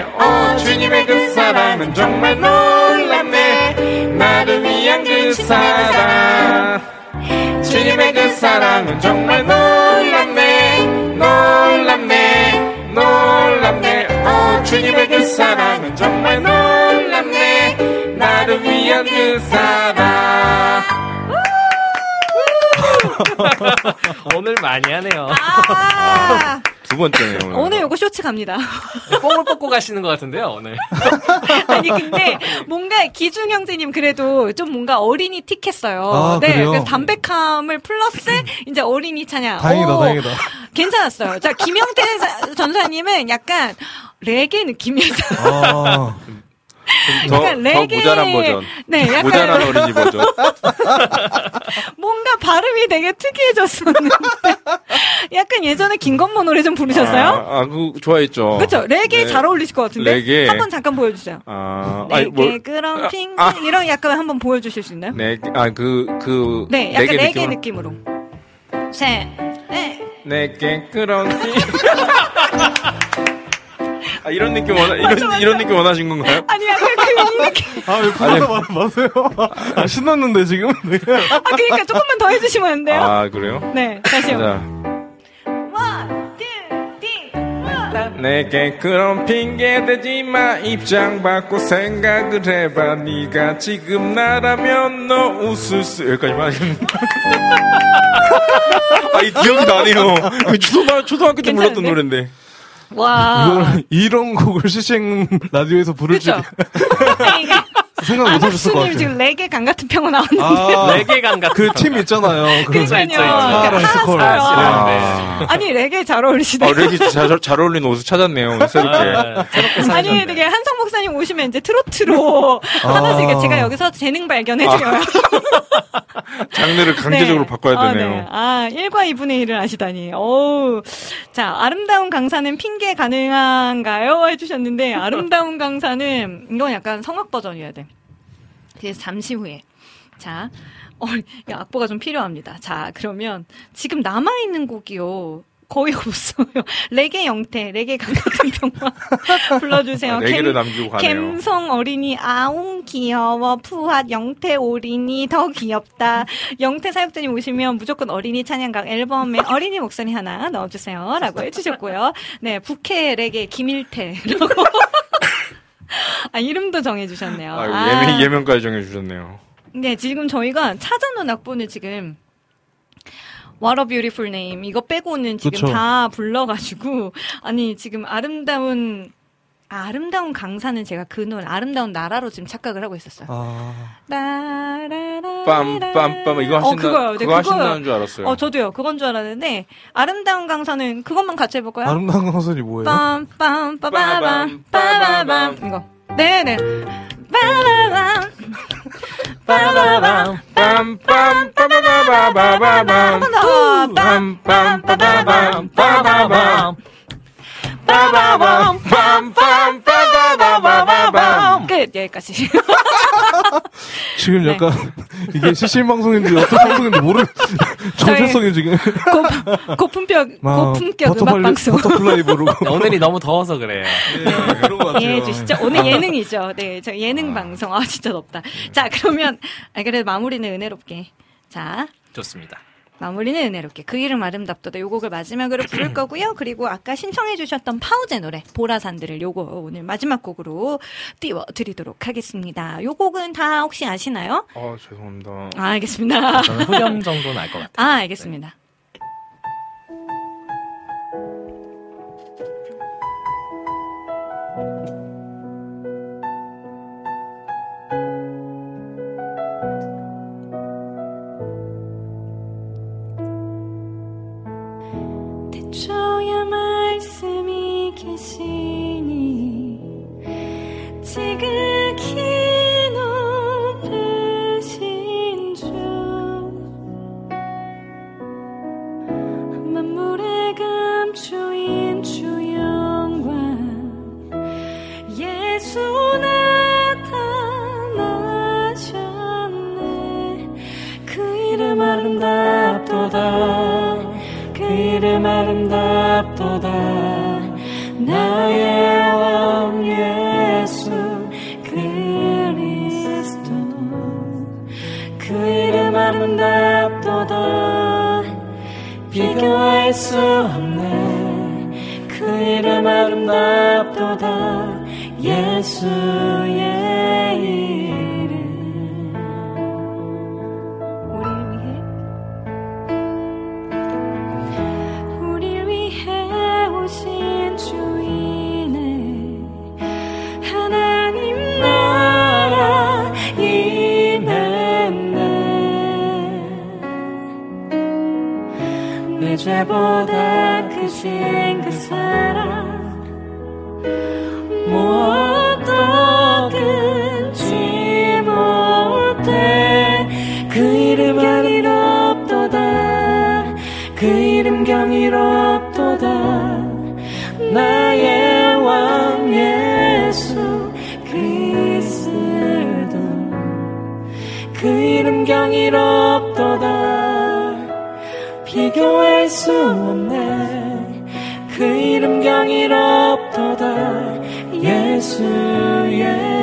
[SPEAKER 9] 주님의 그 사랑은 정말 놀랍네. 나를 위한 그 사랑. 주님의 그 사랑은 정말 놀랍네. 놀랍네. 놀랍네. 주님의 그 사랑은 정말 놀랍네. 나를 위한 그 사랑.
[SPEAKER 12] 오늘 많이 하네요.
[SPEAKER 5] 두 번째네요.
[SPEAKER 3] 오늘 요거 쇼츠 갑니다.
[SPEAKER 12] 뽕을 뽑고 가시는 것 같은데요, 오늘.
[SPEAKER 3] 아니, 근데 뭔가 기중 형제님 그래도 좀 뭔가 어린이 틱 했어요. 네.
[SPEAKER 13] 그래요?
[SPEAKER 3] 그래서 담백함을 플러스 이제 어린이 찬양.
[SPEAKER 13] 다행이다, 다행이다.
[SPEAKER 3] 괜찮았어요. 자, 김영태 전사님은 약간 레게 느낌이어서.
[SPEAKER 5] 더 모자란 버전.
[SPEAKER 3] 네, 약간
[SPEAKER 5] 모자란 어린이 버전.
[SPEAKER 3] 뭔가 발음이 되게 특이해졌었는데. 약간 예전에 김건모 노래 좀 부르셨어요?
[SPEAKER 5] 그거 좋아했죠.
[SPEAKER 3] 그렇죠. 레게 네. 잘 어울리실 것 같은데.
[SPEAKER 5] 레게.
[SPEAKER 3] 한번 잠깐 보여주세요. 레게 그런 핑 이런 약간 한번 보여주실 수 있나요?
[SPEAKER 5] 네,
[SPEAKER 3] 네, 약간 레게 느낌으로. 셋, 넷.
[SPEAKER 5] 내게 그런 핑. 이런 느낌 이런 느낌 원하신 건가요?
[SPEAKER 3] 아니, 약간 이 느낌.
[SPEAKER 13] 왜 그거 마세요? 신났는데, 지금? 네.
[SPEAKER 3] 그러니까 조금만 더 해주시면 안 돼요?
[SPEAKER 5] 그래요?
[SPEAKER 3] 네, 다시요.
[SPEAKER 9] 내게 그런 핑계 대지 마. 입장 바꿔 생각을 해봐. 네가 지금 나라면 너 웃을 수. 여기까지만 하시면.
[SPEAKER 5] 기억이 나네요. 초등학교 때 불렀던 노래인데.
[SPEAKER 3] 와.
[SPEAKER 13] 이런 곡을 CCM 라디오에서 부를 줄 생각 못 하셨을 것 같아요.
[SPEAKER 3] 지금 레게 강 같은 평은 나왔는데.
[SPEAKER 12] 레게 강 같은
[SPEAKER 13] 그 팀 있잖아요.
[SPEAKER 3] 있죠. 아니, 레게 잘 어울리시네요.
[SPEAKER 5] 레게 잘 어울리는 옷을 찾았네요. 새롭게.
[SPEAKER 3] 아니, 되게 한성 목사님 오시면 이제 트로트로 하나씩 제가 여기서 재능 발견해드려요.
[SPEAKER 5] 장르를 강제적으로 바꿔야 되네요.
[SPEAKER 3] 네. 1과 2분의 1을 아시다니. 자, 아름다운 강사는 핑계 가능한가요? 해주셨는데, 아름다운 강사는, 이건 약간 성악 버전이어야 돼. 그래서 잠시 후에. 자, 악보가 좀 필요합니다. 자, 그러면, 지금 남아있는 곡이요. 거의 없어요. 레게 영태, 레게 강 같은 평화 불러주세요.
[SPEAKER 5] 레게를 남기고 가네요.
[SPEAKER 3] 갬성 어린이 아웅 귀여워. 푸핫 영태 어린이 더 귀엽다. 영태 사역자님 오시면 무조건 어린이 찬양각 앨범에 어린이 목소리 하나 넣어주세요. 라고 해주셨고요. 네, 부캐 레게 김일태라고. 이름도 정해주셨네요.
[SPEAKER 5] 예명까지 정해주셨네요.
[SPEAKER 3] 네, 지금 저희가 찾아놓은 악보는 지금 What a Beautiful Name 이거 빼고는 지금 그쵸. 다 불러가지고 지금 아름다운 강사는 제가 그 노래 아름다운 나라로 지금 착각을 하고 있었어요.
[SPEAKER 5] 빰빰빰 이거 하신다는 줄 알았어요.
[SPEAKER 3] 저도요. 그건 줄 알았는데 아름다운 강사는 그것만 같이 해볼까요?
[SPEAKER 13] 아름다운 강사는 뭐예요?
[SPEAKER 3] 빰빰빰빰빰 빠바밤 이거. 네네. 빠바밤 빠바밤
[SPEAKER 9] 빰빰 빠바바바바밤 빰빰 빠바밤 빠바밤 빠바밤 빰빰 빠바바바밤
[SPEAKER 3] 끝 여기까지.
[SPEAKER 13] 지금 약간 이게 CCM 방송인지 어떤 방송인지 모르는 정체성이 지금
[SPEAKER 3] 고품격 음악 방송.
[SPEAKER 13] 버터플라이 부르고
[SPEAKER 12] 오늘이 너무 더워서 그래요.
[SPEAKER 13] 그런 것 같아요.
[SPEAKER 3] 이해해 주시죠? 오늘 예능이죠. 네, 저 예능 방송. 진짜 덥다. 자, 그러면 그래도 마무리는 은혜롭게. 자,
[SPEAKER 12] 좋습니다.
[SPEAKER 3] 마무리는 은혜롭게. 그 이름 아름답도다. 요 곡을 마지막으로 부를 거고요. 그리고 아까 신청해 주셨던 파우제 노래 보라산들을 요거 오늘 마지막 곡으로 띄워드리도록 하겠습니다. 요 곡은 다 혹시 아시나요?
[SPEAKER 5] 죄송합니다.
[SPEAKER 3] 알겠습니다.
[SPEAKER 12] 저는 후렴 정도는 알 것 같아요.
[SPEAKER 3] 알겠습니다.
[SPEAKER 4] 주의 말씀이 계시니 지극히 높으신 주 만물에 감추인 주 영광 예수 나타나셨네. 그 이름 아름답도다. 그 이름 아름답도다. 나의 왕 비교할 수 없네. 그 이름 아름답도다. 예수의 이름. 우릴 위해 오신 주이네. 하나님 나라 임했네. 내 죄보다 크신 그 사랑 무엇도 끊지 못해. 그 이름 경이롭도다. 그 이름 경이롭도다. 나의 왕 예수 그리스도. 그 이름 경이롭도다. 비교할 수 없네. 그 이름 경이롭도다. 예수의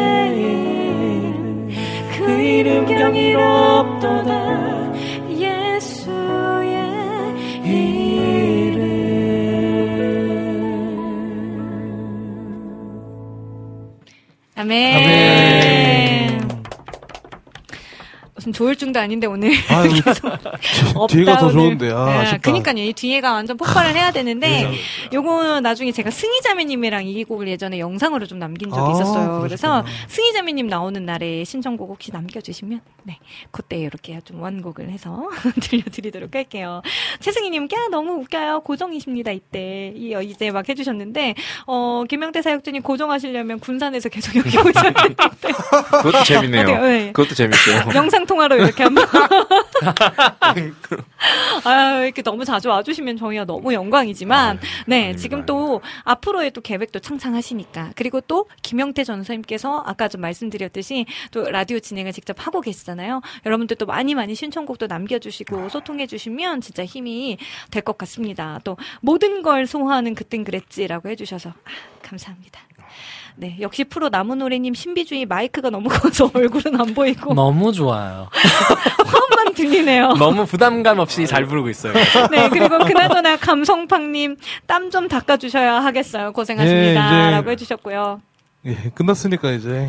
[SPEAKER 4] 이름. 그 이름 경이롭도다. 예수의 이름.
[SPEAKER 3] 아멘. 아멘. 무슨 조울증도 아닌데 오늘 계속
[SPEAKER 13] 뒤에가 더 좋은데. 아쉽다.
[SPEAKER 3] 그니까요. 이 뒤에가 완전 폭발을 해야 되는데 요거 나중에 제가 승희자매님이랑 이 곡을 예전에 영상으로 좀 남긴 적이 있었어요. 그래서 승희자매님 나오는 날에 신청곡 혹시 남겨주시면 네 그때 이렇게 좀 원곡을 해서 들려드리도록 할게요. 최승희님 너무 웃겨요. 고정이십니다. 이때 이제 막 해주셨는데 김명태 사역자님 고정하시려면 군산에서 계속 여기 오셔야 되는데
[SPEAKER 5] 그것도 재밌네요. 네. 그것도 재밌어요.
[SPEAKER 3] 영상 통화로 이렇게 한번 이렇게 너무 자주 와주시면 저희가 너무 영광이지만 네 지금 또 앞으로의 또 계획도 창창하시니까 그리고 또 김영태 전사님께서 아까 좀 말씀드렸듯이 또 라디오 진행을 직접 하고 계시잖아요. 여러분들 또 많이 신청곡도 남겨주시고 소통해주시면 진짜 힘이 될 것 같습니다. 또 모든 걸 소화하는 그땐 그랬지라고 해주셔서 감사합니다. 네, 역시 프로 나무노래님 신비주의 마이크가 너무 커서 얼굴은 안 보이고
[SPEAKER 12] 너무 좋아요.
[SPEAKER 3] 화음만 들리네요.
[SPEAKER 12] 너무 부담감 없이 잘 부르고 있어요.
[SPEAKER 3] 네, 그리고 그나저나 감성팡님 땀 좀 닦아주셔야 하겠어요. 고생하십니다. 라고 해주셨고요.
[SPEAKER 13] 예, 끝났으니까 이제.
[SPEAKER 3] 네.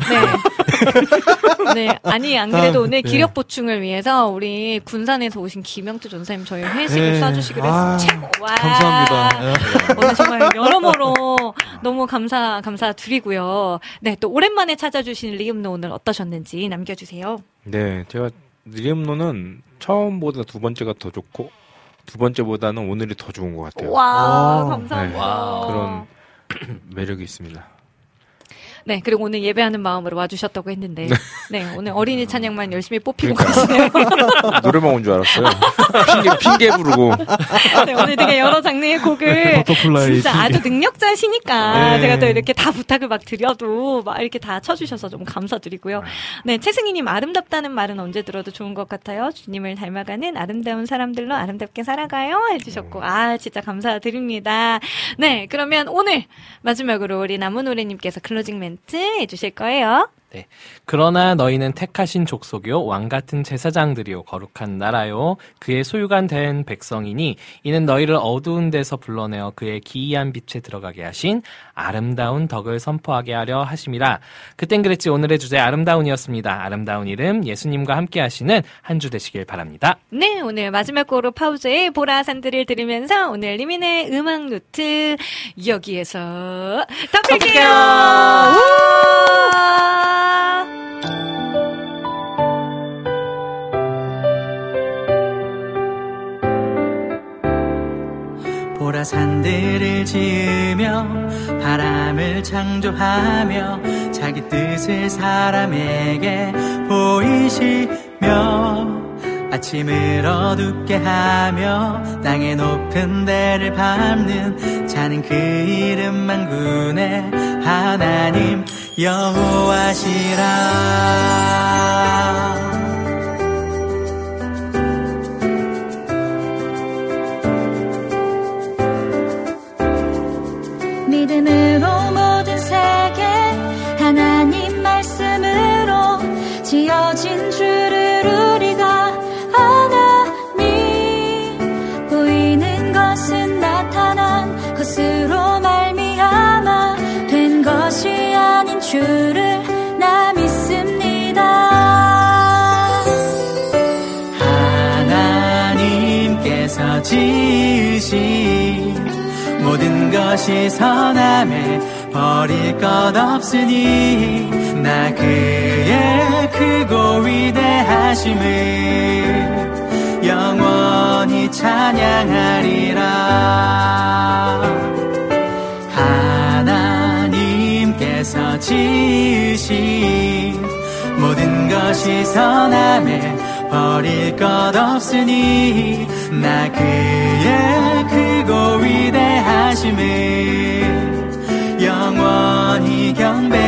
[SPEAKER 3] 네, 아니 안 그래도 오늘 기력 보충을 위해서 우리 군산에서 오신 김영태 전사님 저희 회식을 쏴주시기로 해서 최고. 와.
[SPEAKER 13] 감사합니다.
[SPEAKER 3] 오늘 정말 여러모로 너무 감사드리고요. 네, 또 오랜만에 찾아주신 리음노 오늘 어떠셨는지 남겨주세요.
[SPEAKER 5] 네, 제가 리음노는 처음보다 두 번째가 더 좋고 두 번째보다는 오늘이 더 좋은 것 같아요.
[SPEAKER 3] 와, 감사합니다.
[SPEAKER 5] 네, 그런 매력이 있습니다.
[SPEAKER 3] 네, 그리고 오늘 예배하는 마음으로 와주셨다고 했는데, 네, 오늘 어린이 찬양만 열심히 뽑히고 가시네요.
[SPEAKER 5] 노래방 온 줄 알았어요. 핑계 부르고.
[SPEAKER 3] 네, 오늘 되게 여러 장르의 곡을 진짜 아주 능력자시니까 제가 또 이렇게 다 부탁을 막 드려도 막 이렇게 다 쳐주셔서 좀 감사드리고요. 네, 최승희님 아름답다는 말은 언제 들어도 좋은 것 같아요. 주님을 닮아가는 아름다운 사람들로 아름답게 살아가요 해주셨고, 진짜 감사드립니다. 네, 그러면 오늘 마지막으로 우리 나무노래님께서 클로징 멘트 해주실 거예요.
[SPEAKER 12] 네. 그러나 너희는 택하신 족속이요 왕같은 제사장들이요 거룩한 나라요 그의 소유가 된 백성이니 이는 너희를 어두운 데서 불러내어 그의 기이한 빛에 들어가게 하신 아름다운 덕을 선포하게 하려 하심이라. 그땐 그랬지. 오늘의 주제 아름다운이었습니다. 아름다운 이름 예수님과 함께 하시는 한 주 되시길 바랍니다.
[SPEAKER 3] 네, 오늘 마지막 곡으로 파우저의 보라산들을 들으면서 오늘 리민의 음악 노트 여기에서 덮을게요.
[SPEAKER 6] 보라산들을 지으며 바람을 창조하며 자기 뜻을 사람에게 보이시며 아침을 어둡게 하며 땅의 높은 데를 밟는 자는 그 이름 만군의 하나님 여호와시라.
[SPEAKER 1] 믿음으로 모든 세계 하나님 말씀으로 지어진 주를 우리가 아나니 보이는
[SPEAKER 4] 것은 나타난 것으로 말미암아 된 것이 아닌 줄을 나 믿습니다.
[SPEAKER 6] 하나님께서 지으신 모든 것이 선함에 버릴 것 없으니 나 그의 크고 위대하심을 영원히 찬양하리라. 하나님께서 지으신 모든 것이 선함에 버릴 것 없으니 나 그의 크고 위대하심을 영원히 경배